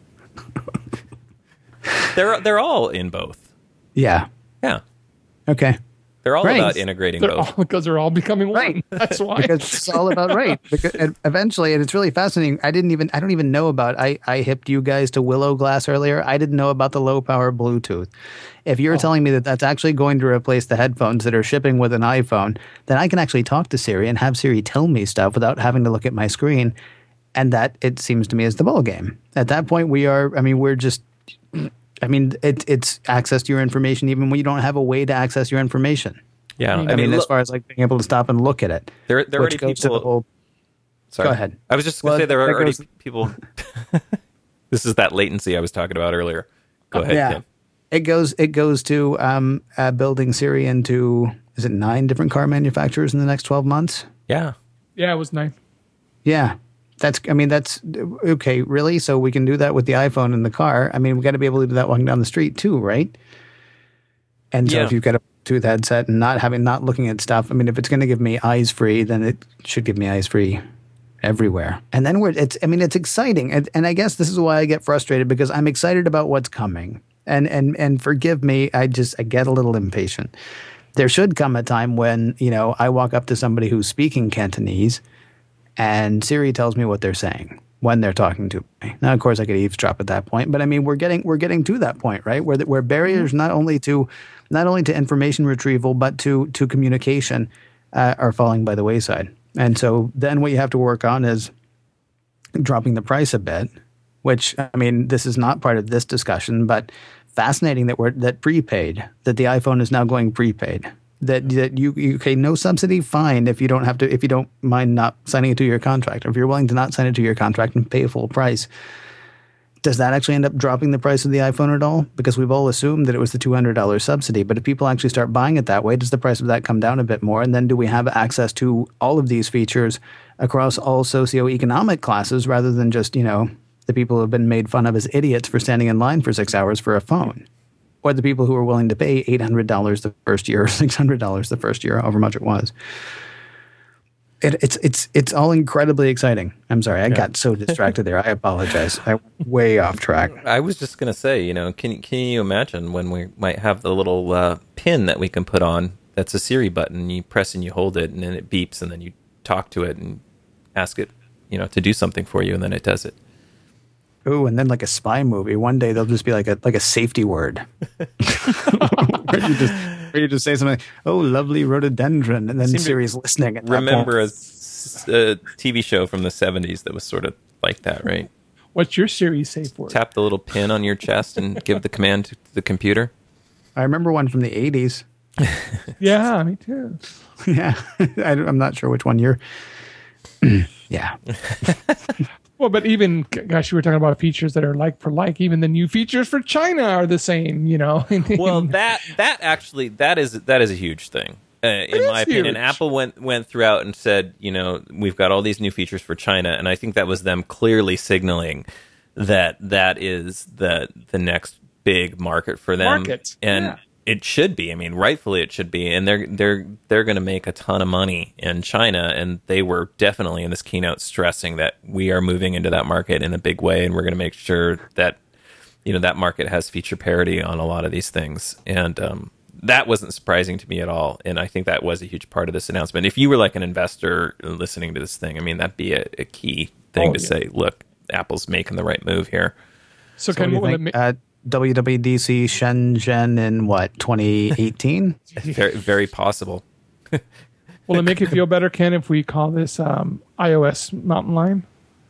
[SPEAKER 1] They're they're all in both.
[SPEAKER 2] Yeah.
[SPEAKER 1] Yeah.
[SPEAKER 2] Okay.
[SPEAKER 1] They're all
[SPEAKER 2] Right.
[SPEAKER 1] about integrating
[SPEAKER 3] They're
[SPEAKER 1] both.
[SPEAKER 3] all, because they're all becoming one.
[SPEAKER 2] Right.
[SPEAKER 3] That's why.
[SPEAKER 2] Because it's all about right. Because and eventually, and it's really fascinating. I didn't even I don't even know about. I I hipped you guys to Willow Glass earlier. I didn't know about the low power Bluetooth. If you're telling me that that's actually going to replace the headphones that are shipping with an iPhone, then I can actually talk to Siri and have Siri tell me stuff without having to look at my screen. And that, it seems to me, is the ball game. At that point, we are. I mean, we're just. I mean, it, it's access to your information even when you don't have a way to access your information.
[SPEAKER 1] Yeah.
[SPEAKER 3] I
[SPEAKER 2] I mean, as
[SPEAKER 1] look,
[SPEAKER 2] far as like being able to stop and look at it.
[SPEAKER 1] there, there are
[SPEAKER 2] which
[SPEAKER 1] already
[SPEAKER 2] goes to the
[SPEAKER 1] people.
[SPEAKER 2] whole.
[SPEAKER 1] Sorry.
[SPEAKER 2] Go ahead.
[SPEAKER 1] I was just going to
[SPEAKER 2] Well,
[SPEAKER 1] say there are
[SPEAKER 2] that
[SPEAKER 1] already
[SPEAKER 2] goes-
[SPEAKER 1] people. This is that latency I was talking about earlier. Go ahead,
[SPEAKER 2] Yeah.
[SPEAKER 1] Kim.
[SPEAKER 2] It goes it goes to um, uh, building Siri into, is it nine different car manufacturers in the next twelve months?
[SPEAKER 1] Yeah.
[SPEAKER 3] Yeah, it was nice.
[SPEAKER 2] Yeah. That's, I mean, that's, okay, really? So we can do that with the iPhone in the car. I mean, we got to be able to do that walking down the street too, right? And so
[SPEAKER 1] Yeah.
[SPEAKER 2] if you've got a Bluetooth headset and not having, not looking at stuff, I mean, if it's going to give me eyes free, then it should give me eyes free everywhere. And then we're, it's, I mean, it's exciting. And, and I guess this is why I get frustrated, because I'm excited about what's coming. And, and, and forgive me, I just, I get a little impatient. There should come a time when, you know, I walk up to somebody who's speaking Cantonese and Siri tells me what they're saying when they're talking to me. Now, of course, I could eavesdrop at that point, but I mean, we're getting we're getting to that point, right? Where where barriers not only to not only to information retrieval but to to communication uh, are falling by the wayside. And so then what you have to work on is dropping the price a bit. Which, I mean, this is not part of this discussion, but fascinating that we're that prepaid that the iPhone is now going prepaid. that that you, you okay, no subsidy, fine if you don't have to if you don't mind not signing it to your contract, or if you're willing to not sign it to your contract and pay a full price. Does that actually end up dropping the price of the iPhone at all? Because we've all assumed that it was the two hundred dollars subsidy. But if people actually start buying it that way, does the price of that come down a bit more? And then do we have access to all of these features across all socioeconomic classes rather than just, you know, the people who have been made fun of as idiots for standing in line for six hours for a phone? Or the people who are willing to pay eight hundred dollars the first year or six hundred dollars the first year, however much it was. It, it's it's it's all incredibly exciting. I'm sorry, I yeah. got so distracted there. I apologize. I went way off track.
[SPEAKER 1] I was just going to say, you know, can can you imagine when we might have the little uh, pin that we can put on that's a Siri button? You press and you hold it, and then it beeps, and then you talk to it and ask it, you know, to do something for you, and then it does it.
[SPEAKER 2] Ooh, and then like a spy movie. One day they'll just be like a like a safety word. where, you just, where you just say something, oh, lovely rhododendron, and then Siri's listening. At
[SPEAKER 1] remember a, a T V show from the seventies that was sort of like that, right?
[SPEAKER 3] What's your Siri safe word?
[SPEAKER 1] Tap the little pin on your chest and give the command to the computer.
[SPEAKER 2] I remember one from the eighties.
[SPEAKER 3] Yeah, me too.
[SPEAKER 2] Yeah, I, I'm not sure which one you're... yeah.
[SPEAKER 3] Well, but even, gosh, you were talking about features that are like for like. Even the new features for China are the same, you know.
[SPEAKER 1] Well, that that actually that is that is a huge thing, uh, in my opinion.
[SPEAKER 3] Huge.
[SPEAKER 1] Apple went went throughout and said, you know, we've got all these new features for China, and I think that was them clearly signaling that that is the the next big market for them.
[SPEAKER 3] Market,
[SPEAKER 1] and
[SPEAKER 3] yeah.
[SPEAKER 1] It should be. I mean, rightfully it should be. And they're they're they're going to make a ton of money in China, and they were definitely in this keynote stressing that we are moving into that market in a big way, and we're going to make sure that, you know, that market has feature parity on a lot of these things. And um, that wasn't surprising to me at all. And I think that was a huge part of this announcement. If you were like an investor listening to this thing, I mean, that'd be a, a key thing
[SPEAKER 3] oh,
[SPEAKER 1] to
[SPEAKER 3] yeah.
[SPEAKER 1] say, look, Apple's making the right move here.
[SPEAKER 3] So,
[SPEAKER 2] So
[SPEAKER 3] can
[SPEAKER 2] what do you
[SPEAKER 3] we
[SPEAKER 2] think? Uh, W W D C Shenzhen in what, twenty eighteen?
[SPEAKER 1] very, very possible.
[SPEAKER 3] will it make you feel better, Ken, if we call this um, iOS Mountain Lion?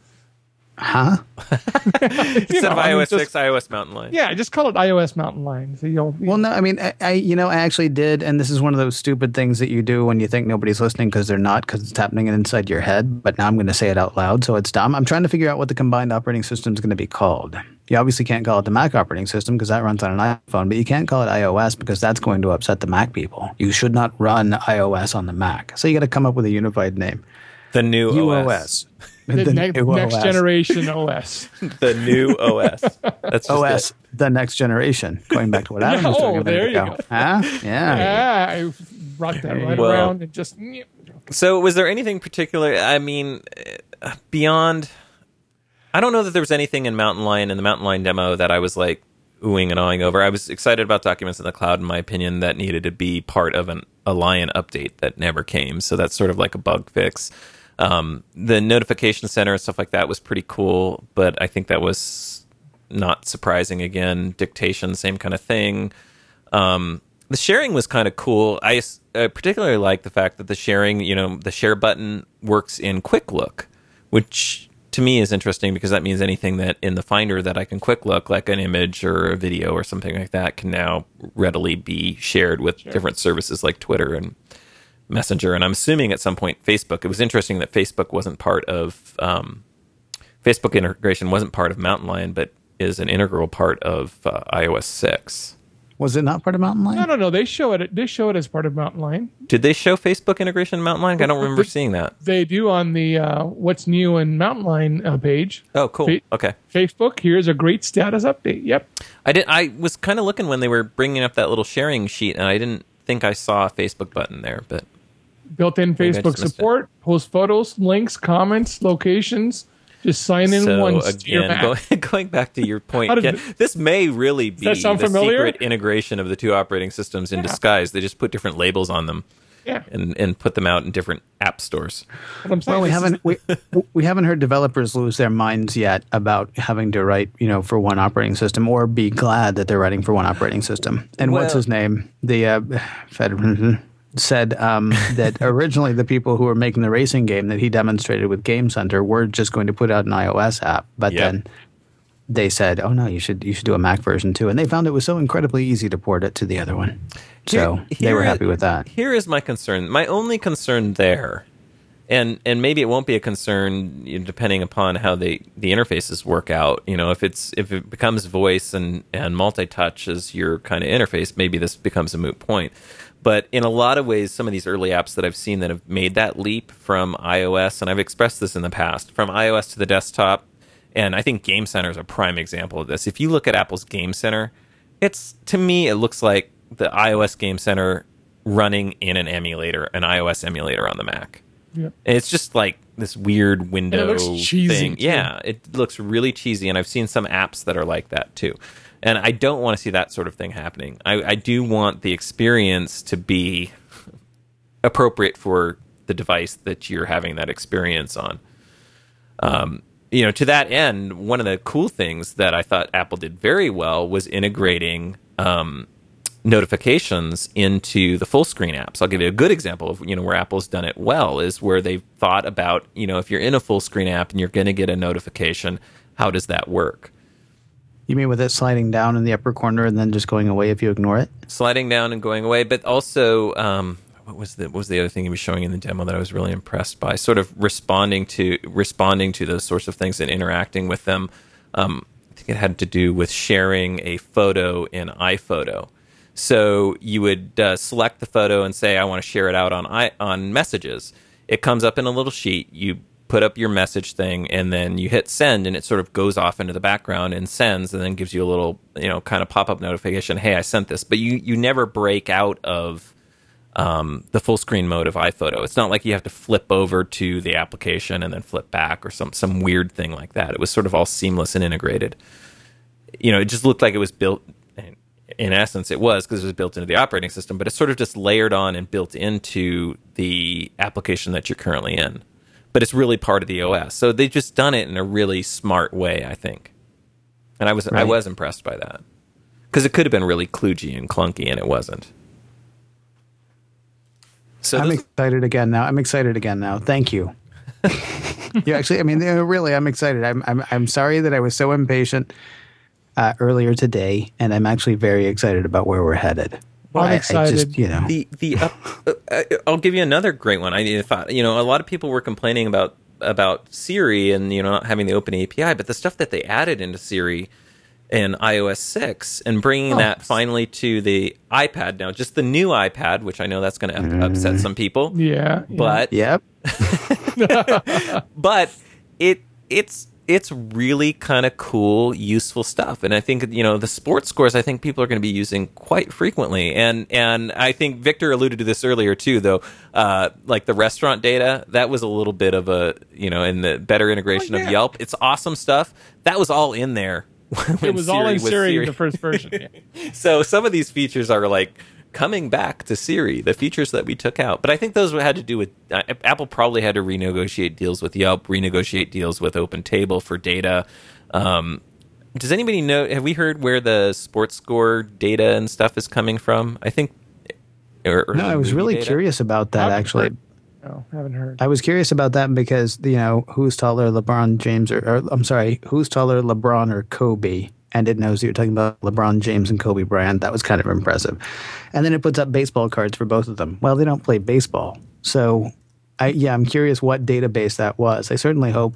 [SPEAKER 2] Huh?
[SPEAKER 1] Instead
[SPEAKER 3] know,
[SPEAKER 1] of
[SPEAKER 3] I mean,
[SPEAKER 1] iOS
[SPEAKER 3] just-
[SPEAKER 1] six, iOS Mountain Lion.
[SPEAKER 3] Yeah, just call it iOS Mountain Lion. So you'll,
[SPEAKER 2] Well, no, I mean, I, I, you know, I actually did, and this is one of those stupid things that you do when you think nobody's listening because they're not, because it's happening inside your head. But now I'm going to say it out loud, so it's dumb. I'm trying to figure out what the combined operating system is going to be called. You obviously can't call it the Mac operating system because that runs on an iPhone, but you can't call it iOS because that's going to upset the Mac people. You should not run iOS on the Mac, so you got to come up with a unified name.
[SPEAKER 1] The new
[SPEAKER 2] U O
[SPEAKER 1] O S.
[SPEAKER 2] S.
[SPEAKER 3] the,
[SPEAKER 2] The
[SPEAKER 3] ne-
[SPEAKER 2] new
[SPEAKER 3] next
[SPEAKER 2] O S.
[SPEAKER 3] generation O S.
[SPEAKER 1] The new O S. That's just
[SPEAKER 2] O S,
[SPEAKER 1] it.
[SPEAKER 2] the next generation. Going back to what Adam was
[SPEAKER 3] Oh,
[SPEAKER 2] talking about.
[SPEAKER 3] there
[SPEAKER 2] a
[SPEAKER 3] you
[SPEAKER 2] minute ago.
[SPEAKER 3] go.
[SPEAKER 2] Huh? Yeah.
[SPEAKER 3] Yeah, I brought that right
[SPEAKER 1] Well-
[SPEAKER 3] around and just.
[SPEAKER 1] So was there anything particular, I mean, uh, beyond, I don't know that there was anything in Mountain Lion, in the Mountain Lion demo, that I was like oohing and awing over. I was excited about Documents in the Cloud, in my opinion, that needed to be part of an, a Lion update that never came. So that's sort of like a bug fix. Um, the notification center and stuff like that was pretty cool, but I think that was not surprising. Again, dictation, same kind of thing. Um, the sharing was kind of cool. I uh, particularly like the fact that the sharing, you know, the share button works in Quick Look, which to me is interesting because that means anything that in the Finder that I can Quick Look, like an image or a video or something like that, can now readily be shared with
[SPEAKER 3] Sure.
[SPEAKER 1] different services like Twitter and Messenger. And I'm assuming at some point Facebook, it was interesting that Facebook wasn't part of, um, Facebook integration wasn't part of Mountain Lion, but is an integral part of uh, iOS six.
[SPEAKER 2] Was it not part of Mountain Lion?
[SPEAKER 3] No, no, no. They show it. They show it as part of Mountain Lion.
[SPEAKER 1] Did they show Facebook integration in Mountain Lion? I don't remember seeing that.
[SPEAKER 3] They do on the uh, What's New in Mountain Lion uh, page.
[SPEAKER 1] Oh, cool.
[SPEAKER 3] Fa-
[SPEAKER 1] Okay.
[SPEAKER 3] Facebook, here's a great status update. Yep.
[SPEAKER 1] I did. I was kind of looking when they were bringing up that little sharing sheet, and I didn't think I saw a Facebook button there. But
[SPEAKER 3] Built-in
[SPEAKER 1] Maybe I
[SPEAKER 3] Facebook
[SPEAKER 1] just missed
[SPEAKER 3] support, post photos, links, comments, locations. Just sign in
[SPEAKER 1] so
[SPEAKER 3] once to your
[SPEAKER 1] again,
[SPEAKER 3] Mac.
[SPEAKER 1] going, going back to your point,
[SPEAKER 3] How did
[SPEAKER 1] Ken, this may really be
[SPEAKER 3] that sound
[SPEAKER 1] the
[SPEAKER 3] familiar?
[SPEAKER 1] secret integration of the two operating systems in
[SPEAKER 3] Yeah.
[SPEAKER 1] disguise. They just put different labels on them
[SPEAKER 3] Yeah.
[SPEAKER 1] and, and put them out in different app stores.
[SPEAKER 3] What I'm saying.
[SPEAKER 2] Well, we
[SPEAKER 3] This is-
[SPEAKER 2] haven't we, we haven't heard developers lose their minds yet about having to write, you know, for one operating system or be glad that they're writing for one operating system. And what's
[SPEAKER 1] Well-
[SPEAKER 2] his name? The uh, Fed said um, that originally the people who were making the racing game that he demonstrated with Game Center were just going to put out an iOS app, but
[SPEAKER 1] Yep.
[SPEAKER 2] then they said, "Oh no, you should you should do a Mac version too," and they found it was so incredibly easy to port it to the other one. So
[SPEAKER 1] Here-
[SPEAKER 2] they were
[SPEAKER 1] here-
[SPEAKER 2] happy with that.
[SPEAKER 1] Here is my concern. My only concern there, and and maybe it won't be a concern, you know, depending upon how they the interfaces work out. You know, if it's if it becomes voice and and multi-touch as your kind of interface, maybe this becomes a moot point. But in a lot of ways, some of these early apps that I've seen that have made that leap from iOS, and I've expressed this in the past, from iOS to the desktop, and I think Game Center is a prime example of this. If you look at Apple's Game Center, it's, to me, it looks like the iOS Game Center running in an emulator, an iOS emulator on the Mac.
[SPEAKER 3] Yep.
[SPEAKER 1] And it's just like this weird window
[SPEAKER 3] looks cheesy,
[SPEAKER 1] thing.
[SPEAKER 3] too.
[SPEAKER 1] Yeah, it looks really cheesy, and I've seen some apps that are like that too. And I don't want to see that sort of thing happening. I, I do want the experience to be appropriate for the device that you're having that experience on. Um, you know, to that end, one of the cool things that I thought Apple did very well was integrating um, notifications into the full screen apps. I'll give you a good example of, you know, where Apple's done it well is where they've thought about, you know, if you're in a full screen app and you're going to get a notification, how does that work?
[SPEAKER 2] You mean with it sliding down in the upper corner and then just going away if you ignore it?
[SPEAKER 1] Sliding down and going away, but also um, what was the what was the other thing he was showing in the demo that I was really impressed by? Sort of responding to responding to those sorts of things and interacting with them. Um, I think it had to do with sharing a photo in iPhoto. So you would uh, select the photo and say, "I want to share it out on I- on Messages." It comes up in a little sheet. You put up your message thing, and then you hit send, and it sort of goes off into the background and sends, and then gives you a little, you know, kind of pop-up notification, hey, I sent this. But you, you never break out of um, the full screen mode of iPhoto. It's not like you have to flip over to the application and then flip back or some, some weird thing like that. It was sort of all seamless and integrated. You know, it just looked like it was built, in essence it was, because it was built into the operating system, but it's sort of just layered on and built into the application that you're currently in. But it's really part of the O S. So they've just done it in a really smart way, I think. And I was right. I was impressed by that. Because it could have been really kludgy and clunky, and it wasn't. So
[SPEAKER 2] I'm
[SPEAKER 1] those,
[SPEAKER 2] excited again now. I'm excited again now. Thank you. You actually, I mean, really, I'm excited. I'm I'm I'm sorry that I was so impatient uh, earlier today, and I'm actually very excited about where we're headed.
[SPEAKER 3] Well, I'm
[SPEAKER 2] I,
[SPEAKER 3] excited.
[SPEAKER 2] I just, you know.
[SPEAKER 1] The the uh, uh, I'll give you another great one. I thought, you know, a lot of people were complaining about about Siri and, you know, not having the open A P I, but the stuff that they added into Siri in iOS six and bringing
[SPEAKER 3] Oh.
[SPEAKER 1] that finally to the iPad now, just the new iPad, which I know that's going to
[SPEAKER 2] Mm.
[SPEAKER 1] upset some people.
[SPEAKER 3] Yeah, yeah.
[SPEAKER 1] But
[SPEAKER 2] Yep.
[SPEAKER 1] but it it's it's really kind of cool, useful stuff. And I think, you know, the sports scores, I think people are going to be using quite frequently. And and I think Victor alluded to this earlier too, though, uh, like the restaurant data, that was a little bit of a, you know, in the better integration
[SPEAKER 3] Oh, yeah.
[SPEAKER 1] of Yelp. It's awesome stuff. That was all in there. when
[SPEAKER 3] It was all in
[SPEAKER 1] was
[SPEAKER 3] Siri, the first version. Yeah.
[SPEAKER 1] So some of these features are like coming back to Siri, the features that we took out. But I think those had to do with uh, Apple probably had to renegotiate deals with Yelp, renegotiate deals with OpenTable for data. Um, does anybody know? Have we heard where the sports score data and stuff is coming from? I think. Or, or
[SPEAKER 2] No, I was
[SPEAKER 1] movie
[SPEAKER 2] really
[SPEAKER 1] data?
[SPEAKER 2] curious about that,
[SPEAKER 3] Haven't
[SPEAKER 2] actually.
[SPEAKER 3] heard. No, haven't heard.
[SPEAKER 2] I was curious about that because, you know, who's taller, LeBron James or, or I'm sorry, who's taller, LeBron or Kobe? And it knows that you're talking about LeBron James and Kobe Bryant. That was kind of impressive. And then it puts up baseball cards for both of them. Well, they don't play baseball. So, I yeah, I'm curious what database that was. I certainly hope,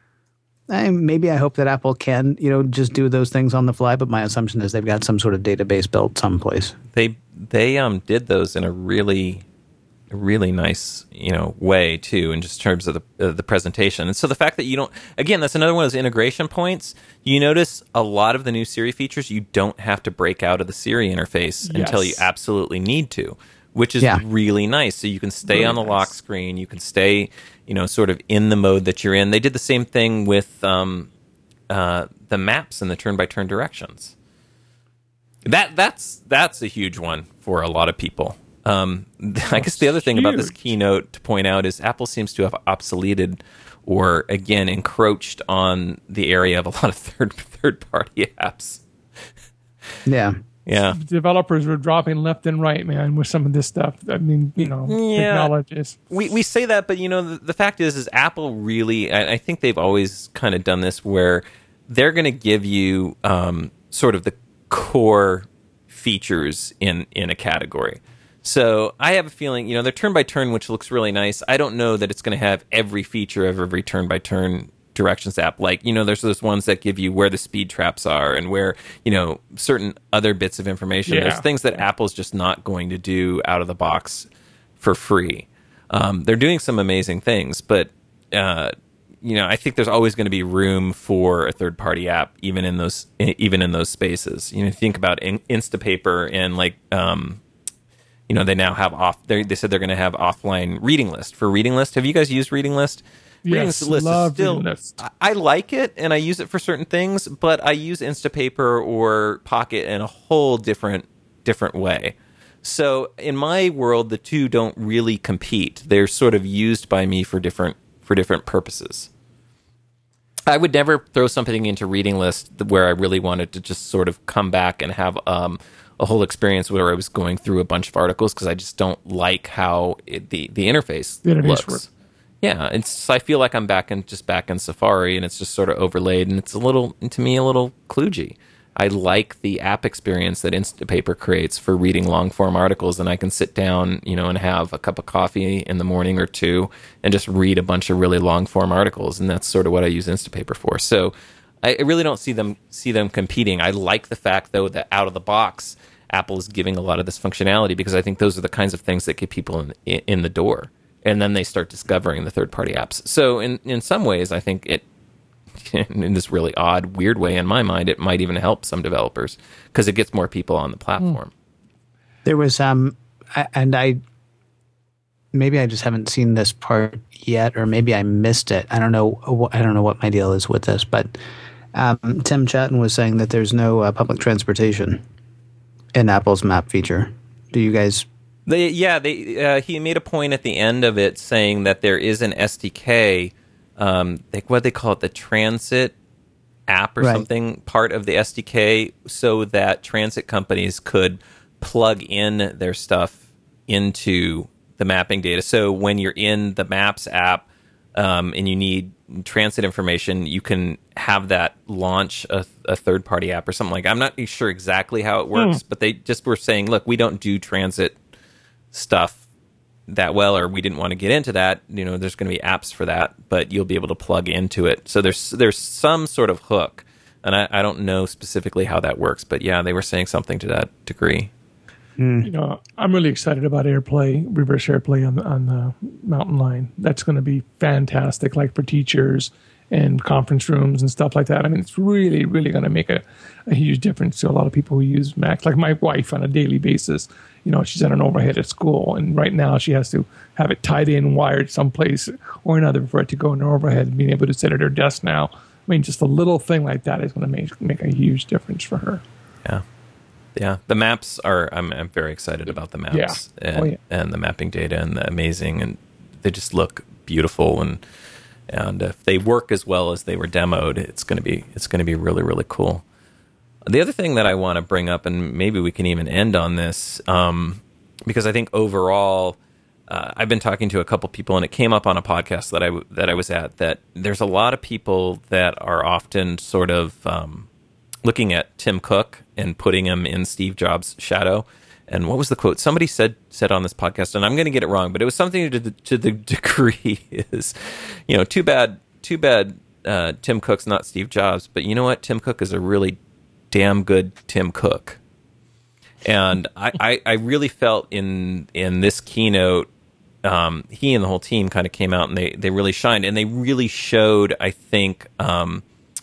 [SPEAKER 2] I, maybe I hope that Apple can, you know, just do those things on the fly. But my assumption is they've got some sort of database built someplace.
[SPEAKER 1] They they um did those in a really really nice, you know, way too, in just terms of the uh, the presentation. And so the fact that you don't, again, that's another one of those integration points. You notice a lot of the new Siri features, you don't have to break out of the Siri interface
[SPEAKER 3] Yes.
[SPEAKER 1] until you absolutely need to, which is
[SPEAKER 2] Yeah.
[SPEAKER 1] really nice. So you can stay
[SPEAKER 3] Really
[SPEAKER 1] on the
[SPEAKER 3] nice.
[SPEAKER 1] lock screen, you can stay, you know, sort of in the mode that you're in. They did the same thing with um, uh, the maps and the turn-by-turn directions. That that's that's a huge one for a lot of people. Um, I guess the other thing about this
[SPEAKER 3] huge.
[SPEAKER 1] keynote to point out is Apple seems to have obsoleted or, again, encroached on the area of a lot of third third party apps.
[SPEAKER 2] Yeah.
[SPEAKER 1] Yeah.
[SPEAKER 3] Developers were dropping left and right, man, with some of this stuff. I mean, you know,
[SPEAKER 1] Yeah.
[SPEAKER 3] technologies.
[SPEAKER 1] We we say that, but you know, the, the fact is, is Apple really, I, I think they've always kind of done this where they're going to give you um, sort of the core features in, in a category. So I have a feeling, you know, they're turn-by-turn, which looks really nice. I don't know that it's going to have every feature of every turn-by-turn directions app. Like, you know, there's those ones that give you where the speed traps are and where, you know, certain other bits of information.
[SPEAKER 3] Yeah.
[SPEAKER 1] There's things that Apple's just not going to do out of the box for free. Um, they're doing some amazing things, but, uh, you know, I think there's always going to be room for a third-party app, even in those, even in those spaces. You know, think about in, Instapaper and like, um, you know, they now have off. They said they're going to have offline Reading List for Reading List. Have you guys used Reading List?
[SPEAKER 3] Yes,
[SPEAKER 1] Reading List
[SPEAKER 3] love
[SPEAKER 1] is still,
[SPEAKER 3] Reading List.
[SPEAKER 1] I, I like it, and I use it for certain things, but I use Instapaper or Pocket in a whole different different way. So in my world, the two don't really compete. They're sort of used by me for different for different purposes. I would never throw something into Reading List where I really wanted to just sort of come back and have um, a whole experience where I was going through a bunch of articles, because I just don't like how it, the the interface,
[SPEAKER 3] The interface
[SPEAKER 1] looks.
[SPEAKER 3] works.
[SPEAKER 1] Yeah, it's. I feel like I'm back in just back in Safari, and it's just sort of overlaid, and it's a little, to me, a little kludgy. I like the app experience that Instapaper creates for reading long form articles, and I can sit down, you know, and have a cup of coffee in the morning or two, and just read a bunch of really long form articles, and that's sort of what I use Instapaper for. So I really don't see them see them competing. I like the fact, though, that out of the box, Apple is giving a lot of this functionality, because I think those are the kinds of things that get people in in the door, and then they start discovering the third party apps. So in in some ways, I think it. In this really odd, weird way, in my mind, it might even help some developers because it gets more people on the platform.
[SPEAKER 2] There was, um, I, and I, maybe I just haven't seen this part yet, or maybe I missed it. I don't know. I don't know what my deal is with this, but um, Tim Chatton was saying that there's no uh, public transportation in Apple's map feature. Do you guys?
[SPEAKER 1] They, yeah, they. Uh, he made a point at the end of it saying that there is an S D K. Um, like what they call it, the transit app or
[SPEAKER 2] right.
[SPEAKER 1] something, part of the S D K, so that transit companies could plug in their stuff into the mapping data. So when you're in the Maps app um, and you need transit information, you can have that launch a, a third-party app or something like that. I'm not sure exactly how it works, mm. but they just were saying, look, we don't do transit stuff that well, or we didn't want to get into that. You know, there's going to be apps for that, but you'll be able to plug into it. So there's there's some sort of hook, and I, I don't know specifically how that works, but yeah, they were saying something to that degree.
[SPEAKER 3] Mm. You know, I'm really excited about AirPlay, reverse AirPlay on the, on the Mountain Lion. That's going to be fantastic, like for teachers and conference rooms and stuff like that. I mean, it's really, really going to make a, a huge difference to a lot of people who use Macs. Like my wife on a daily basis, you know, she's at an overhead at school, and right now she has to have it tied in, wired someplace or another for it to go in her overhead, and being able to sit at her desk now. I mean, just a little thing like that is going to make make a huge difference for her.
[SPEAKER 1] Yeah. Yeah, the maps are, I'm, I'm very excited about the maps
[SPEAKER 3] yeah.
[SPEAKER 1] and,
[SPEAKER 3] oh, yeah.
[SPEAKER 1] and the mapping data, and the amazing, and they just look beautiful, and and if they work as well as they were demoed, it's going to be it's going to be really, really cool. The other thing that I want to bring up, and maybe we can even end on this, um, because I think overall, uh, I've been talking to a couple people, and it came up on a podcast that I w- that I was at, that there's a lot of people that are often sort of um, looking at Tim Cook and putting him in Steve Jobs' shadow. And what was the quote? Somebody said said on this podcast, and I'm going to get it wrong, but it was something to the, to the degree is, you know, too bad, too bad uh, Tim Cook's not Steve Jobs, but you know what? Tim Cook is a really damn good Tim Cook. And I, I, I really felt in in this keynote, um, he and the whole team kind of came out and they, they really shined. And they really showed, I think, um,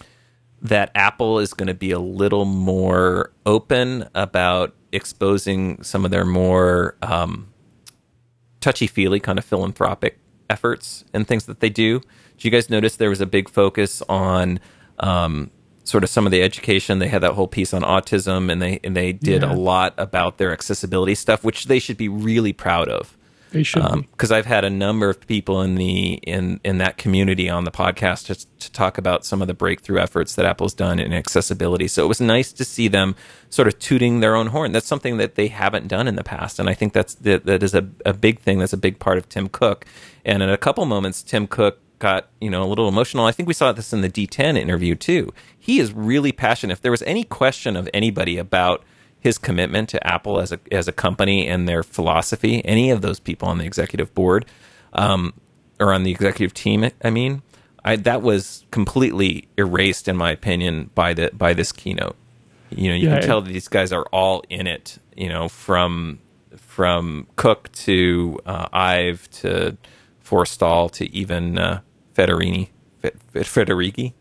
[SPEAKER 1] that Apple is going to be a little more open about exposing some of their more um, touchy-feely kind of philanthropic efforts and things that they do. Did you guys notice there was a big focus on um, sort of some of the education? They had that whole piece on autism, and they and they did yeah. a lot about their accessibility stuff, which they should be really proud of.
[SPEAKER 3] They should,
[SPEAKER 1] because um, I've had a number of people in the in, in that community on the podcast to, to talk about some of the breakthrough efforts that Apple's done in accessibility. So it was nice to see them sort of tooting their own horn. That's something that they haven't done in the past, and I think that's that, that is a, a big thing. That's a big part of Tim Cook. And in a couple moments, Tim Cook got, you know, a little emotional. I think we saw this in the D ten interview too. He is really passionate. If there was any question of anybody about his commitment to Apple as a as a company and their philosophy, any of those people on the executive board, um, or on the executive team, I mean, I, that was completely erased, in my opinion, by the by this keynote. You know, you yeah, can tell that these guys are all in it. You know, from from Cook to uh, Ive to Forstall to even uh, Federini, F- F- Federighi.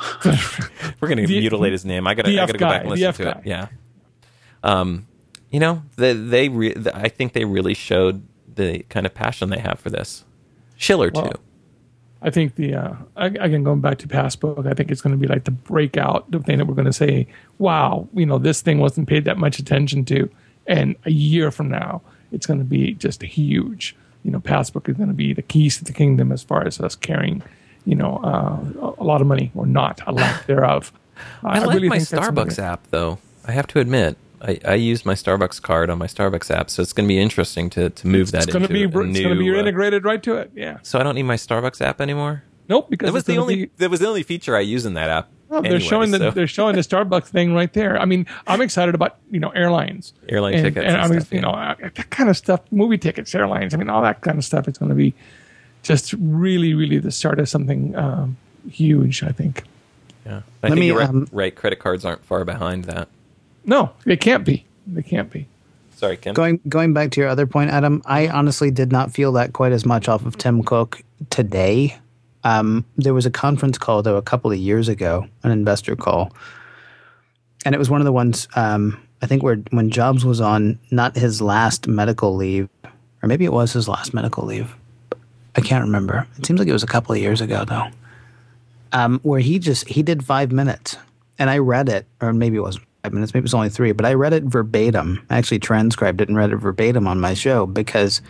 [SPEAKER 1] We're going to mutilate his name. I got to go back and listen to guy. it. Yeah. Um, you know, they, they re- I think they really showed the kind of passion they have for this. Schiller well, too.
[SPEAKER 3] I think the uh, again going back to Passbook, I think it's going to be like the breakout, the thing that we're going to say, wow, you know, this thing wasn't paid that much attention to, and a year from now, it's going to be just huge. You know, Passbook is going to be the keys to the kingdom as far as us carrying, you know, uh, a lot of money or not, a lack thereof.
[SPEAKER 1] I, I like really my Starbucks app, though. I have to admit. I, I use my Starbucks card on my Starbucks app, so it's going to be interesting to, to move that
[SPEAKER 3] it's gonna
[SPEAKER 1] into
[SPEAKER 3] be,
[SPEAKER 1] a
[SPEAKER 3] It's
[SPEAKER 1] new,
[SPEAKER 3] going to be
[SPEAKER 1] uh,
[SPEAKER 3] integrated right to it, yeah.
[SPEAKER 1] So I don't need my Starbucks app anymore?
[SPEAKER 3] Nope, because
[SPEAKER 1] that was the only
[SPEAKER 3] be,
[SPEAKER 1] that was the only feature I use in that app.
[SPEAKER 3] Well,
[SPEAKER 1] anyway,
[SPEAKER 3] they're showing the
[SPEAKER 1] so.
[SPEAKER 3] they're showing the Starbucks thing right there. I mean, I'm excited about, you know, airlines,
[SPEAKER 1] airline
[SPEAKER 3] and,
[SPEAKER 1] tickets,
[SPEAKER 3] and,
[SPEAKER 1] and
[SPEAKER 3] I mean,
[SPEAKER 1] stuff,
[SPEAKER 3] you
[SPEAKER 1] yeah.
[SPEAKER 3] know, that kind of stuff, movie tickets, airlines. I mean, all that kind of stuff. It's going to be just really, really the start of something um, huge. I think.
[SPEAKER 1] Yeah, I Let think me, you're right, um, right. Credit cards aren't far behind that.
[SPEAKER 3] No, they can't be. They can't be.
[SPEAKER 1] Sorry, Kim.
[SPEAKER 2] Going going back to your other point, Adam, I honestly did not feel that quite as much off of Tim Cook today. Um, there was a conference call, though, a couple of years ago, an investor call. And it was one of the ones, um, I think, where when Jobs was on not his last medical leave, or maybe it was his last medical leave. I can't remember. It seems like it was a couple of years ago, though, um, where he just, he did five minutes. And I read it, or maybe it wasn't five minutes, maybe it was only three, but I read it verbatim. I actually transcribed it and read it verbatim on my show because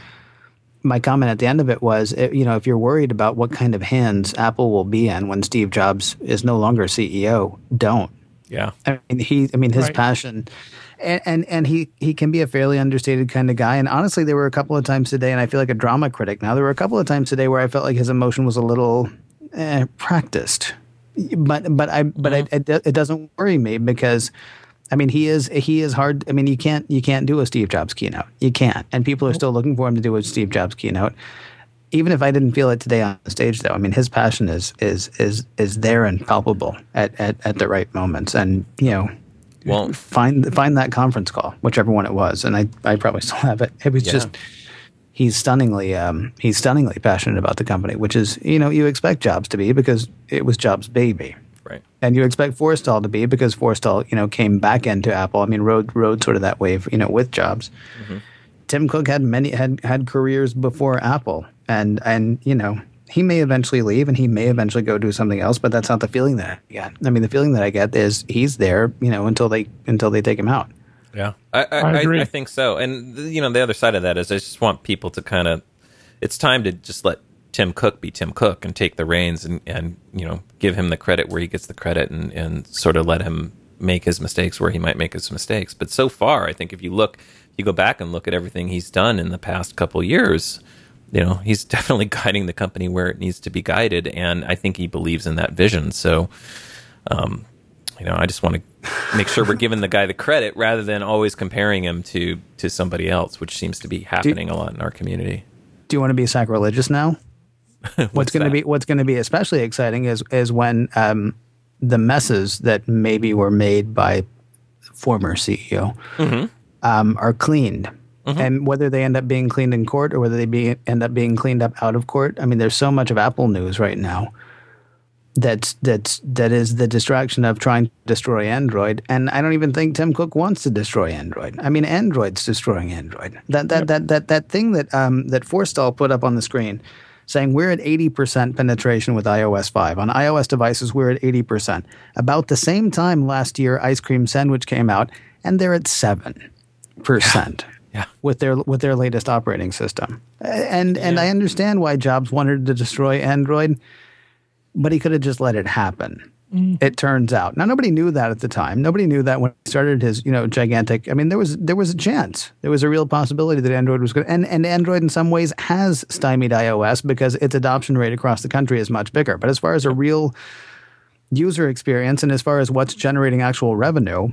[SPEAKER 2] my comment at the end of it was, you know, if you're worried about what kind of hands Apple will be in when Steve Jobs is no longer C E O, don't.
[SPEAKER 1] Yeah.
[SPEAKER 2] I mean, he, I mean, his
[SPEAKER 3] right.
[SPEAKER 2] passion, and, and, and he, he can be a fairly understated kind of guy. And honestly, there were a couple of times today, and I feel like a drama critic now, there were a couple of times today where I felt like his emotion was a little eh, practiced. But, but I, but mm-hmm. I, it, it doesn't worry me because, I mean, he is he is hard. I mean, you can't you can't do a Steve Jobs keynote. You can't, and people are still looking for him to do a Steve Jobs keynote. Even if I didn't feel it today on the stage, though, I mean, his passion is is is is there and palpable at, at, at the right moments. And you know, well, find find that conference call, whichever one it was, and I, I probably still have it. It was yeah. just he's stunningly um, he's stunningly passionate about the company, which is, you know, you expect Jobs to be because it was Jobs' baby.
[SPEAKER 1] Right.
[SPEAKER 2] And you expect Forstall to be because Forstall, you know, came back into Apple. I mean, rode rode sort of that wave, you know, with Jobs. Mm-hmm. Tim Cook had many had, had careers before Apple, and and you know, he may eventually leave and he may eventually go do something else, but that's not the feeling that I get. I mean, the feeling that I get is he's there, you know, until they until they take him out.
[SPEAKER 1] Yeah, I I, I, I, I think so. And you know, the other side of that is I just want people to kind of, it's time to just let Tim Cook be Tim Cook and take the reins and, and you know, give him the credit where he gets the credit and, and sort of let him make his mistakes where he might make his mistakes. But so far, I think if you look, if you go back and look at everything he's done in the past couple of years, you know, he's definitely guiding the company where it needs to be guided. And I think he believes in that vision. So, um, you know, I just want to make sure we're giving the guy the credit rather than always comparing him to, to somebody else, which seems to be happening
[SPEAKER 2] do,
[SPEAKER 1] a lot in our community.
[SPEAKER 2] Do you want to be sacrilegious now? what's, what's going to be what's going to be especially exciting is is when um, the messes that maybe were made by former C E O mm-hmm. um, are cleaned, mm-hmm. and whether they end up being cleaned in court or whether they be end up being cleaned up out of court. I mean, there's so much of Apple news right now that's that's that is the distraction of trying to destroy Android, and I don't even think Tim Cook wants to destroy Android. I mean, Android's destroying Android. That that yep. that that that thing that um, that Forstall put up on the screen, saying we're at eighty percent penetration with i O S five. On iOS devices, we're at eighty percent. About the same time last year, Ice Cream Sandwich came out, and they're at seven percent
[SPEAKER 1] yeah. Yeah.
[SPEAKER 2] with their with their latest operating system. And yeah. and I understand why Jobs wanted to destroy Android, but he could have just let it happen. Mm. It turns out. Now, nobody knew that at the time. Nobody knew that when he started his, you know, gigantic. I mean, there was there was a chance. There was a real possibility that Android was going to, and, and Android in some ways has stymied iOS because its adoption rate across the country is much bigger. But as far as a real user experience and as far as what's generating actual revenue,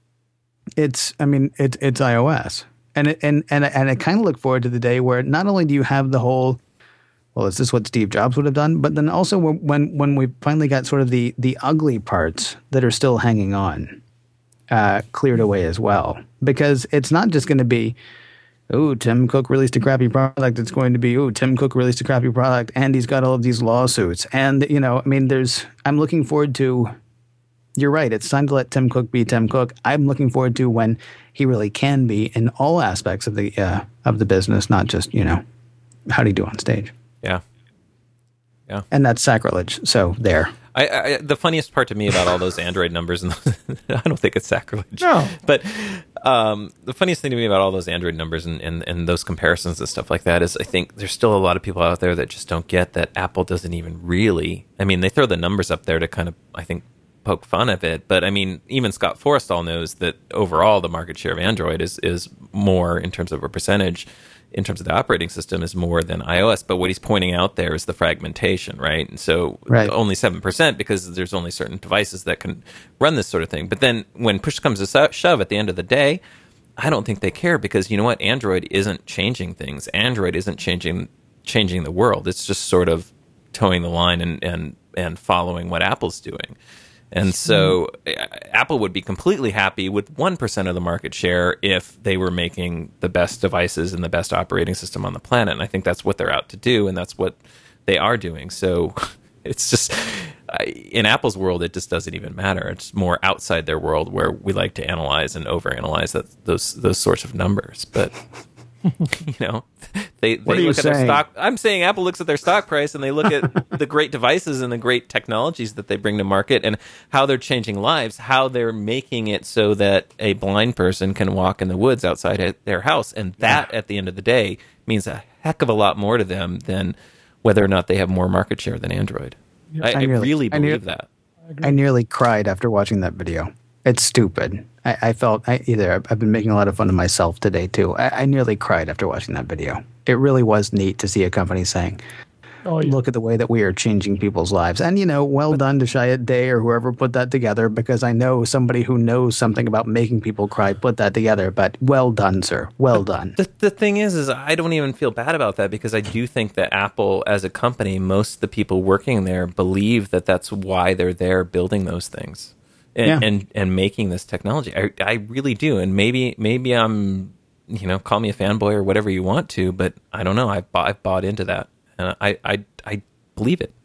[SPEAKER 2] it's, I mean, it, it's iOS. And it, and and and I kind of look forward to the day where not only do you have the whole, well, is this what Steve Jobs would have done? But then also when when we finally got sort of the the ugly parts that are still hanging on uh, cleared away as well, because it's not just going to be, oh, Tim Cook released a crappy product. It's going to be, oh, Tim Cook released a crappy product, and he's got all of these lawsuits. And you know, I mean, there's. I'm looking forward to. You're right. It's time to let Tim Cook be Tim Cook. I'm looking forward to when he really can be in all aspects of the uh, of the business, not just, you know, how do you do on stage.
[SPEAKER 1] Yeah, yeah,
[SPEAKER 2] and that's sacrilege. So there.
[SPEAKER 1] I, I the funniest part to me about all those Android numbers, and I don't think it's sacrilege.
[SPEAKER 3] No,
[SPEAKER 1] but um, the funniest thing to me about all those Android numbers and, and and those comparisons and stuff like that is, I think there's still a lot of people out there that just don't get that Apple doesn't even really. I mean, they throw the numbers up there to kind of, I think, poke fun of it, but I mean, even Scott Forstall knows that overall the market share of Android is is more in terms of a percentage, in terms of the operating system, is more than iOS. But what he's pointing out there is the fragmentation, right? And so
[SPEAKER 2] right.
[SPEAKER 1] only seven percent because there's only certain devices that can run this sort of thing. But then when push comes to shove at the end of the day, I don't think they care, because you know what? Android isn't changing things. Android isn't changing changing the world. It's just sort of towing the line and and and following what Apple's doing. And so Apple would be completely happy with one percent of the market share if they were making the best devices and the best operating system on the planet. And I think that's what they're out to do, and that's what they are doing. So it's just, in Apple's world, it just doesn't even matter. It's more outside their world where we like to analyze and overanalyze that, those those sorts of numbers. But you know, they, they look at
[SPEAKER 2] saying?
[SPEAKER 1] their stock. I'm saying Apple looks at their stock price and they look at the great devices and the great technologies that they bring to market and how they're changing lives, how they're making it so that a blind person can walk in the woods outside their house. And that, yeah. at the end of the day, means a heck of a lot more to them than whether or not they have more market share than Android. Yeah. I, I, I nearly, really believe I nearly, that.
[SPEAKER 2] I, I nearly cried after watching that video. It's stupid. I, I felt I, either I've been making a lot of fun of myself today too. I, I nearly cried after watching that video. It really was neat to see a company saying, oh, yeah. look at the way that we are changing people's lives. And, you know, well done to Shayat Day or whoever put that together, because I know somebody who knows something about making people cry put that together. But well done, sir. Well
[SPEAKER 1] but
[SPEAKER 2] done.
[SPEAKER 1] The, the thing is, is I don't even feel bad about that, because I do think that Apple as a company, most of the people working there believe that that's why they're there building those things. And, yeah. and and making this technology. I, I really do. And maybe maybe I'm, you know, call me a fanboy or whatever you want to, but I don't know. I've bought, I've bought into that. And I, I, I believe it.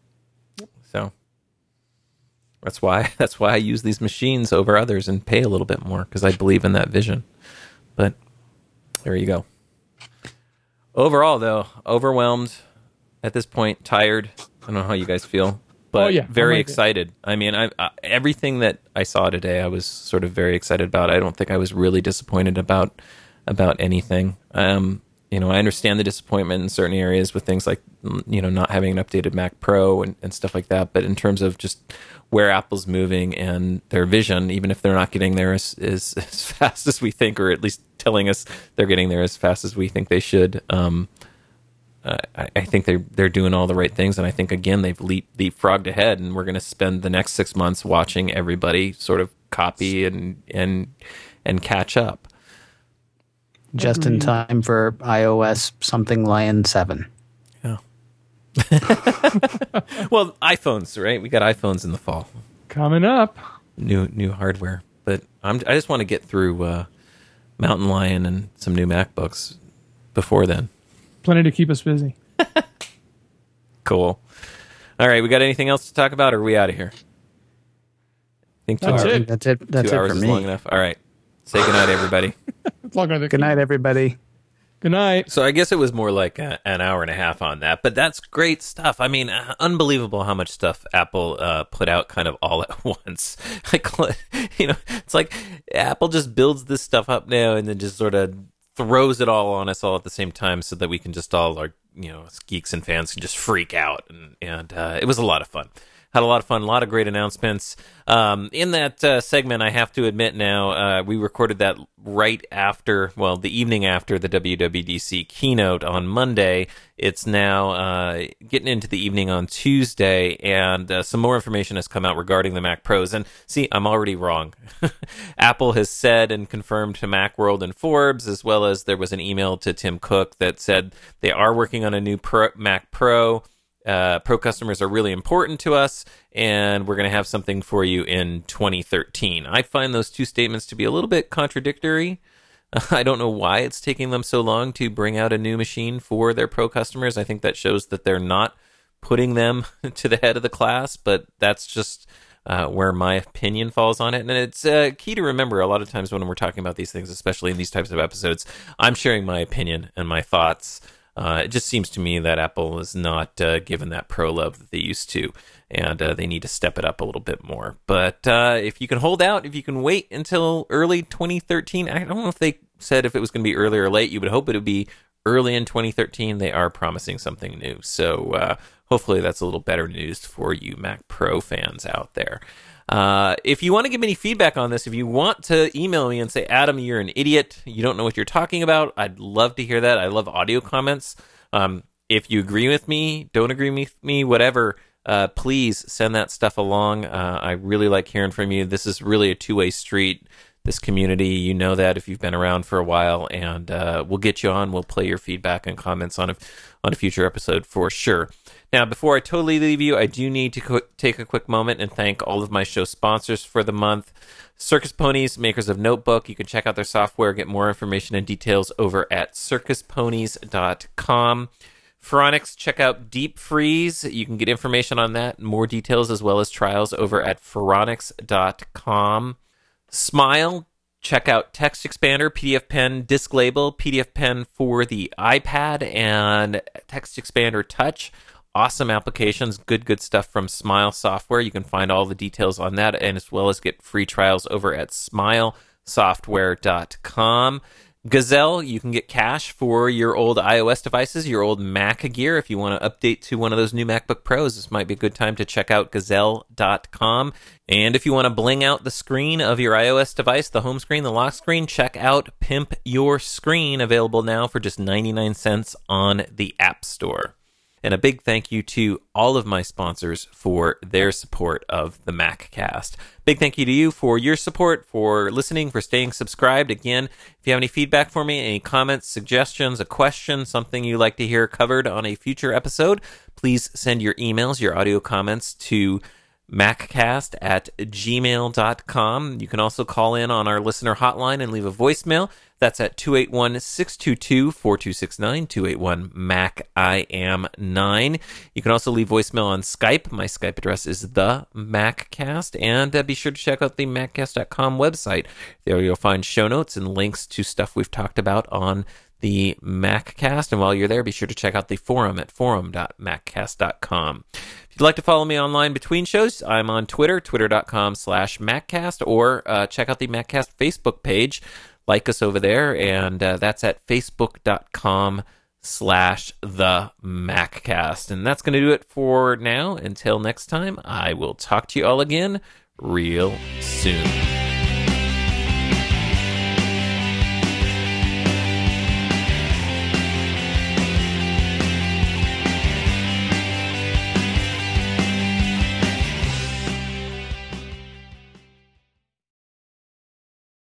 [SPEAKER 1] So that's why that's why I use these machines over others and pay a little bit more, because I believe in that vision. But there you go. Overall, though, overwhelmed at this point, tired. I don't know how you guys feel. But
[SPEAKER 3] oh, yeah.
[SPEAKER 1] very excited. I mean, I, I, everything that I saw today, I was sort of very excited about. I don't think I was really disappointed about about anything. Um, you know, I understand the disappointment in certain areas with things like, you know, not having an updated Mac Pro and, and stuff like that. But in terms of just where Apple's moving and their vision, even if they're not getting there as, as, as fast as we think, or at least telling us they're getting there as fast as we think they should, um, Uh, I, I think they're they're doing all the right things, and I think again they've leap, leapfrogged ahead, and we're going to spend the next six months watching everybody sort of copy and and and catch up.
[SPEAKER 2] Just in time for iOS something Lion seven.
[SPEAKER 1] Yeah. Well, iPhones, right? We got iPhones in the fall
[SPEAKER 3] coming up.
[SPEAKER 1] New new hardware, but I'm I just want to get through uh, Mountain Lion and some new MacBooks before then.
[SPEAKER 3] Plenty to keep us busy.
[SPEAKER 1] Cool. All right, we got anything else to talk about, or are we out of here? I think two
[SPEAKER 3] That's
[SPEAKER 1] hours,
[SPEAKER 3] it.
[SPEAKER 2] That's it. That's
[SPEAKER 1] two
[SPEAKER 2] it
[SPEAKER 1] hours
[SPEAKER 2] for
[SPEAKER 1] is
[SPEAKER 2] me.
[SPEAKER 1] long enough. All right. Say goodnight, everybody.
[SPEAKER 3] It's longer than
[SPEAKER 2] Good night, everybody.
[SPEAKER 3] Good night.
[SPEAKER 1] So I guess it was more like a, an hour and a half on that, but that's great stuff. I mean, uh, unbelievable how much stuff Apple uh, put out kind of all at once. Like, you know, it's like Apple just builds this stuff up now and then just sort of throws it all on us all at the same time, so that we can just all, like, you know, geeks and fans can just freak out. And, and uh, it was a lot of fun. Had a lot of fun, a lot of great announcements. Um, in that uh, segment, I have to admit now, uh, we recorded that right after, well, the evening after the W W D C keynote on Monday. It's now uh, getting into the evening on Tuesday, and uh, some more information has come out regarding the Mac Pros. And see, I'm already wrong. Apple has said and confirmed to Macworld and Forbes, as well as there was an email to Tim Cook that said they are working on a new Pro, Mac Pro. Uh, Pro customers are really important to us, and we're going to have something for you in twenty thirteen. I find those two statements to be a little bit contradictory. I don't know why it's taking them so long to bring out a new machine for their Pro customers. I think that shows that they're not putting them to the head of the class, but that's just uh, where my opinion falls on it. And it's uh, key to remember a lot of times when we're talking about these things, especially in these types of episodes, I'm sharing my opinion and my thoughts. Uh, it just seems to me that Apple is not uh, given that Pro love that they used to, and uh, they need to step it up a little bit more. But uh, if you can hold out, if you can wait until early twenty thirteen, I don't know if they said if it was going to be early or late. You would hope it would be early in twenty thirteen. They are promising something new. So uh, hopefully that's a little better news for you Mac Pro fans out there. Uh, if you want to give me any feedback on this, if you want to email me and say, Adam, you're an idiot, you don't know what you're talking about, I'd love to hear that. I love audio comments. Um, if you agree with me, don't agree with me, whatever, uh, please send that stuff along. Uh, I really like hearing from you. This is really a two-way street. This community, you know that if you've been around for a while, and uh, we'll get you on. We'll play your feedback and comments on a, on a future episode for sure. Now, before I totally leave you, I do need to co- take a quick moment and thank all of my show sponsors for the month. Circus Ponies, makers of Notebook. You can check out their software, get more information and details over at circus ponies dot com. Phoronix, check out Deep Freeze. You can get information on that, more details as well as trials over at phoronix dot com. Smile, check out Text Expander, P D F Pen, Disk Label, P D F Pen for the iPad, and Text Expander Touch. Awesome applications, good, good stuff from Smile Software. You can find all the details on that, and as well as get free trials over at smile software dot com. Gazelle, you can get cash for your old iOS devices, your old Mac gear. If you want to update to one of those new MacBook Pros, this might be a good time to check out gazelle dot com. And if you want to bling out the screen of your iOS device, the home screen, the lock screen, check out Pimp Your Screen, available now for just ninety-nine cents on the App Store. And a big thank you to all of my sponsors for their support of the MacCast. Big thank you to you for your support, for listening, for staying subscribed. Again, if you have any feedback for me, any comments, suggestions, a question, something you'd like to hear covered on a future episode, please send your emails, your audio comments to maccast at gmail dot com. You can also call in on our listener hotline and leave a voicemail. That's at two eight one, six two two, four two six nine, two eight one, Mac I am nine. You can also leave voicemail on Skype. My Skype address is the MacCast, and uh, be sure to check out the maccast dot com website. There you'll find show notes and links to stuff we've talked about on the MacCast, and while you're there, be sure to check out the forum at forum dot maccast dot com. If you'd like to follow me online between shows, I'm on Twitter, twitter dot com slash maccast, or uh, check out the MacCast Facebook page. Like us over there, and uh, that's at facebook dot com slash the MacCast. And that's going to do it for now. Until next time, I will talk to you all again real soon.